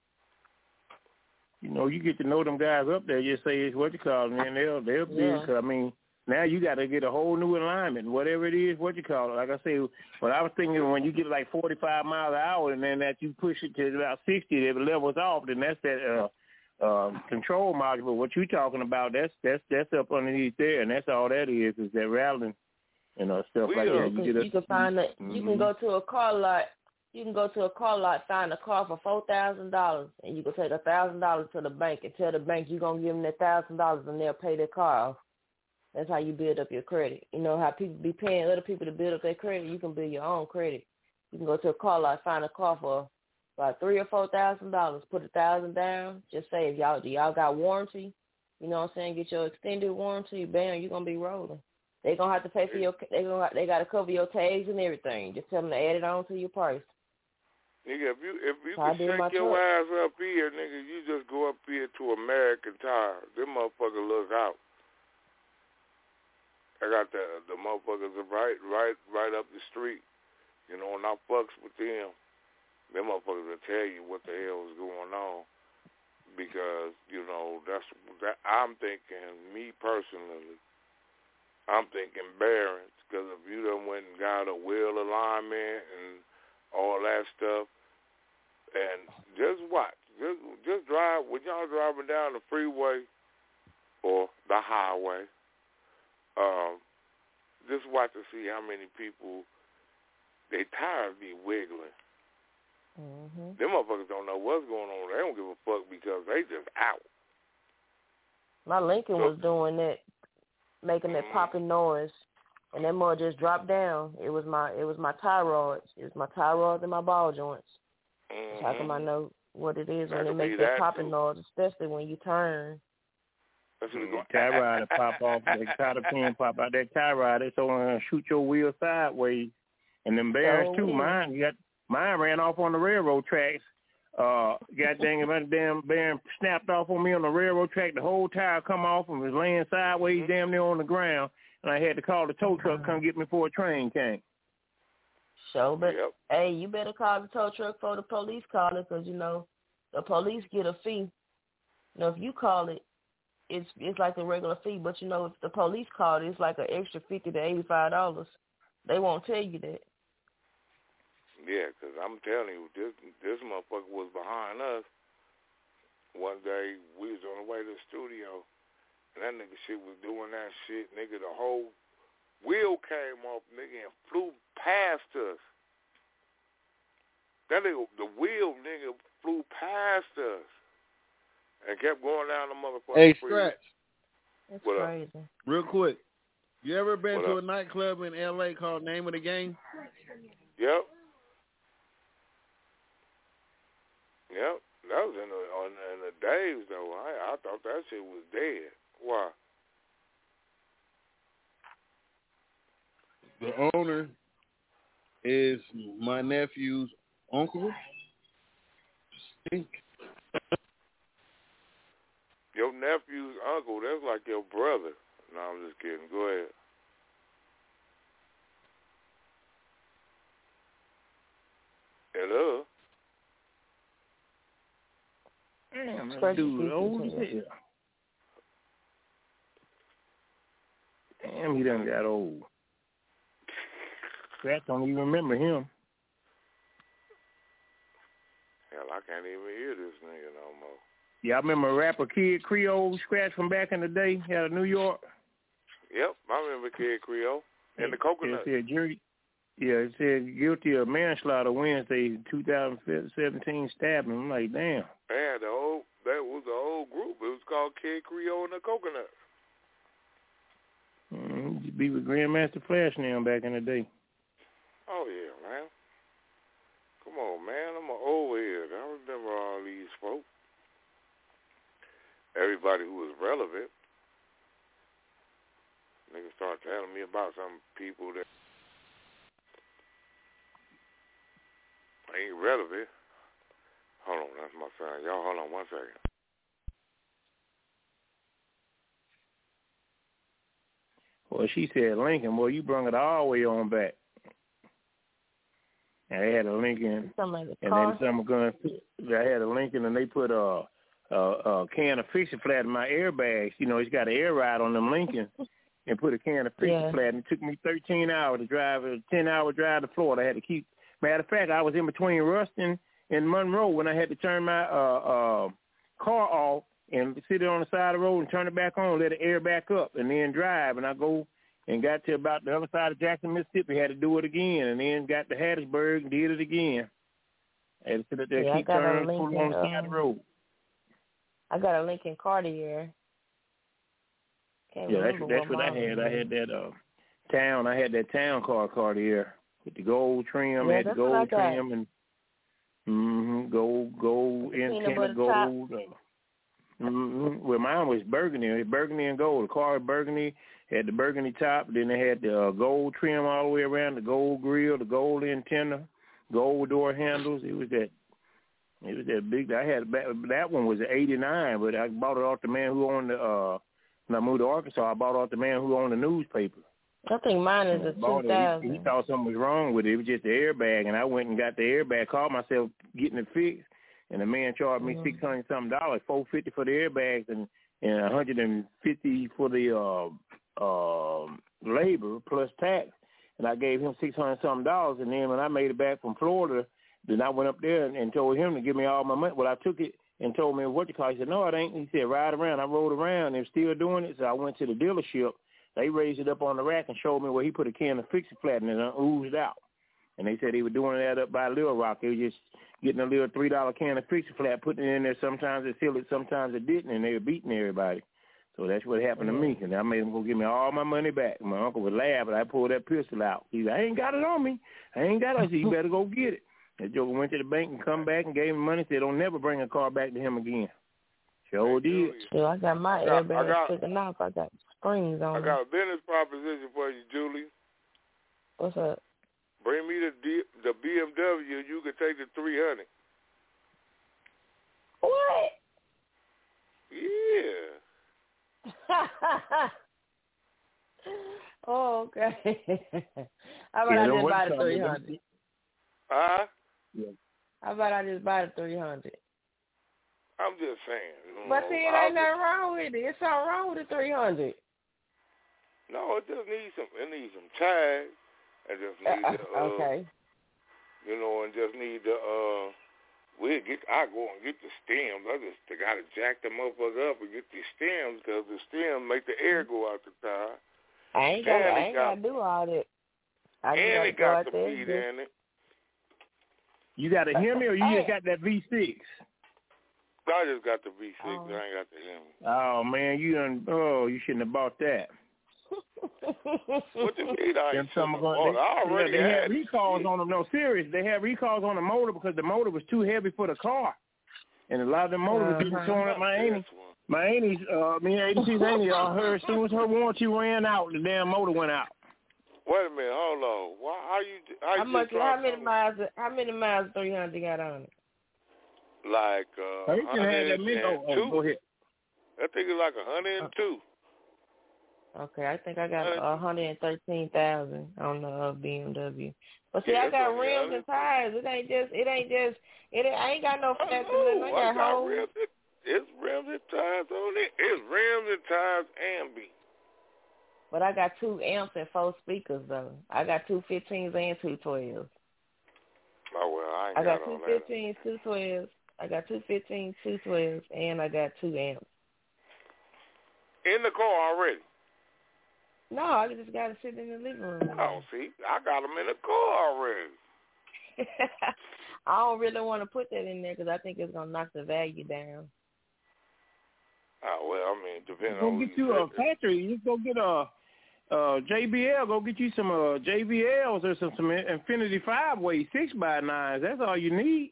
You know, you get to know them guys up there. You say it's what you call them, and they'll be. I mean, now you got to get a whole new alignment, whatever it is, what you call it. Like I say, what I was thinking when you get like 45 miles an hour, and then that you push it to about 60, if it levels off, then that's that control module. But what you talking about, that's up underneath there, and that's all that is that rattling, stuff like that. You can find that. You can go to a car lot. You can go to a car lot, find a car for $4,000, and you can take $1,000 to the bank and tell the bank you're going to give them that $1,000 and they'll pay their car off. That's how you build up your credit. You know how people be paying other people to build up their credit? You can build your own credit. You can go to a car lot, find a car for about $3,000 or $4,000. Put $1,000 down. Just say if y'all got warranty, you know what I'm saying? Get your extended warranty. Bam, you're gonna be rolling. They gonna have to pay for your. They gotta cover your tags and everything. Just tell them to add it on to your price. Nigga, if you can shake your ass up here, nigga, you just go up here to American Tire. Them motherfuckers look out. I got the motherfuckers right up the street. You know, and I fucks with them. Them motherfuckers will tell you what the hell is going on. Because, you know, that I'm thinking, me personally, I'm thinking Barron's. Because if you done went and got a wheel alignment and all that stuff, and just watch. Just drive. When y'all driving down the freeway or the highway, just watch to see how many people, they tires be wiggling. Mm-hmm. Them motherfuckers don't know what's going on. They don't give a fuck because they just out. My Lincoln was doing that, making that popping noise, and that mud just dropped down. It was my tie rods. It was my tie rods and my ball joints. Mm-hmm. How come I know what it is when it makes that popping noise, especially when you turn? Tie rod pop off. That tie pin pop out. That tie rod, it's gonna shoot your wheel sideways. And them bears too. Mine ran off on the railroad tracks. God dang it, my damn bear snapped off on me on the railroad track. The whole tire come off and was laying sideways damn near on the ground. And I had to call the tow truck come get me before a train came. So, but hey, you better call the tow truck for the police call it, because you know the police get a fee. You know, if you call it, it's like a regular fee. But you know, if the police call it, it's like an extra $50 to $85. They won't tell you that. Yeah, because I'm telling you, this motherfucker was behind us. One day we was on the way to the studio, and that nigga shit was doing that shit, nigga. The whole wheel came off, nigga, and flew past us. That nigga, the wheel, nigga, flew past us and kept going down the motherfucking Hey, freeway. Scratch. That's what crazy. Up? Real quick. You ever been to a nightclub in L.A. called Name of the Game? Yep. Yep. That was in the days, though. I thought that shit was dead. Why? The owner is my nephew's uncle. Your nephew's uncle, that's like your brother. No, I'm just kidding. Go ahead. Hello? Damn, that dude old as hell. Damn, he done got old. Scratch don't even remember him. Hell, I can't even hear this nigga no more. Yeah, I remember rapper Kid Creole, Scratch from back in the day, out of New York. Yep, I remember Kid Creole. And the Coconut. It said guilty of manslaughter Wednesday, 2017 stabbing. I'm like, damn. Man, that was the old group. It was called Kid Creole and the Coconut. He be with Grandmaster Flash now back in the day. Oh, yeah, man. Come on, man. I'm an old head. I remember all these folks. Everybody who was relevant. Niggas start telling me about some people that ain't relevant. Hold on, that's my son. Y'all hold on 1 second. Well, she said Lincoln. Well, you brung it all the way on back. And they had a Lincoln, and then some guns. I had a Lincoln, and they put a can of fishing flat in my airbags. You know, it's got an air ride on them Lincolns, and put a can of fishing flat. And it took me 13 hours to drive, a 10-hour drive to Florida. I had to keep. Matter of fact, I was in between Ruston and Monroe when I had to turn my car off and sit it on the side of the road and turn it back on, let it air back up, and then drive. And I go and got to about the other side of Jackson, Mississippi, had to do it again, and then got to Hattiesburg and did it again. I had to sit up there, keep turning, pull on the side of the road. I got a Lincoln Cartier. That's what I had. I had that town car Cartier with the gold trim, had the gold trim, and Gold, antenna gold. Well, mine was burgundy and gold. The car was burgundy, had the burgundy top. Then they had the gold trim all the way around, the gold grill, the gold antenna, gold door handles. It was that big. I had that one was an '89, but I bought it off the man who owned the. When I moved to Arkansas, I bought off the man who owned the newspaper. I think mine is a 2000. He thought something was wrong with it. It was just the airbag, and I went and got the airbag. Called myself getting it fixed, and the man charged me $600 something, $450 for the airbags, and $150 for the labor plus tax. And I gave him $600 something, and then when I made it back from Florida, then I went up there and told him to give me all my money. Well, I took it and told me what you call. He said, no, it ain't. He said, ride around. I rode around. They're still doing it, so I went to the dealership. They raised it up on the rack and showed me where he put a can of Fix-A-Flat and it oozed out. And they said they were doing that up by Little Rock. They were just getting a little $3 can of Fix-A-Flat, putting it in there. Sometimes it sealed it, sometimes it didn't, and they were beating everybody. So that's what happened to me. And I made him go give me all my money back. My uncle would laugh, but I pulled that pistol out. He said, I ain't got it on me. I ain't got it. I said, you better go get it. That joker went to the bank and come back and gave him money. Said, don't never bring a car back to him again. Sure did. Yeah, I got my airbag taken off. I got springs on it. I got a business proposition for you, Julie. What's up? Bring me the BMW. You can take the 300. What? Yeah. Oh, okay. How about I just buy the 300? Huh? Yeah. How about I just buy the 300? I'm just saying. But see, it ain't nothing wrong with it. It's something wrong with the 300. No, it just needs some. It needs some tags. It just needs okay. You know, and just need the I go and get the stems. I gotta jack the motherfucker up and get the stems because the stems make the air go out the tire. I ain't gotta do all that. And it got the beat in it. You got a Hemi or you just got that V6? I just got the V6. I ain't got the Hemi. Oh man, you shouldn't have bought that. What you mean? I already they had recalls on them. No, serious. They had recalls on the motor because the motor was too heavy for the car, and a lot of the motors were getting torn up. My auntie, me and ADC's auntie, her as soon as her warranty ran out, the damn motor went out. Wait a minute, hold on. How many miles 300 got on it? Like go ahead. I think it's like 102. Okay, I think I got 113,000 on the BMW. But see, I got rims and tires. I ain't got no flat in it. I got holes. It's rims and tires on it. It's rims and tires and beat. But I got 2 amps and 4 speakers though. I got 2 15s and 2 12s. Oh well, I got 2 15s, 2 12s. I got 2 15s, 2 12s, and I got 2 amps. In the car already? No, I just got to sit in the living room. Oh, see, I got them in the car already. I don't really want to put that in there because I think it's going to knock the value down. Oh, well, I mean, depending on... Go get you a factory. You go get a JBL. Go get you some JBLs or some Infinity 5-way 6x9s. That's all you need.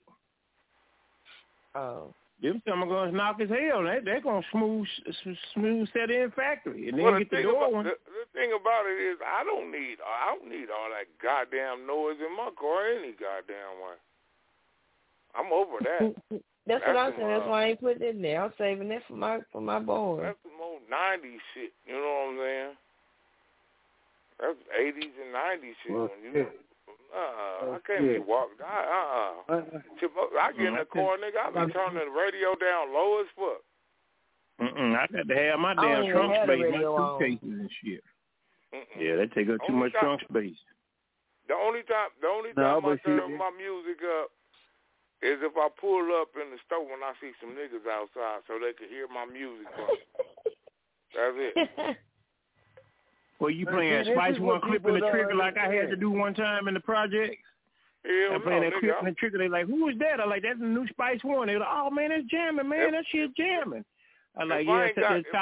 Oh. Them some are going to knock as hell. They're going to smooth set in factory. And then get the door one. The thing about it is I don't need all that goddamn noise in my car any goddamn way. I'm over that. That's what I'm saying. That's why I ain't put it in there. I'm saving that for my boy. That's some old 90s shit. You know what I'm saying? That's 80s and 90s shit. Well, I can't be walking. I get in the car, nigga. I be turning the radio down low as fuck. I got to have my damn trunk space, my suitcases and shit. Yeah, they take up too much trunk space. The only time I turn my music up is if I pull up in the store when I see some niggas outside so they can hear my music. That's it. Well, you playing Spice One clipping the trigger like I had to do one time in the project? I'm playing that clipping the trigger. They like, who is that? I like, that's the new Spice One. They like, oh man, that's jamming, man. That shit jamming. I like, if I ain't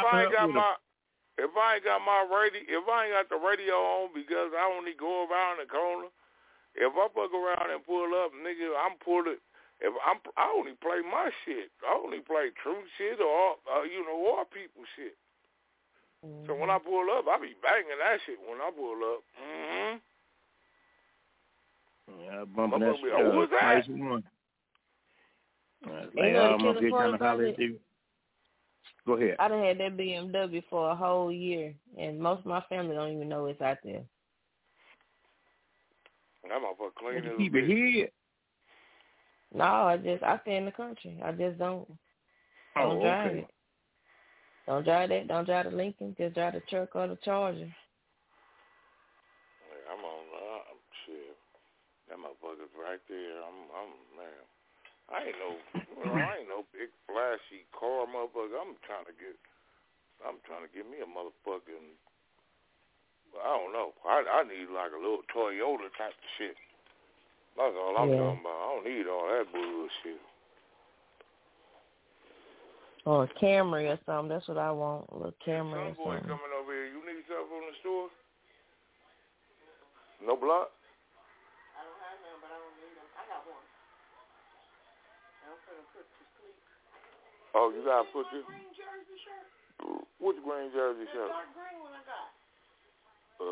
got the radio on because I only go around the corner, if I fuck around and pull up, nigga, I'm pulling. I only play my shit. I only play true shit or all people shit. Mm-hmm. So when I pull up, I be banging that shit when I pull up. Mm-hmm. Yeah, bumping that shit. Who was that? Go ahead. I done had that BMW for a whole year, and most of my family don't even know it's out there. That motherfucker clean as keep it here. No, I stay in the country. I just don't drive it. Don't drive that. Don't drive the Lincoln. Just drive the truck or the Charger. Yeah, I'm on. Shit. That motherfucker's right there. I'm man. I ain't no big flashy car motherfucker. I'm trying to get me a motherfucking. I don't know. I need like a little Toyota type of shit. That's all I'm talking about. I don't need all that bullshit. Or a Camry or something. That's what I want. A little Camry or something. Coming over here. You need something from the store? No block? I don't have none, but I don't need them. I got one. I'm finna put to sleep. Oh, you gotta put this? Green jersey shirt? Which green jersey shirt? Dark green one I got. Go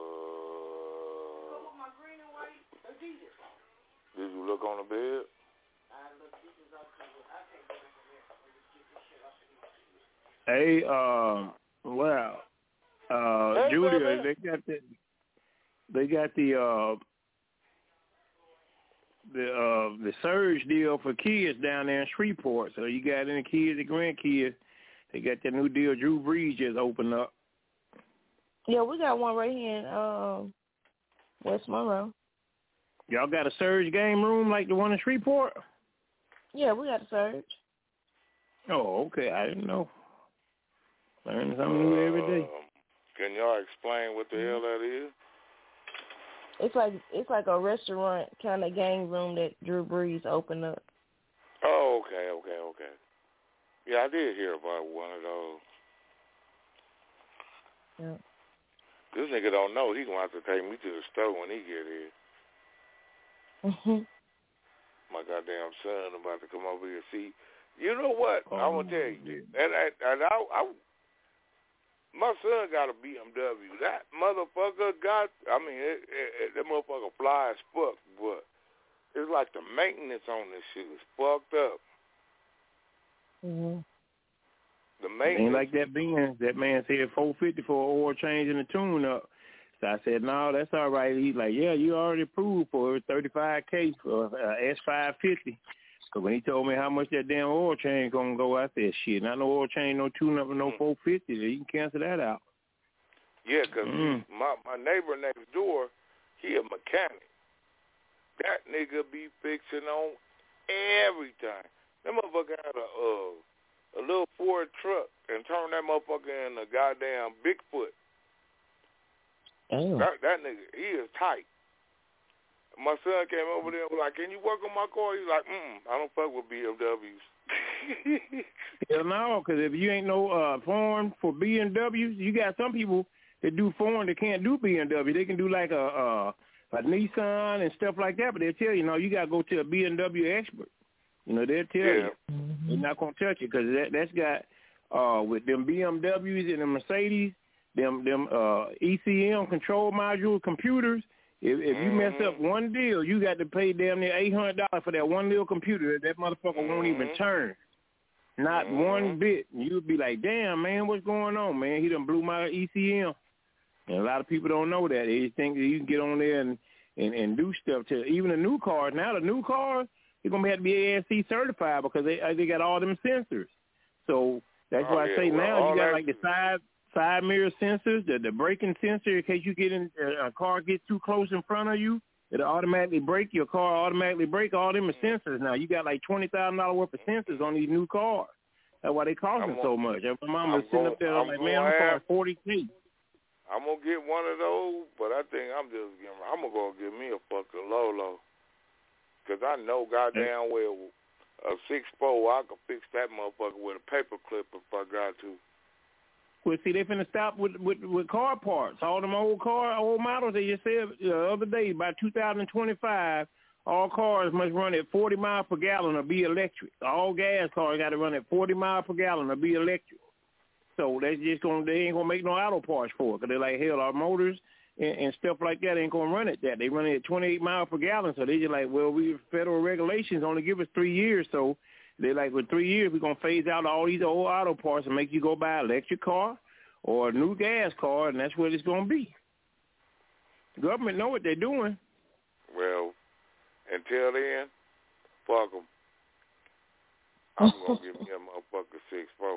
with my green and white Adidas. Did you look on the bed? I looked. This is up to it. I can't get it from there. I'll just get this shit off of you. Hey, Julia, they got the surge deal for kids down there in Shreveport. So you got any kids or grandkids, they got that new deal Drew Brees just opened up. Yeah, we got one right here in West Monroe. Y'all got a surge game room like the one in Shreveport? Yeah, we got a surge. Oh, okay. I didn't know. Learning something new every day. Can y'all explain what the hell that is? It's like a restaurant kind of game room that Drew Brees opened up. Oh, okay. Yeah, I did hear about one of those. Yeah. This nigga don't know. He gonna have to take me to the store when he get here. My goddamn son about to come over here and see. You know what? I want to tell you. My son got a BMW. That motherfucker got, that motherfucker fly as fuck, but it's like the maintenance on this shit is fucked up. Mm-hmm. The maintenance. Ain't like that Benz. That man said $450 for an oil change and a tune-up. So I said, no, that's all right. He's like, yeah, you already approved for it, $35K for S550. So when he told me how much that damn oil change going to go, I said, shit, not no oil change, no tune-up, no $450. You can cancel that out. Yeah, because my neighbor next door, he a mechanic. That nigga be fixing on everything. That motherfucker had a little Ford truck and turned that motherfucker into a goddamn Bigfoot. Damn. That nigga, he is tight. My son came over there and was like, can you work on my car? He's like, I don't fuck with BMWs. Hell no, because if you ain't no foreign for BMWs, you got some people that do foreign that can't do BMW. They can do like a Nissan and stuff like that, but they'll tell you, no, you got to go to a BMW expert. You know, they'll tell you. They're not going to touch it because that's got, with them BMWs and the Mercedes, them ECM control module computers, if you mess up one deal, you got to pay damn near $800 for that one little computer. That motherfucker won't even turn. Not one bit. You'll be like, damn, man, what's going on, man? He done blew my ECM. And a lot of people don't know that. They just think that you can get on there and do stuff to even the new cars. Now the new cars, they're going to have to be ASC certified because they got all them sensors. So that's why I say now you got like the side mirror sensors, the braking sensor in case you get in a car gets too close in front of you, it'll automatically brake. Your car automatically brake. All them are sensors now. You got like $20,000 worth of sensors on these new cars. That's why they costing so much. My mom was sitting up there like, man, I'm car $40K. I'm gonna get one of those, but I think I'm going to go get me a fucking Lolo, because I know goddamn well a 6.4 I could fix that motherfucker with a paper clip if I got to. Well, see, they finna stop with car parts. All them old models, they just said the other day, by 2025, all cars must run at 40 miles per gallon or be electric. All gas cars got to run at 40 miles per gallon or be electric. So they ain't gonna make no auto parts for it. Cause they're like, hell, our motors and stuff like that ain't gonna run at that. They run it at 28 miles per gallon. So they just like, well, federal regulations only give us 3 years. So they're like, with 3 years, we're gonna phase out all these old auto parts and make you go buy an electric car or a new gas car, and that's what it's gonna be. The government know what they're doing. Well, until then, fuck them. I'm gonna give me a motherfucker 6'4".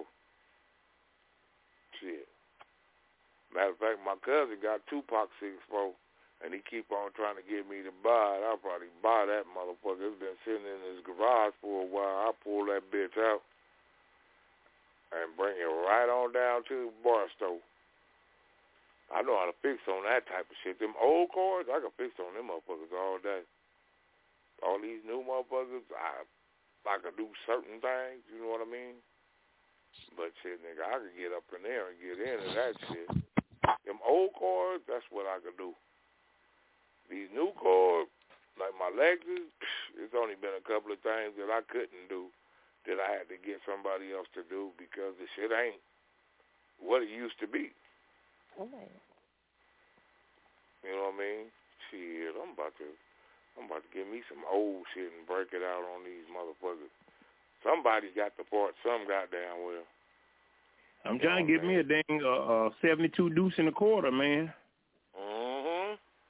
Shit. Matter of fact, my cousin got Tupac 6'4", and he keep on trying to get me to buy it. I'll probably buy that motherfucker. It's been sitting in his garage for a while. I'll pull that bitch out and bring it right on down to the bar store. I know how to fix on that type of shit. Them old cars, I can fix on them motherfuckers all day. All these new motherfuckers, I can do certain things, you know what I mean? But shit, nigga, I could get up in there and get into that shit. Them old cars, that's what I could do. These new cars, like my Lexus, it's only been a couple of things that I couldn't do that I had to get somebody else to do because the shit ain't what it used to be. Okay. You know what I mean? Shit, I'm about to give me some old shit and break it out on these motherfuckers. Somebody got the part some goddamn well. I'm trying to get me a dang 72 deuce and a quarter, man. Mm-hmm.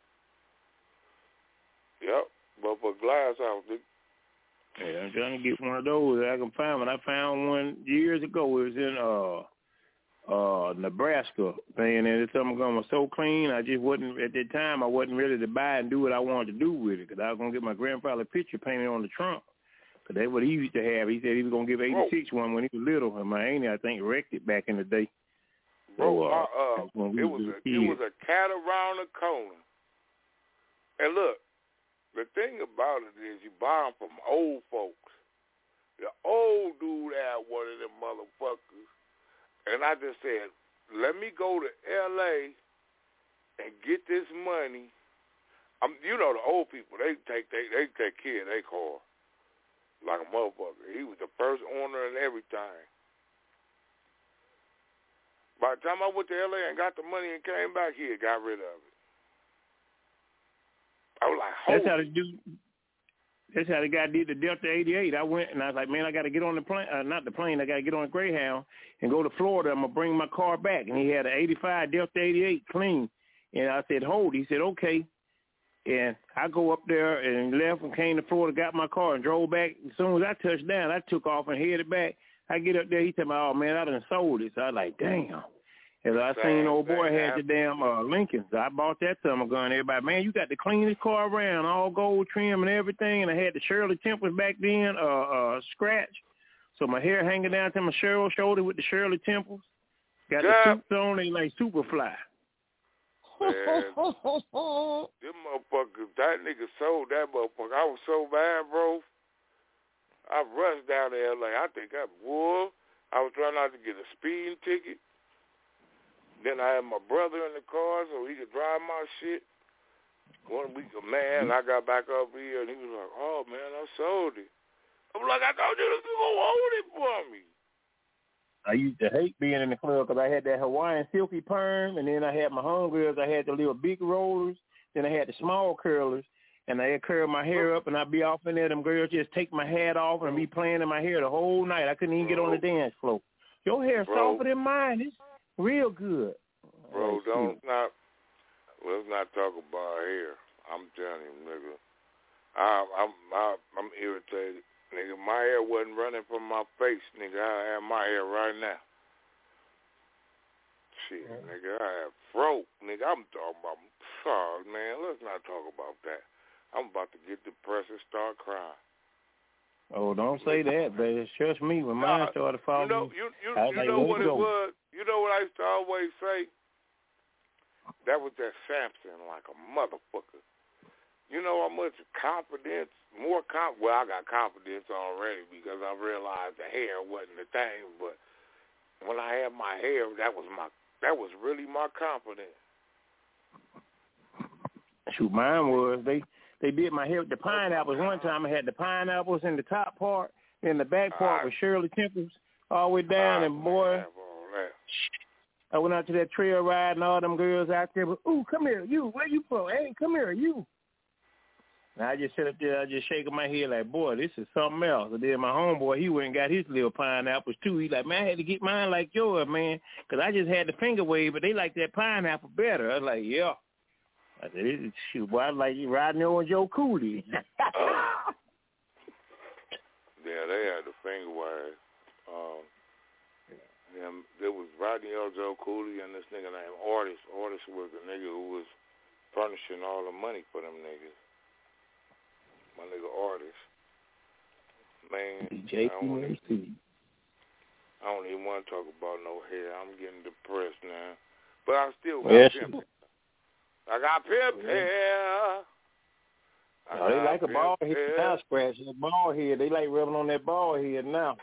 Yep, but for glass house, nigga. Yeah, I'm trying to get one of those that I can find. When I found one years ago, it was in Nebraska, man, and something was so clean. I just wasn't at that time. I wasn't ready to buy and do what I wanted to do with it because I was gonna get my grandfather's picture painted on the trunk. Cause that's what he used to have. He said he was gonna give 86 one when he was little, and my auntie I think wrecked it back in the day. Bro, it was a cat around the corner. And look, the thing about it is you buy them from old folks. The old dude had one of them motherfuckers. And I just said, let me go to L.A. and get this money. You know the old people, they take care of their car like a motherfucker. He was the first owner and everything. By the time I went to L.A. and got the money and came back, he had got rid of it. I was like, holy. That's how the guy did the Delta 88. I went and I was like, man, I got to get on the plane, not the plane, I got to get on a Greyhound and go to Florida. I'm going to bring my car back. And he had an 85 Delta 88 clean. And I said, hold. He said, okay. And I go up there and left and came to Florida, got my car and drove back. As soon as I touched down, I took off and headed back. I get up there, he said, oh, man, I done sold it. So I was like, damn. And I seen old boy had the damn Lincoln. So I bought that summer gun. Everybody, man, you got the cleanest car around, all gold trim and everything. And I had the Shirley Temples back then, scratch. So my hair hanging down to my shoulder with the Shirley Temples. Got the suits on, they like Superfly. Man, them motherfuckers, that nigga sold that motherfucker. I was so bad, bro. I rushed down to L.A. I think I was trying not to get a speeding ticket. Then I had my brother in the car so he could drive my shit. 1 week, man, I got back up here and he was like, oh, man, I sold it. I'm like, I told you to go hold it for me. I used to hate being in the club because I had that Hawaiian silky perm, and then I had my homegirls. I had the little big rollers. Then I had the small curlers, and I had curled my hair up, and I'd be off in there. Them girls just take my hat off and be playing in my hair the whole night. I couldn't even get on the dance floor. Your hair's softer than mine. It's real good. Bro, let's not talk about hair. I'm telling you, nigga. I'm irritated. Nigga, my hair wasn't running from my face, nigga. I have my hair right now. Shit, nigga, I have fro. Nigga, I'm talking about, man, let's not talk about that. I'm about to get depressed and start crying. Oh, don't say that, baby. Trust me, when mine started falling. You know what it was? You know what I used to always say? That was that Samson like a motherfucker. You know how much confidence, well, I got confidence already because I realized the hair wasn't the thing, but when I had my hair, that was really my confidence. Shoot, mine was, They did my hair with the pineapples. One time I had the pineapples in the top part, and the back part was Shirley Temples all the way down. And boy, I went out to that trail ride, and all them girls out there, ooh, come here, you, where you from? Hey, come here, you. And I just sit up there, I just shaking my head like, boy, this is something else. And then my homeboy, he went and got his little pineapples too. He like, man, I had to get mine like yours, man, because I just had the finger wave, but they like that pineapple better. I was like, yeah. I said, shoot, boy, I like you riding there on Joe Cooley. Yeah, they had the finger wave. There was Rodney L. Joe Cooley and this nigga named Artis. Artis was the nigga who was furnishing all the money for them niggas. My nigga Artis. Man, I don't even want to talk about no hair. I'm getting depressed now. But I still got pimp. I got pimp hair. They like a bald head now, Scratch. The bald head. They like rubbing on that bald head now.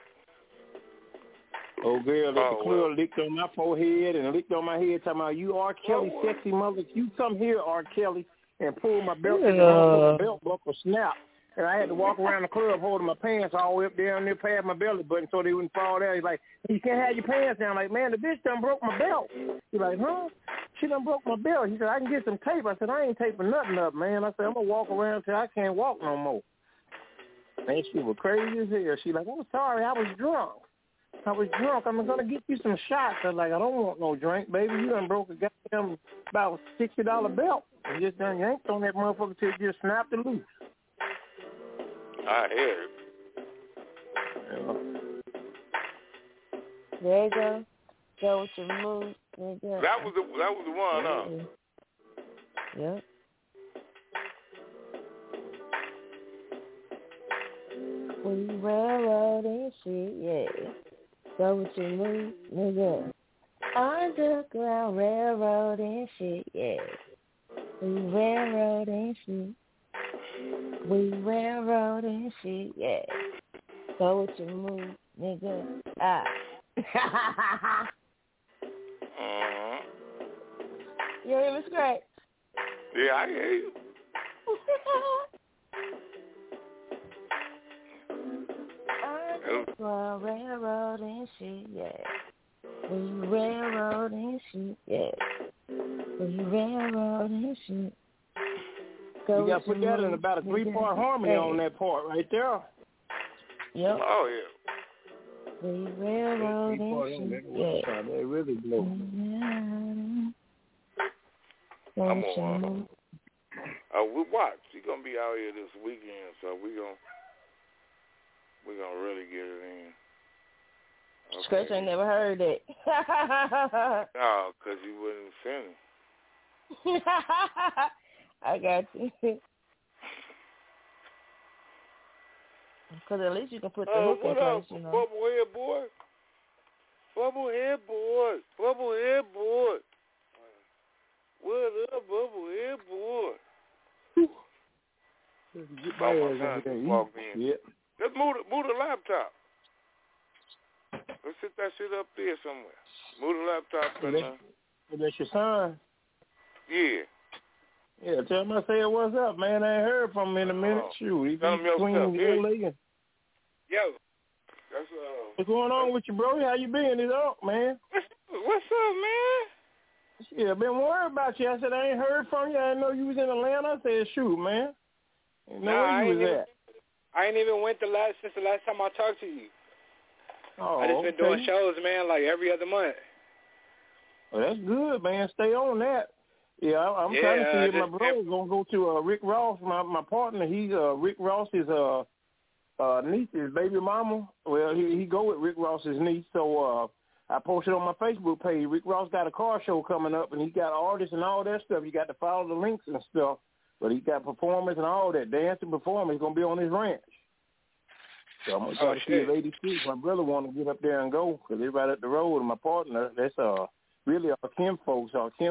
Old girl at the club licked on my forehead and licked on my head, talking about, you R. Kelly, sexy mother. You come here, R. Kelly, and pull my belt. The belt buckle snap. And I had to walk around the club holding my pants all the way up down there past my belly button so they wouldn't fall down. He's like, you can't have your pants down. I'm like, man, the bitch done broke my belt. He's like, huh? She done broke my belt. He said, I can get some tape. I said, I ain't taping nothing up, man. I said, I'm going to walk around till I can't walk no more. Man, she was crazy as hell. She like, I'm sorry, I was drunk. I'm going to get you some shots. I was like, I don't want no drink, baby. You done broke a goddamn about $60 belt. You just done yanked on that motherfucker till it just snapped it loose. I hear it. There you go. Go with your move. That was the one, huh? Yep. We railroad and shit, yeah. Go with your move, nigga. Underground railroad and shit, yeah. We railroad and shit. We railroad and shit, yeah. Go with your move, nigga. You hear me, Scratch? Yeah, I hear you. Railroad and shit, yeah. We railroad and shit, yeah. We railroad and shit. You got to put that in about a 3-part harmony on that part right there. Yep. Oh, yeah. We railroad and shit, yeah. They really blow. I'm on. We watch. He's going to be out here this weekend, so we're gonna really get it in. Okay. Scratch ain't never heard it. No, because you wouldn't finish. I got you. Because at least you can put the hook in place, you know. Bubblehead boy. Bubblehead boy. Bubblehead boy. What up, Bubblehead boy? Get my ass in. Yeah. Let's move the laptop. Let's sit that shit up there somewhere. Move the laptop. That's your son? Yeah. Yeah, tell him I said what's up, man. I ain't heard from him in a minute. Shoot, he's tell him your stuff. Yo. That's What's going on with you, bro? How you been? It's up, man. What's up, man? Yeah, been worried about you. I said I ain't heard from you. I didn't know you was in Atlanta. I said, shoot, man. I didn't know where you was at. I ain't even went since the last time I talked to you. Oh, I just been doing shows, man, like every other month. Well, that's good, man. Stay on that. Yeah, I'm trying to see if my brother's gonna go to Rick Ross. My partner, he's Rick Ross's niece, his baby mama. Well, he go with Rick Ross's niece. So I posted on my Facebook page. Rick Ross got a car show coming up, and he got artists and all that stuff. You got to follow the links and stuff. But he got performers and all that. Dance and performance going to be on his ranch. So I'm going to try to see if 86. My brother want to get up there and go because they're right up the road. And my partner, that's really our Kim folks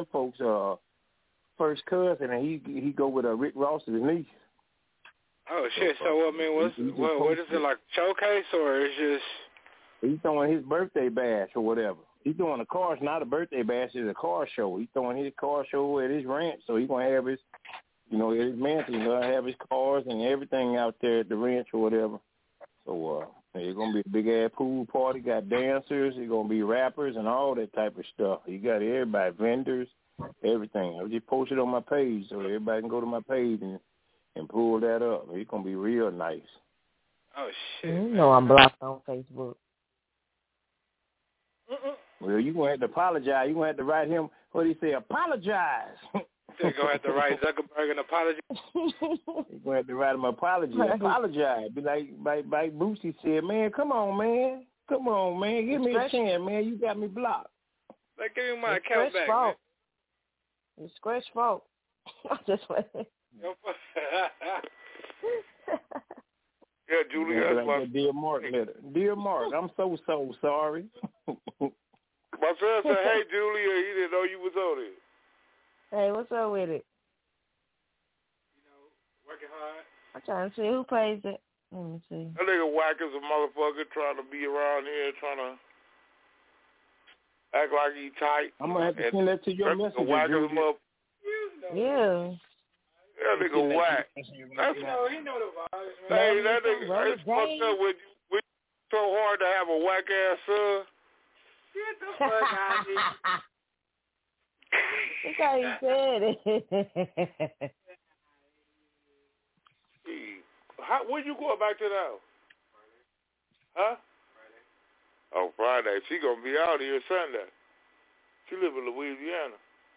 first cousin, and he go with Rick Ross's niece. Oh, shit. So, I mean, what is it, like showcase or is just... He's throwing his birthday bash or whatever. He's doing a car. It's not a birthday bash. It's a car show. He's throwing his car show at his ranch, so he's going to have his his mansion, he'll have his cars and everything out there at the ranch or whatever. So it's going to be a big-ass pool party. Got dancers. It's going to be rappers and all that type of stuff. You got everybody, vendors, everything. I just posted on my page so everybody can go to my page and pull that up. It's going to be real nice. Oh, shit. You know I'm blocked on Facebook. Well, you're going to have to apologize. You're going to have to write him, what he say, apologize. You're going to have to write Zuckerberg an apology? You're going to have to write him an apology. Apologize. Be like Boosie said, man, come on, man. Come on, man. Give me a chance, man. You got me blocked. Like, give me my account back, man. It's Scratch fault. I'm just playing. Yeah, Julie, that's my... Dear Mark letter. Dear Mark, I'm so sorry. My son said, hey, Julia, he didn't know you was on it. Hey, what's up with it? Working hard. I'm trying to see who pays it. Let me see. That nigga whack is a motherfucker trying to be around here, trying to act like he tight. I'm going to have to send that to your messenger. Whack is a motherfucker. Yeah. That nigga whack. He know the vibes, man. Hey, that nigga, it's fucked up with you. So hard to have a whack ass son. Get the fuck out of here. That's how he said it. When you going back to now? Huh? Friday. Oh, Friday. She gonna be out here Sunday. She live in Louisiana.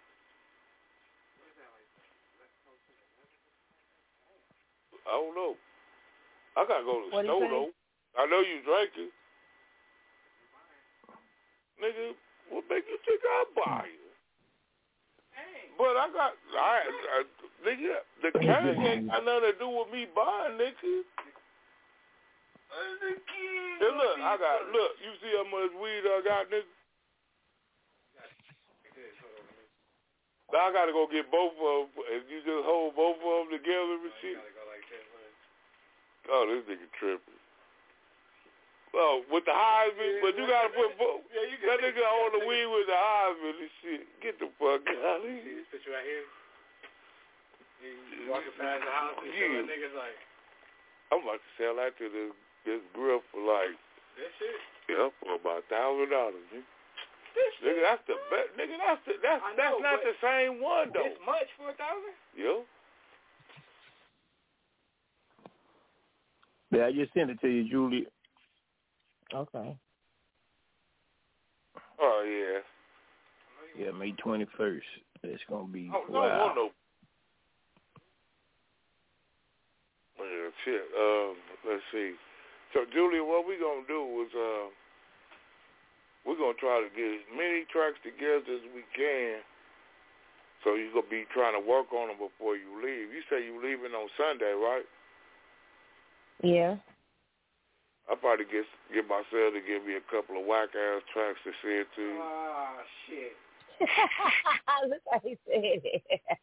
I don't know. I gotta go to the store though. I know you drinking. Nigga, what make you think I'll buy you? But nigga, the cane ain't got nothing to do with me buying, nigga. Hey, look, you see how much weed I got, nigga? Now I gotta go get both of them, and you just hold both of them together and shit. Oh, this nigga tripping. Oh, with the Heisman, but you gotta put both. That nigga on the weed with the Heisman and shit. Get the fuck out of here. This picture right here. You walking past the house and showing niggas like. I'm about to sell that to this grill for like. That shit? Yeah, for about $1,000. Nigga, that's the best. Nigga, that's not the same one though. This much for $1,000? Yo. Yeah, I just sent it to you, Julie. Okay. Oh, yeah. Yeah, May 21st. It's going to be wow. No. Yeah, shit. Let's see. So, Julia, what we're going to do is we're going to try to get as many tracks together as we can so you're going to be trying to work on them before you leave. You say you're leaving on Sunday, right? Yeah. I'll probably get myself to give me a couple of whack-ass tracks to send to you. Oh, shit. Look how he said it.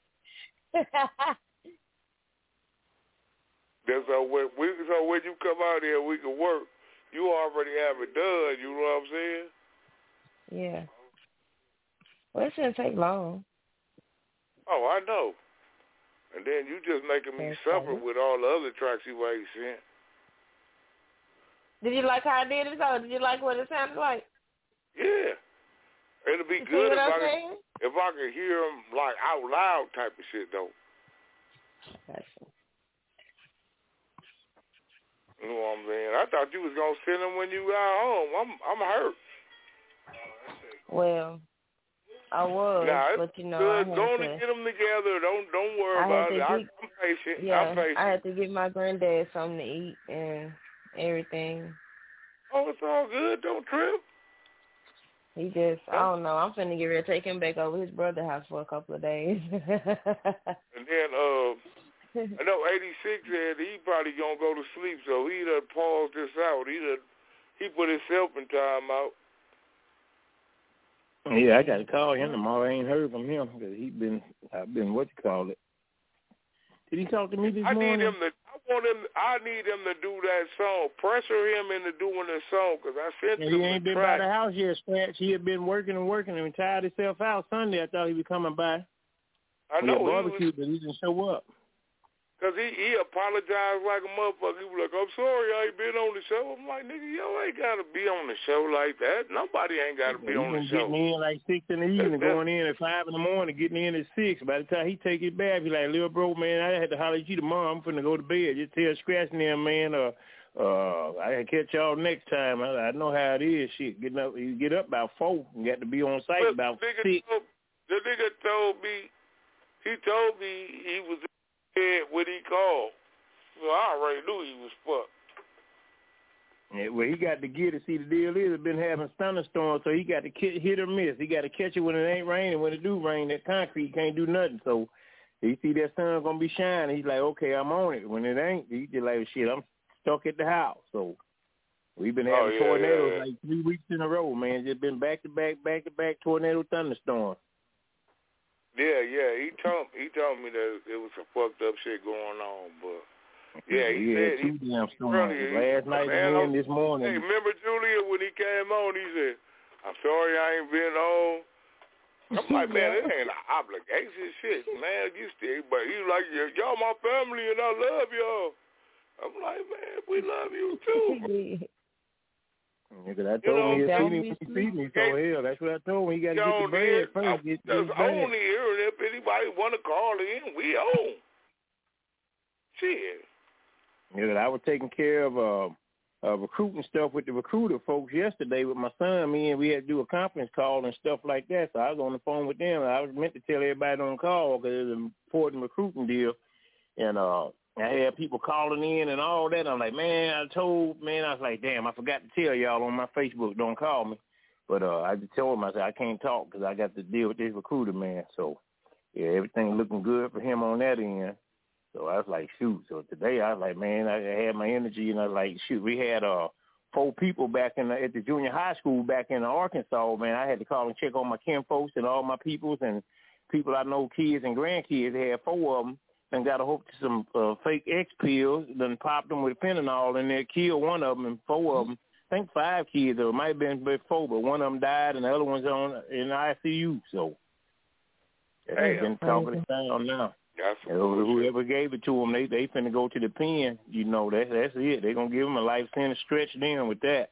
So when you come out here, we can work. You already have it done, you know what I'm saying? Yeah. Well, it shouldn't take long. Oh, I know. And then you just making me suffer with all the other tracks you ain't sent. Did you like how I did it, though? Did you like what it sounded like? Yeah. It'll be you good if I could hear them, like, out loud type of shit, though. Gotcha. You know what I'm saying? I thought you was going to send them when you got home. I'm hurt. Well, I was, but you know, good. Go and get them together. Don't worry about it. I'm patient. Yeah, I'm patient. I had to give my granddad something to eat and everything. Oh, it's all good. Don't trip. He just, I don't know. I'm finna get ready to take him back over his brother's house for a couple of days. And then, I know 86 said he probably gonna go to sleep, so he done paused this out. He put himself in time out. Yeah, I got to call him tomorrow. I ain't heard from him because I've been what you call it. Did he talk to me this morning? I need him to do that song. Pressure him into doing the song because I sent him the track. He ain't been by the house yet, Scratch. He had been working and tired himself out Sunday. I thought he was coming by. I know. Barbecue, but he didn't show up. Because he apologized like a motherfucker. He was like, I'm sorry I ain't been on the show. I'm like, nigga, you ain't got to be on the show like that. Nobody ain't got to be on the show. Getting in like 6 in the evening, going in at 5 in the morning, getting in at 6. By the time he take his bath, he like, little bro, man, I had to holler at you tomorrow. I'm finna go to bed. Just tell Scratching them, man, I can catch y'all next time. I know how it is. Shit, you get up about 4 and got to be on site about 6. The nigga told me he was when he called. So I already knew he was fucked. Yeah, well, he got to get it. See, the deal is, it's been having thunderstorms, so he got to hit or miss. He got to catch it when it ain't raining. When it do rain, that concrete can't do nothing. So he see that sun going to be shining. He's like, okay, I'm on it. When it ain't, he just like, shit, I'm stuck at the house. So we've been having tornadoes like 3 weeks in a row, man. Just been back-to-back tornado thunderstorms. Yeah, he told me that it was some fucked up shit going on, but he said two damn storms last night and this morning. Hey, remember Julia when he came on? He said, "I'm sorry I ain't been on." I'm like, man, it ain't an obligation shit, man. You still, but he like, y'all my family and I love y'all. I'm like, man, we love you too. Nigga, I told him he'd feed me, so hell, that's what I told him. He got to get the bread first. Just own here, and if anybody want to call in, we own. Shit. Yeah, I was taking care of recruiting stuff with the recruiter folks yesterday with my son. Me and we had to do a conference call and stuff like that, so I was on the phone with them. I was meant to tell everybody on the call because it was an important recruiting deal, and I had people calling in and all that. I'm like, I was like, damn, I forgot to tell y'all on my Facebook, don't call me. But I just told him, I said, I can't talk because I got to deal with this recruiter, man. So, yeah, everything looking good for him on that end. So I was like, shoot. So today I was like, man, I had my energy, and I was like, shoot, we had 4 people back at the junior high school back in Arkansas, man. I had to call and check on my kinfolks and all my peoples and people I know, kids and grandkids. They had 4 of them. And got a hook to some fake X pills, then popped them with fentanyl in there, killed one of them, and 4 of them, I think 5 kids, or it might have been 4, but one of them died, and the other one's in ICU. So they've been talking it down now. Whoever gave it to them, they finna go to the pen. You know, that's it. They're going to give them a life sentence, stretch them with that.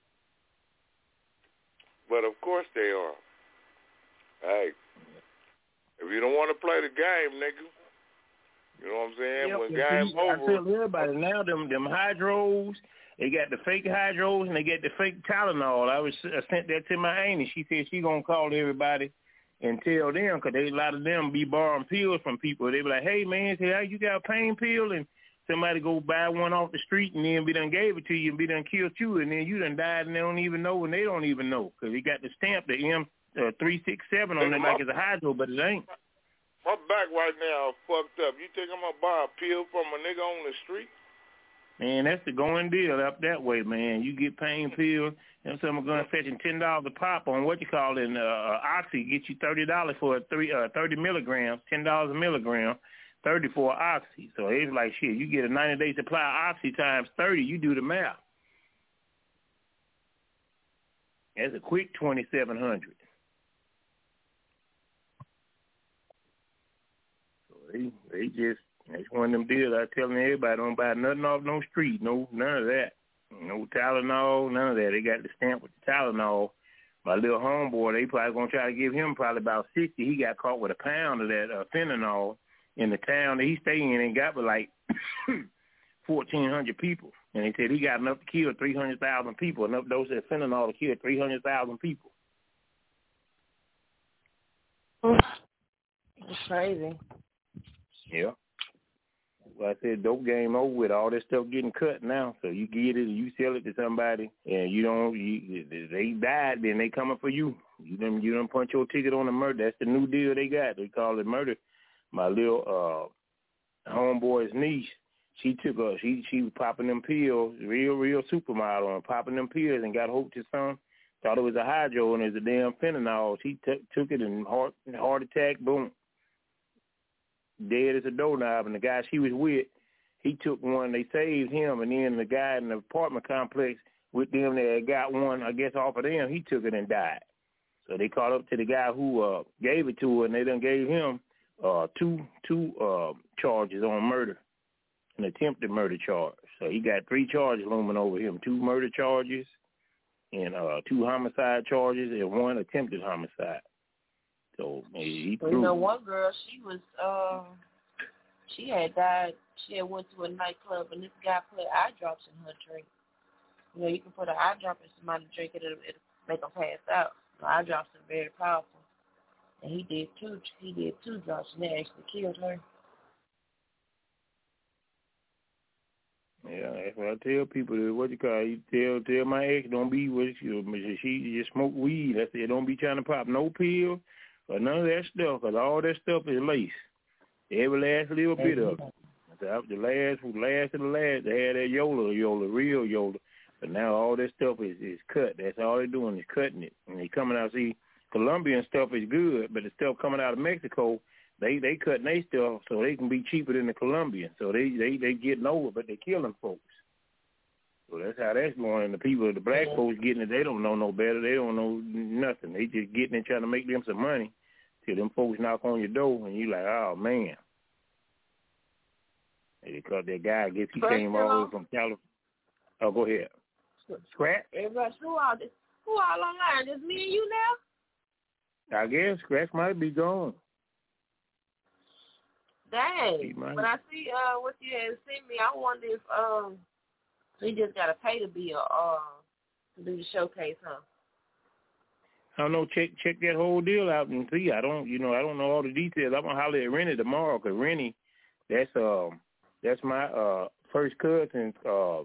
But of course they are. Hey, if you don't want to play the game, nigga, you know what I'm saying? Yep, when game over. I tell everybody now, them hydros, they got the fake hydros and they got the fake Tylenol. I sent that to my auntie. She said she going to call everybody and tell them, because a lot of them be borrowing pills from people. They be like, hey, man, hey, you got a pain pill? And somebody go buy one off the street and then be done gave it to you and be done killed you, and then you done died and they don't even know, and they don't even know because they got the stamp, the M367 on it like it's a hydro, but it ain't. My back right now fucked up. You think I'm going to buy a pill from a nigga on the street? Man, that's the going deal up that way, man. You get pain pills, and some are going to fetch $10 a pop on Oxy. Get you $30 for 30 milligrams, $10 a milligram, 30 for Oxy. So it's like, shit, you get a 90-day supply of Oxy times 30, you do the math. That's a quick 2,700. It's one of them deals I telling everybody, don't buy nothing off no street, none of that. No Tylenol, none of that. They got the stamp with the Tylenol. My little homeboy, they probably going to try to give him probably about 60. He got caught with a pound of that fentanyl in the town that he stayed in and got with like 1,400 people. And they said he got enough to kill 300,000 people, enough doses of fentanyl to kill 300,000 people. It's crazy. Yeah. Well, I said dope game over with. All this stuff getting cut now. So you get it and you sell it to somebody and they died, then they coming for you. You done punch your ticket on the murder. That's the new deal they got. They call it murder. My little homeboy's niece, she was popping them pills, real supermodel, and popping them pills and got hooked to some. Thought it was a hydro and it was a damn fentanyl. She took it and heart attack, boom. Dead as a doorknob, and the guy she was with, he took one. They saved him, and then the guy in the apartment complex with them that got one, I guess, off of them, he took it and died. So they called up to the guy who gave it to her, and they done gave him two charges on murder. an attempted murder charge. So he got 3 charges looming over him: 2 murder charges, and 2 homicide charges, and 1 attempted homicide. So he you know, one girl, she was she had died. She had went to a nightclub, and this guy put eye drops in her drink. You know, you can put an eye drop in somebody's drink, it'll make them pass out. The eye drops are very powerful. And he did 2 drops, and they actually killed her. Yeah, that's what I tell people. What you call it? You tell my ex, don't be with you. She just smoke weed. That's it. Don't be trying to pop no pill or none of that stuff, because all that stuff is lace. Every last little bit of it. The last who lasted the last, they had that Yola, real Yola. But now all that stuff is cut. That's all they're doing is cutting it. And they coming out, see, Colombian stuff is good, but the stuff coming out of Mexico, they cutting their stuff so they can be cheaper than the Colombian. So they getting over, but they killing folks. So that's how that's going. And the people, the black folks getting it, they don't know no better. They don't know nothing. They just getting it, trying to make them some money till them folks knock on your door, and you like, oh, man. Because that guy, I guess he came all the way from California. Oh, go ahead. Scratch? Everybody, who all online? Just me and you now? I guess Scratch might be gone. Dang. But I see what you had sent me. I wonder if so you just gotta pay to be to do the showcase, huh? I don't know. Check that whole deal out and see. I don't know all the details. I'm gonna holler at Rennie tomorrow, because Rennie, that's my first cousin.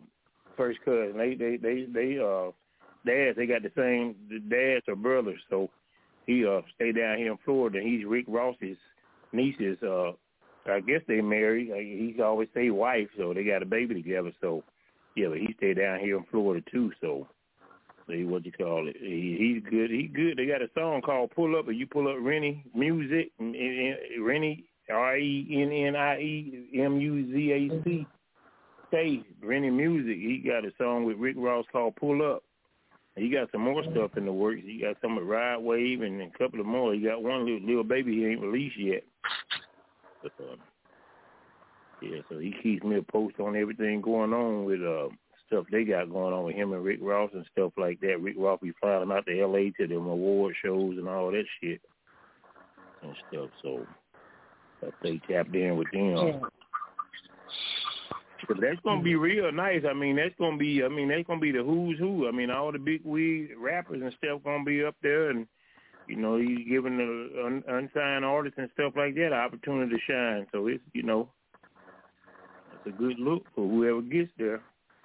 They dads. They got the dads or brothers. So he stay down here in Florida. He's Rick Ross's nieces. I guess they married. He's always say wife, so they got a baby together. So yeah, but he stay down here in Florida too. So what you call it? He's good. He good. They got a song called "Pull Up," and you pull up Rennie Music. Rennie RENNIEMUZAC. Rennie Music. He got a song with Rick Ross called "Pull Up." He got some more stuff in the works. He got some with Ride Wave and a couple of more. He got one little baby he ain't released yet. But, yeah, so he keeps me a post on everything going on with stuff they got going on with him and Rick Ross and stuff like that. Rick Ross be flying them out to L.A. to them award shows and all that shit and stuff. So I stay tapped in with them. Yeah. But that's gonna be real nice. That's gonna be the who's who. All the big wig rappers and stuff gonna be up there, and he's giving the unsigned artists and stuff like that an opportunity to shine. So it's it's a good look for whoever gets there.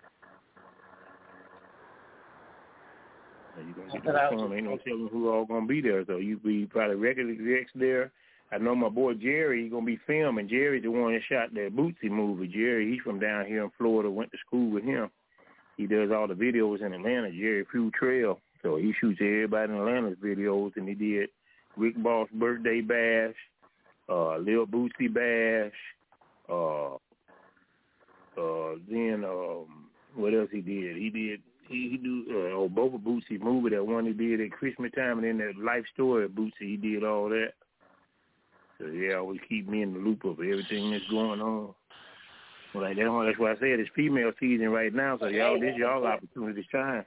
You're gonna get no fun. Ain't no telling who all gonna be there. So you be probably record execs there. I know my boy Jerry, he's going to be filming. Jerry's the one that shot that Bootsy movie. Jerry, he's from down here in Florida, went to school with him. He does all the videos in Atlanta, Jerry Futrell. So he shoots everybody in Atlanta's videos, and he did Rick Boss Birthday Bash, Lil Bootsy Bash, then what else he did? He do both of Bootsy movie, that one he did at Christmas time, and then that Life Story of Bootsy, he did all that. So yeah, always keep me in the loop of everything that's going on. Like that's why I said it's female season right now. So this y'all opportunity to shine.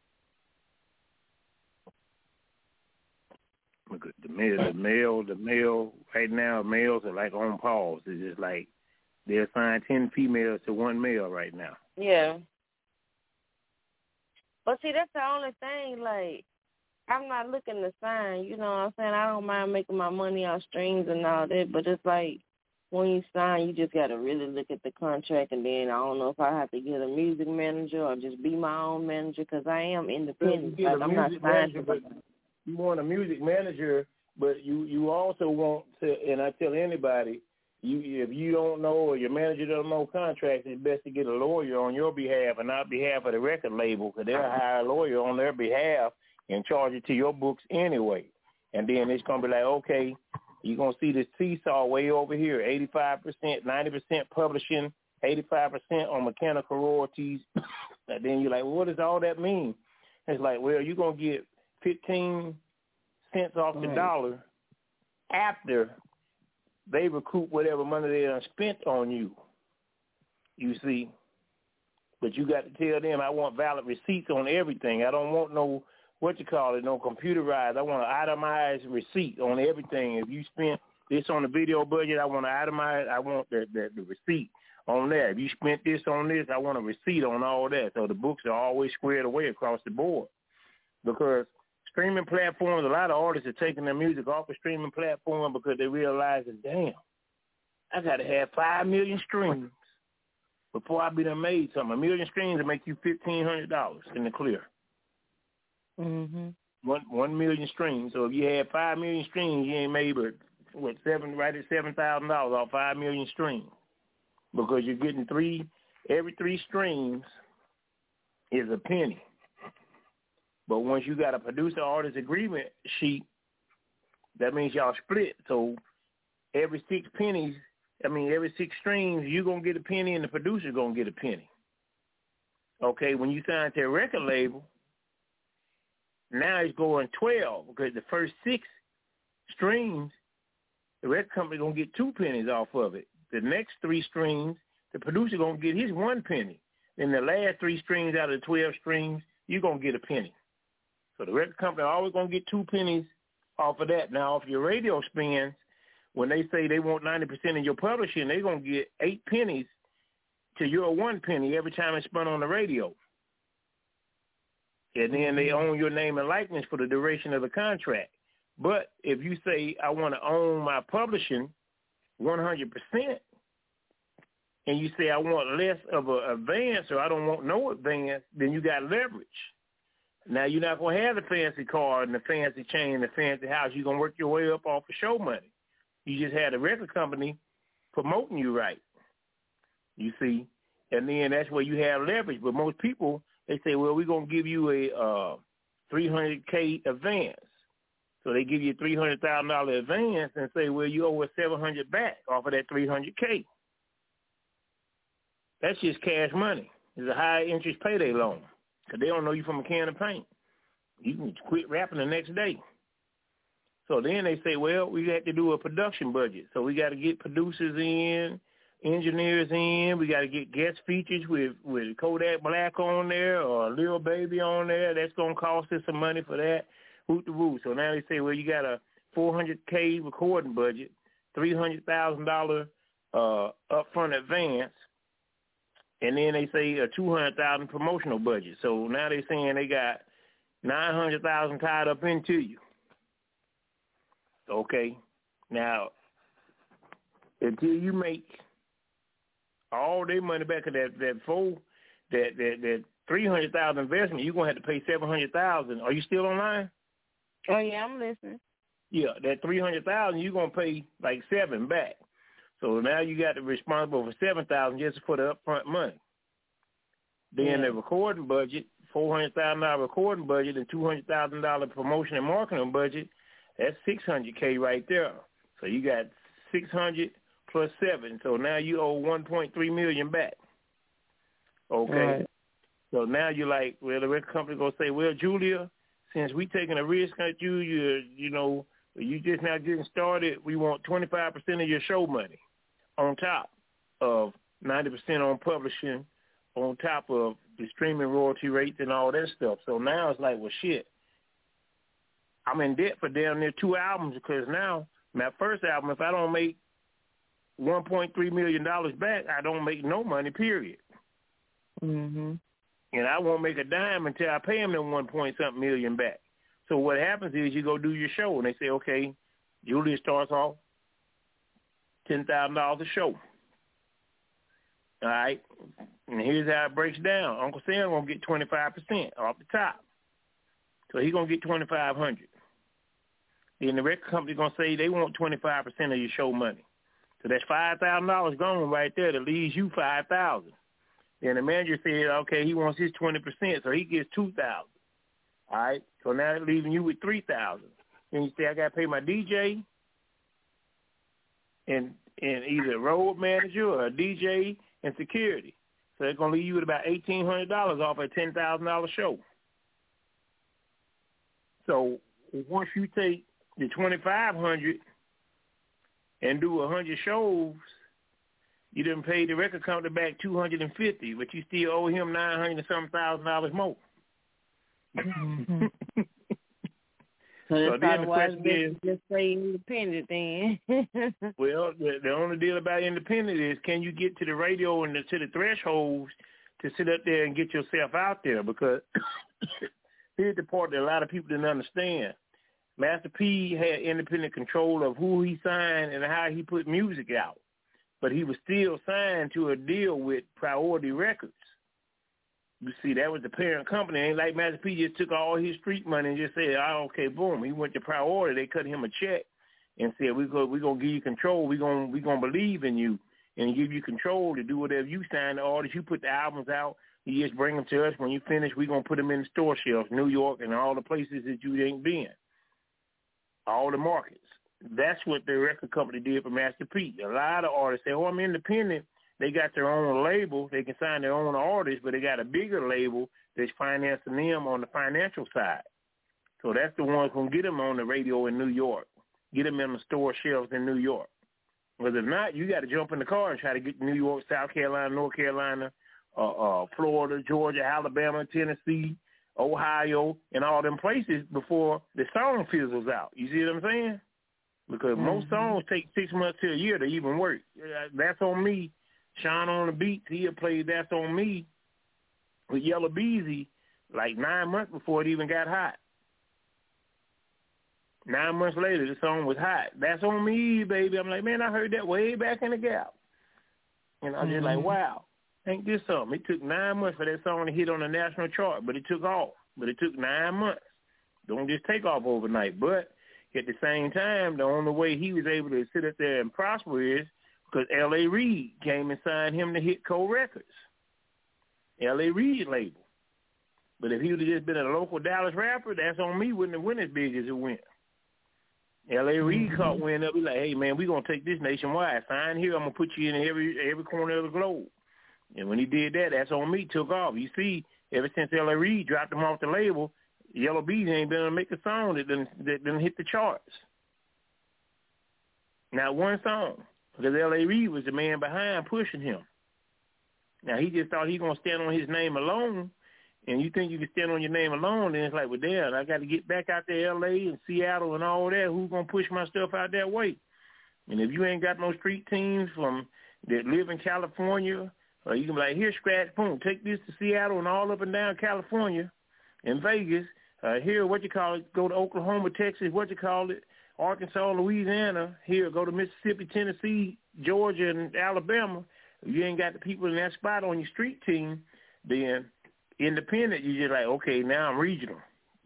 Look at the male right now. Males are like on pause. It's just like they assign 10 females to 1 male right now. Yeah. But see, that's the only thing. Like, I'm not looking to sign, you know what I'm saying? I don't mind making my money off streams and all that, but it's like when you sign, you just got to really look at the contract, and then I don't know if I have to get a music manager or just be my own manager, because I am independent. Like, I'm not signed. You want a music manager, but you also want to, and I tell anybody, if you don't know or your manager doesn't know contracts, it's best to get a lawyer on your behalf and not behalf of the record label, because they'll hire a lawyer on their behalf and charge it to your books anyway. And then it's going to be like, okay, you're going to see this seesaw way over here, 85%, 90% publishing, 85% on mechanical royalties. And then you're like, well, what does all that mean? It's like, well, you're going to get 15 cents off the dollar after they recoup whatever money they done spent on you. You see? But you got to tell them I want valid receipts on everything. I don't want no, no computerized. I want an itemized receipt on everything. If you spent this on the video budget, I want to itemize. I want the receipt on that. If you spent this on this, I want a receipt on all that. So the books are always squared away across the board. Because streaming platforms, a lot of artists are taking their music off the streaming platform because they realize that, damn, I got to have 5 million streams before I be done made something. 1 million streams will make you $1,500 in the clear. Mm-hmm. 1 million streams. So if you had 5 million streams, you ain't made but right at $7,000 off 5 million streams, because you're getting every 3 streams is a penny. But once you got a producer-artist agreement sheet, that means y'all split. So every 6 streams, you're going to get a penny and the producer's going to get a penny. Okay, when you sign to a record label, now it's going 12, because the first 6 streams, the record company going to get 2 pennies off of it. The next 3 streams, the producer going to get his 1 penny. Then the last 3 streams out of the 12 streams, you're going to get a penny. So the record company always going to get 2 pennies off of that. Now, if your radio spins, when they say they want 90% of your publishing, they're going to get 8 pennies to your 1 penny every time it's spun on the radio. And then they own your name and likeness for the duration of the contract. But if you say, I want to own my publishing 100%, and you say, I want less of an advance, or I don't want no advance, then you got leverage. Now, you're not going to have the fancy car and the fancy chain and the fancy house. You're going to work your way up off of show money. You just had a record company promoting you right, you see. And then that's where you have leverage. But most people, they say, well, we're going to give you a $300K advance. So they give you a $300,000 advance and say, well, you owe us $700 back off of that $300K. That's just cash money. It's a high interest payday loan, because they don't know you from a can of paint. You can quit rapping the next day. So then they say, well, we got to do a production budget. So we got to get producers in, engineers in. We got to get guest features with Kodak Black on there or Lil Baby on there. That's going to cost us some money for that. Hoot the woo. So now they say, well, you got a $400K recording budget, $300,000 upfront advance, and then they say a $200,000 promotional budget. So now they're saying they got $900,000 tied up into you. Okay. Now, until you make all their money back of that $300,000 investment, you're gonna have to pay $700,000. Are you still online? Oh yeah, I'm listening. Yeah, that $300,000 you're gonna pay like $7 back. So now you got to be responsible for $7,000 just for the upfront money. Then the recording budget, $400,000 recording budget, and $200,000 promotion and marketing budget. That's $600K right there. So you got $600 plus $7. So now you owe $1.3 million back. Okay. Right. So now you're like, well, the record company gonna say, well, Julia, since we taking a risk on you, you just now getting started. We want 25% of your show money on top of 90% on publishing, on top of the streaming royalty rates and all that stuff. So now it's like, well, shit, I'm in debt for damn near 2 albums, because now my first album, if I don't make $1.3 million back, I don't make no money, period. Mm-hmm. And I won't make a dime until I pay them the 1-point-something million back. So what happens is you go do your show, and they say, okay, Julia starts off $10,000 a show. All right? And here's how it breaks down. Uncle Sam going to get 25% off the top. So he's going to get $2,500. Then the record company going to say they want 25% of your show money. So that's $5,000 gone right there. That leaves you $5,000. Then the manager said, okay, he wants his 20%, so he gets $2,000. All right? So now they're leaving you with $3,000. Then you say, I got to pay my DJ and either a road manager or a DJ and security. So they're going to leave you with about $1,800 off a $10,000 show. So once you take the $2,500 and do 100 shows, You done paid the record company back $250, but you still owe him $900,000 more. Mm-hmm. So that's why it's best to just stay independent then. Well, the only deal about independent is can you get to the radio and to the thresholds to sit up there and get yourself out there? Because here's the part that a lot of people didn't understand. Master P had independent control of who he signed and how he put music out. But he was still signed to a deal with Priority Records. You see, that was the parent company. Ain't like Master P just took all his street money and just said, oh, okay, boom. He went to Priority. They cut him a check and said, we're gonna give you control. We're gonna believe in you and give you control to do whatever you sign the artists. You put the albums out. You just bring them to us. When you finish, we're going to put them in the store shelves, New York and all the places that you ain't been, all the markets. That's what the record company did for Master P. A lot of artists say, oh, I'm independent. They got their own label. They can sign their own artists, but they got a bigger label that's financing them on the financial side. So that's the ones going to get them on the radio in New York, get them in the store shelves in New York. Because if not, you got to jump in the car and try to get to New York, South Carolina, North Carolina, Florida, Georgia, Alabama, Tennessee, Ohio, and all them places before the song fizzles out. You see what I'm saying? Because most songs take 6 months to a year to even work. That's on Me. Sean on the Beats, he had played That's on Me with Yellow Beezy like 9 months before it even got hot. 9 months later, the song was hot. That's on Me, baby. I'm like, man, I heard that way back in the Gap. And I was just like, wow, ain't this something? It took 9 months for that song to hit on the national chart, but it took off. But it took 9 months. Don't just take off overnight. But at the same time, the only way he was able to sit up there and prosper is because L.A. Reid came and signed him to Hitco Records, L.A. Reid label. But if he would have just been a local Dallas rapper, That's on Me wouldn't have went as big as it went. L.A. Reid caught wind up. He's like, hey, man, we're going to take this nationwide. Sign here. I'm going to put you in every corner of the globe. And when he did that, That's on Me took off. You see, ever since L.A. Reid dropped him off the label, Yellow Beezy ain't been able to make a song that didn't hit the charts. Not one song. Because L.A. Reid was the man behind pushing him. Now, he just thought he was going to stand on his name alone. And you think you can stand on your name alone, then it's like, well, damn, I got to get back out to L.A. and Seattle and all that. Who's going to push my stuff out that way? And if you ain't got no street teams that live in California, or you can be like, here, Scratch, boom, take this to Seattle and all up and down California and Vegas. Here, go to Oklahoma, Texas, Arkansas, Louisiana. Here, go to Mississippi, Tennessee, Georgia, and Alabama. If you ain't got the people in that spot on your street team, then independent, you just like, okay, now I'm regional.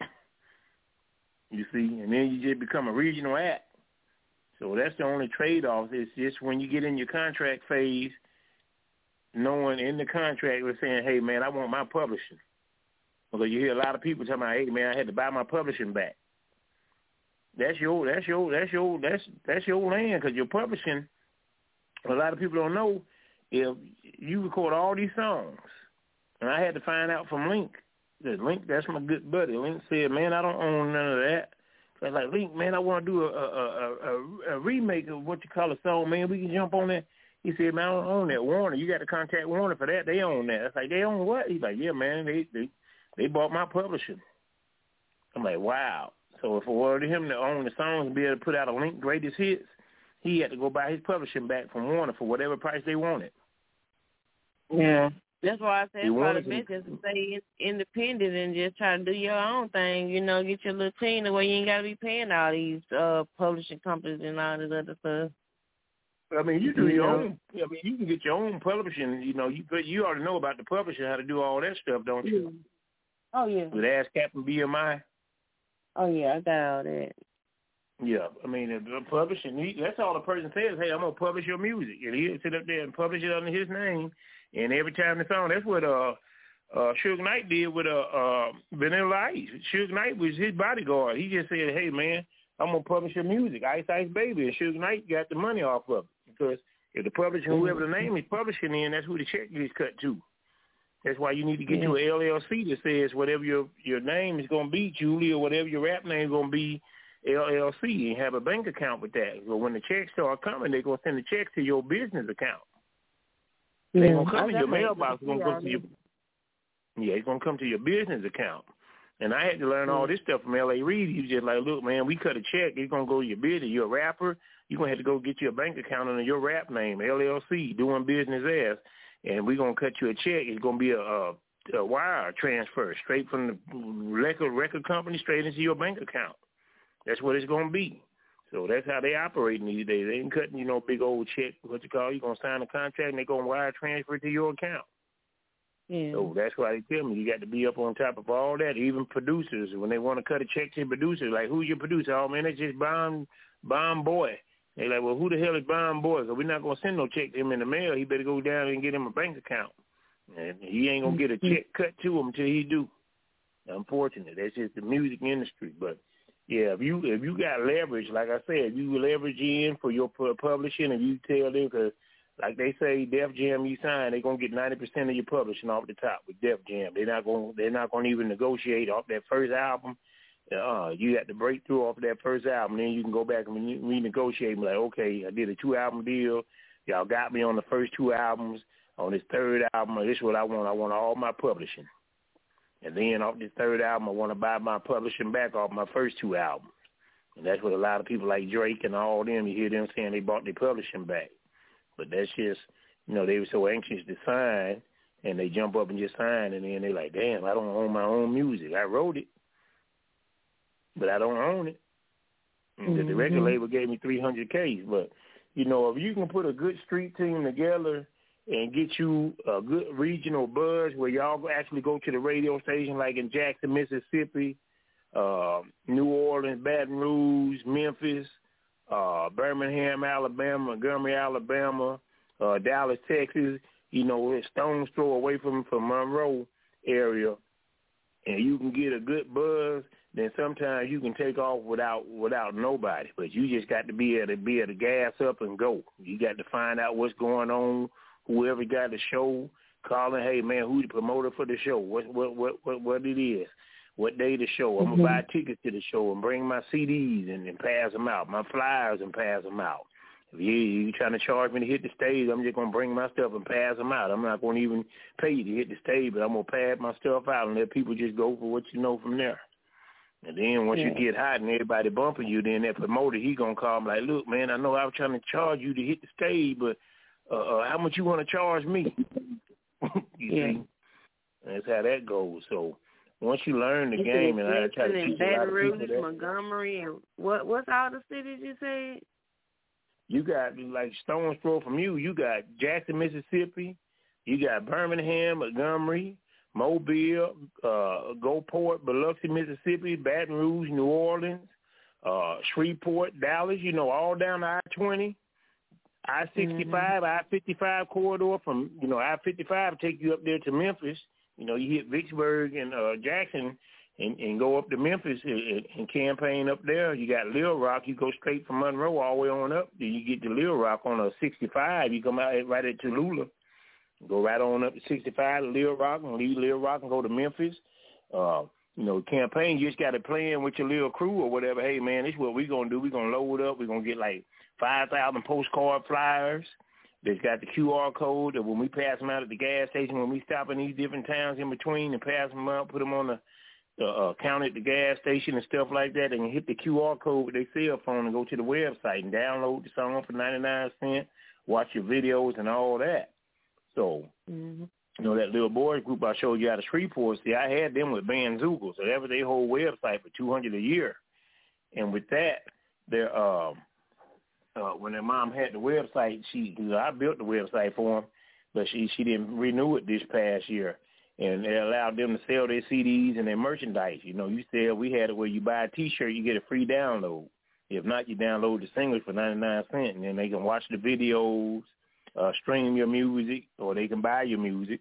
You see, and then you just become a regional act. So that's the only trade-off. It's just when you get in your contract phase, knowing in the contract we're saying, hey, man, I want my publishing. Because you hear a lot of people talking about, hey, man, I had to buy my publishing back. That's your land, because your publishing, a lot of people don't know, if you record all these songs, and I had to find out from Link, that's my good buddy. Link said, man, I don't own none of that. I was like, Link, man, I want to do a remake of what you call a song, man. We can jump on that. He said, man, I don't own that. Warner, you got to contact Warner for that. They own that. I was like, they own what? He's like, yeah, man, they bought my publishing. I'm like, wow. So if I wanted him to own the songs and be able to put out a Link Greatest Hits, he had to go buy his publishing back from Warner for whatever price they wanted. Yeah. That's why I said it's probably best just to stay independent and just try to do your own thing, get your little team the way you ain't got to be paying all these publishing companies and all this other stuff. I mean, you do your own. I mean, you can get your own publishing. You already know about the publishing, how to do all that stuff, don't you? Oh, yeah. With ASCAP and BMI. Oh, yeah, I got all that. Yeah, I mean, the publishing, that's all the person says, hey, I'm going to publish your music. And he'll sit up there and publish it under his name. And every time the song, that's what Suge Knight did with Vanilla Ice. Suge Knight was his bodyguard. He just said, hey, man, I'm going to publish your music, Ice Ice Baby. And Suge Knight got the money off of it. Because if the publisher, whoever the name is publishing in, that's who the check gets cut to. That's why you need to get you an LLC that says whatever your name is going to be, Julie, or whatever your rap name is going to be, LLC, and have a bank account with that. So when the checks start coming, they're going to send the checks to your business account. It ain't gonna come in your mailbox. It's gonna come to your it's gonna come to your business account. And I had to learn all this stuff from L.A. Reid. He was just like, look, man, we cut a check. It's going to go to your business. You're a rapper. You're going to have to go get your bank account under your rap name, LLC, doing business as. And we're going to cut you a check. It's going to be a wire transfer straight from the record company straight into your bank account. That's what it's going to be. So that's how they operate these days. They ain't cutting, big old check. What you call? You're going to sign a contract, and they're going to wire transfer it to your account. Yeah. So that's why they tell me you got to be up on top of all that. Even producers, when they want to cut a check to producers, like, who's your producer? Oh, man, it's just Bomb Boy. They're like, well, who the hell is Bomb Boy? Because we're not going to send no check to him in the mail. He better go down and get him a bank account. And he ain't going to get a check cut to him until he do. Unfortunately, that's just the music industry. But, yeah, if you got leverage, like I said, if you leverage in for your publishing and you tell them, because like they say, Def Jam you sign, they're gonna get 90% of your publishing off the top with Def Jam. They're not gonna even negotiate off that first album. You got to break through off of that first album, then you can go back and renegotiate and be like, okay, I did a 2-album deal. Y'all got me on the first 2 albums. On this 3rd album, this is what I want. I want all my publishing. And then off this 3rd album, I want to buy my publishing back off my first 2 albums. And that's what a lot of people like Drake and all them, you hear them saying they bought their publishing back. But that's just, they were so anxious to sign, and they jump up and just sign, and then they're like, damn, I don't own my own music. I wrote it, but I don't own it. The record label gave me $300K. But, if you can put a good street team together and get you a good regional buzz where y'all actually go to the radio station like in Jackson, Mississippi, New Orleans, Baton Rouge, Memphis, Birmingham, Alabama, Montgomery, Alabama, Dallas, Texas, a stone's throw away from Monroe area, and you can get a good buzz, then sometimes you can take off without nobody. But you just got to be able to gas up and go. You got to find out what's going on. Whoever got the show, calling, hey man, who's the promoter for the show? What it is? What day the show? I'm going to buy tickets to the show and bring my CDs and pass them out, my flyers and pass them out. If you trying to charge me to hit the stage, I'm just going to bring my stuff and pass them out. I'm not going to even pay you to hit the stage, but I'm going to pass my stuff out and let people just go for what you know from there. And then once you get hot and everybody bumping you, then that promoter, he going to call me like, look, man, I know I was trying to charge you to hit the stage, but how much you want to charge me? you see? That's how that goes. So once you learn the game, and I try to teach a lot of people that. Montgomery, and what's all the cities you said? You got, like, stone's throw from you. You got Jackson, Mississippi. You got Birmingham, Montgomery, Mobile, Gulfport, Biloxi, Mississippi, Baton Rouge, New Orleans, Shreveport, Dallas, all down to I-20, I-65, I-55 corridor from, I-55 take you up there to Memphis. You hit Vicksburg and Jackson and go up to Memphis and campaign up there. You got Little Rock. You go straight from Monroe all the way on up. Then you get to Little Rock on a 65. You come out right at Tallulah. Go right on up to 65 to Little Rock and leave Little Rock and go to Memphis. Campaign, you just got to plan with your little crew or whatever. Hey, man, this is what we're going to do. We're going to load up. We're going to get like 5,000 postcard flyers. That's got the QR code that when we pass them out at the gas station, when we stop in these different towns in between and pass them out, put them on the count at the gas station and stuff like that, and hit the QR code with their cell phone and go to the website and download the song for 99 cents, watch your videos and all that. So, that little boys group I showed you out of Shreveport, see, I had them with Bandzoogle, so that was their whole website for $200 a year. And with that, their when their mom had the website, I built the website for them, but she didn't renew it this past year. And it allowed them to sell their CDs and their merchandise. We had it where you buy a T-shirt, you get a free download. If not, you download the singles for 99 cents, and then they can watch the videos, stream your music, or they can buy your music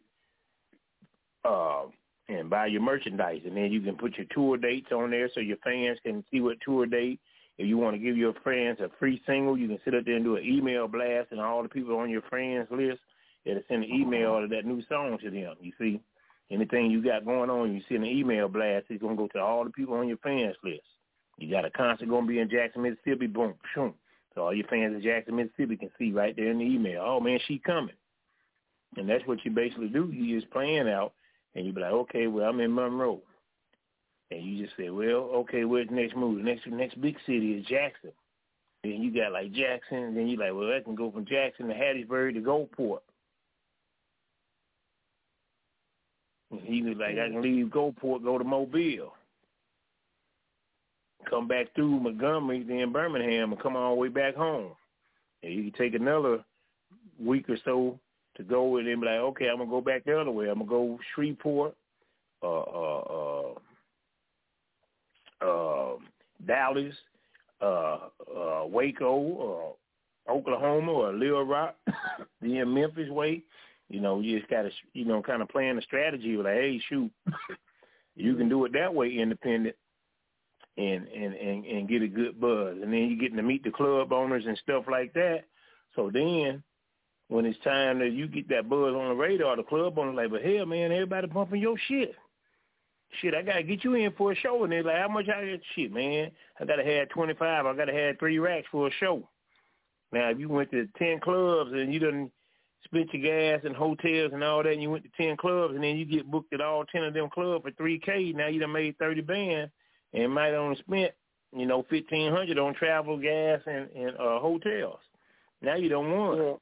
and buy your merchandise. And then you can put your tour dates on there so your fans can see what tour date. If you want to give your friends a free single, you can sit up there and do an email blast, and all the people on your friends list, it'll send an email of that new song to them, you see. Anything you got going on, you send an email blast, it's going to go to all the people on your fans list. You got a concert going to be in Jackson, Mississippi, boom, shoom. So all your fans in Jackson, Mississippi can see right there in the email, oh, man, she coming. And that's what you basically do. You just plan out, and you be like, okay, well, I'm in Monroe. And you just say, well, okay, where's the next move? The next big city is Jackson. Then you got like Jackson, and then you like, well, I can go from Jackson to Hattiesburg to Gulfport. And he was like, I can leave Gulfport, go to Mobile, come back through Montgomery, then Birmingham, and come all the way back home. And you can take another week or so to go and then be like, okay, I'm going to go back the other way. I'm going to go Shreveport, Dallas, Waco, Oklahoma, or Little Rock, then Memphis way. You know, you just got to, you know, kind of plan a strategy like, hey, shoot, you can do it that way independent and get a good buzz. And then you're getting to meet the club owners and stuff like that. So then when it's time that you get that buzz on the radar, the club owner's like, but hell, man, everybody bumping your shit. Shit, I got to get you in for a show. And they're like, how much I get? Shit, man, I got to have 25. I got to have 3 racks for a show. Now, if you went to 10 clubs and you done spent your gas and hotels and all that, and you went to 10 clubs, and then you get booked at all 10 of them clubs for $3K, now you done made 30 bands and might only spent, you know, $1,500 on travel, gas, and hotels. Now you don't want it.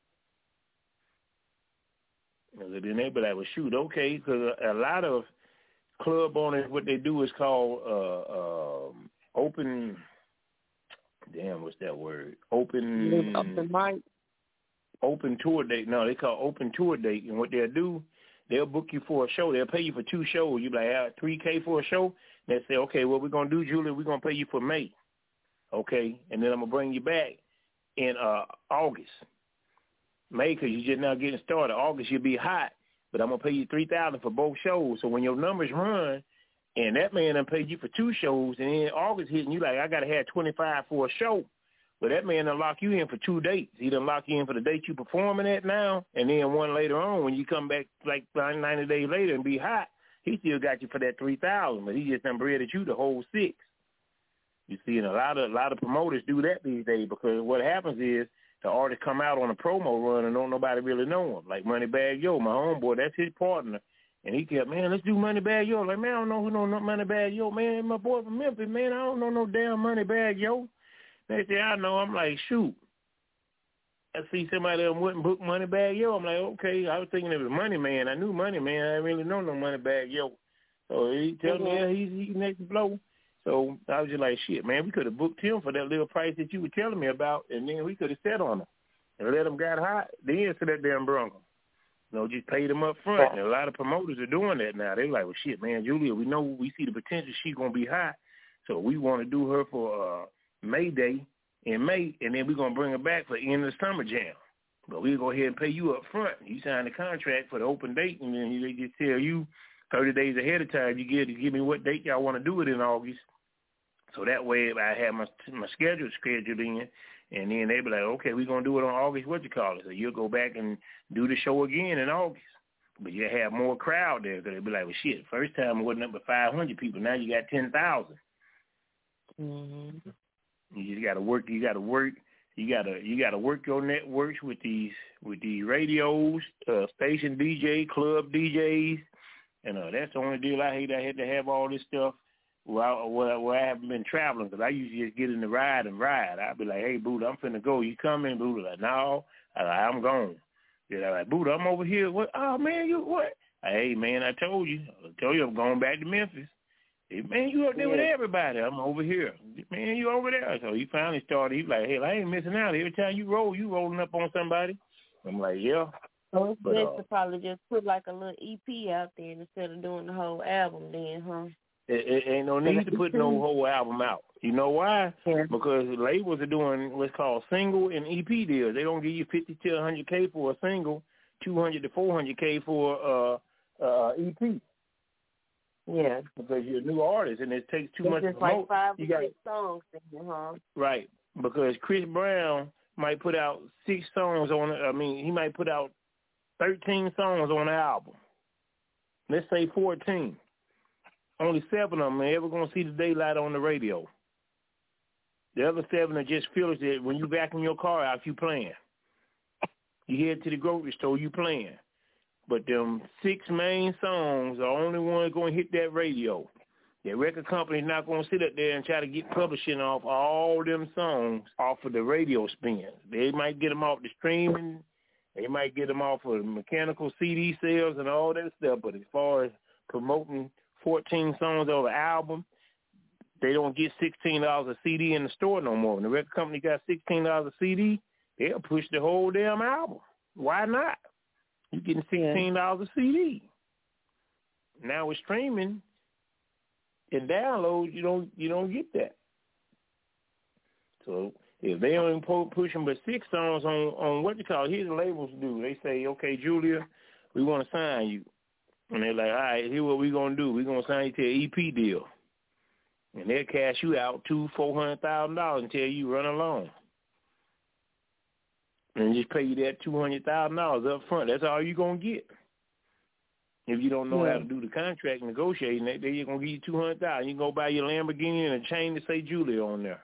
And then they be like, well, shoot, okay, because a lot of club owners, what they do is called open, damn, what's that word? Open mic. Open tour date. No, they call open tour date. And what they'll do, they'll book you for a show. They'll pay you for 2 shows. You like, $3K for a show. They'll say, okay, what we're going to do, Julia, we're going to pay you for May. Okay, and then I'm going to bring you back in August. May, because you're just now getting started. August, you'll be hot, but I'm going to pay you $3,000 for both shows. So when your numbers run, and that man done paid you for 2 shows, and then August hitting, you like, I got to have 25 for a show. But that man done lock you in for 2 dates. He done lock you in for the date you performing at now, and then one later on when you come back like 90 days later and be hot, he still got you for that $3,000, but he just done breaded you the whole 6. You see, and a lot of promoters do that these days because what happens is the artists come out on a promo run and don't nobody really know him. Like Moneybagg Yo, my homeboy, that's his partner. And he kept, man, let's do Moneybagg Yo. Like, man, I don't know who know Moneybagg Yo. Man, my boy from Memphis, man, I don't know no damn Moneybagg Yo. They say, I know. I'm like, shoot. I see somebody that wouldn't book Moneybagg Yo. I'm like, okay. I was thinking it was Money Man. I knew Money Man. I didn't really know no Moneybagg Yo. So he tell me, yeah, he's next to blow. So I was just like, shit, man, we could have booked him for that little price that you were telling me about, and then we could have sat on him and let him get hot. Then to that damn Bronco. You know, just paid him up front. And a lot of promoters are doing that now. They're like, well, shit, man, Julia, we know we see the potential she's going to be hot, so we want to do her for May Day in May, and then we're going to bring her back for the end of the summer jam. But we'll go ahead and pay you up front. You sign the contract for the open date, and then they just tell you 30 days ahead of time, you give me what date y'all want to do it in August. So that way I have my schedule scheduled in, and then they be like, okay, we're going to do it on August, So you'll go back and do the show again in August. But you have more crowd there because they'll be like, well, shit, first time it wasn't up but 500 people. Now you got 10,000. Mm-hmm. You just got to work. You got to work your networks with these radios, station DJ, club DJs, and that's the only deal I hate. I had to have all this stuff where I haven't been traveling because I usually just get in the ride and ride. I'd be like, hey, Buddha, I'm finna go. You coming, Buddha? Like, no, I'm gone. They're like, Buddha, I'm over here. What? Oh man, you what? Hey man, I told you I'm going back to Memphis. Hey, man, you up there with everybody. I'm over here. Man, you over there. So he finally started. He's like, hey, I ain't missing out. Every time you roll, you rolling up on somebody. I'm like, yeah. So it's best to probably just put like a little EP out there instead of doing the whole album then, huh? It ain't no need to put no whole album out. You know why? Yeah. Because labels are doing what's called single and EP deals. They don't give you $50 to $100K for a single, $200 to $400K for EP. Yeah, because you're a new artist and it takes too much to promote. Like 5 or 6 songs, huh? Right, because Chris Brown might put out 6 songs on it. I mean, he might put out 13 songs on the album. Let's say 14. Only 7 of them are ever going to see the daylight on the radio. The other 7 are just fillers that when you vacuum your car out, you playing. You head to the grocery store, you playing. but them 6 main songs are the only ones going to hit that radio. The record company's not going to sit up there and try to get publishing off all them songs off of the radio spins. They might get them off the streaming. They might get them off of mechanical CD sales and all that stuff. But as far as promoting 14 songs over an album, they don't get $16 a CD in the store no more. When the record company got $16 a CD, they'll push the whole damn album. Why not? You're getting $16 a CD. Now with streaming and download, you don't get that. So if they only push them but 6 songs on what you call, here's the labels do. They say, okay, Julia, we want to sign you. And they're like, all right, here's what we're going to do. We're going to sign you to an EP deal. And they'll cash you out $400,000 and tell you run along. And just pay you that $200,000 up front. That's all you're going to get. If you don't know how to do the contract and negotiating, they're going to give you $200,000. You can go buy your Lamborghini and a chain to say Julia on there.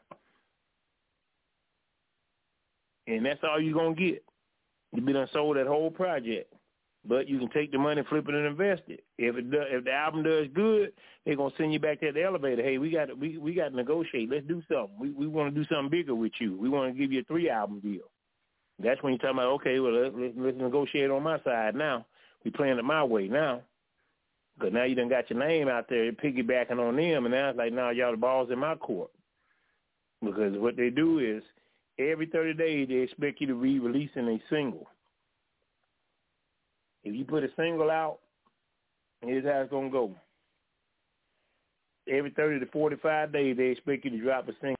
And that's all you're going to get. You've been sold that whole project. But you can take the money, flip it, and invest it. If the album does good, they're going to send you back to the elevator. Hey, we got to negotiate. Let's do something. We want to do something bigger with you. We want to give you a 3-album deal. That's when you're talking about, okay, well, let's negotiate on my side now. We playing it my way now. Because now you done got your name out there piggybacking on them, and now it's like, now y'all the ball's in my court. Because what they do is every 30 days they expect you to be releasing a single. If you put a single out, here's how it's going to go. Every 30 to 45 days, they expect you to drop a single.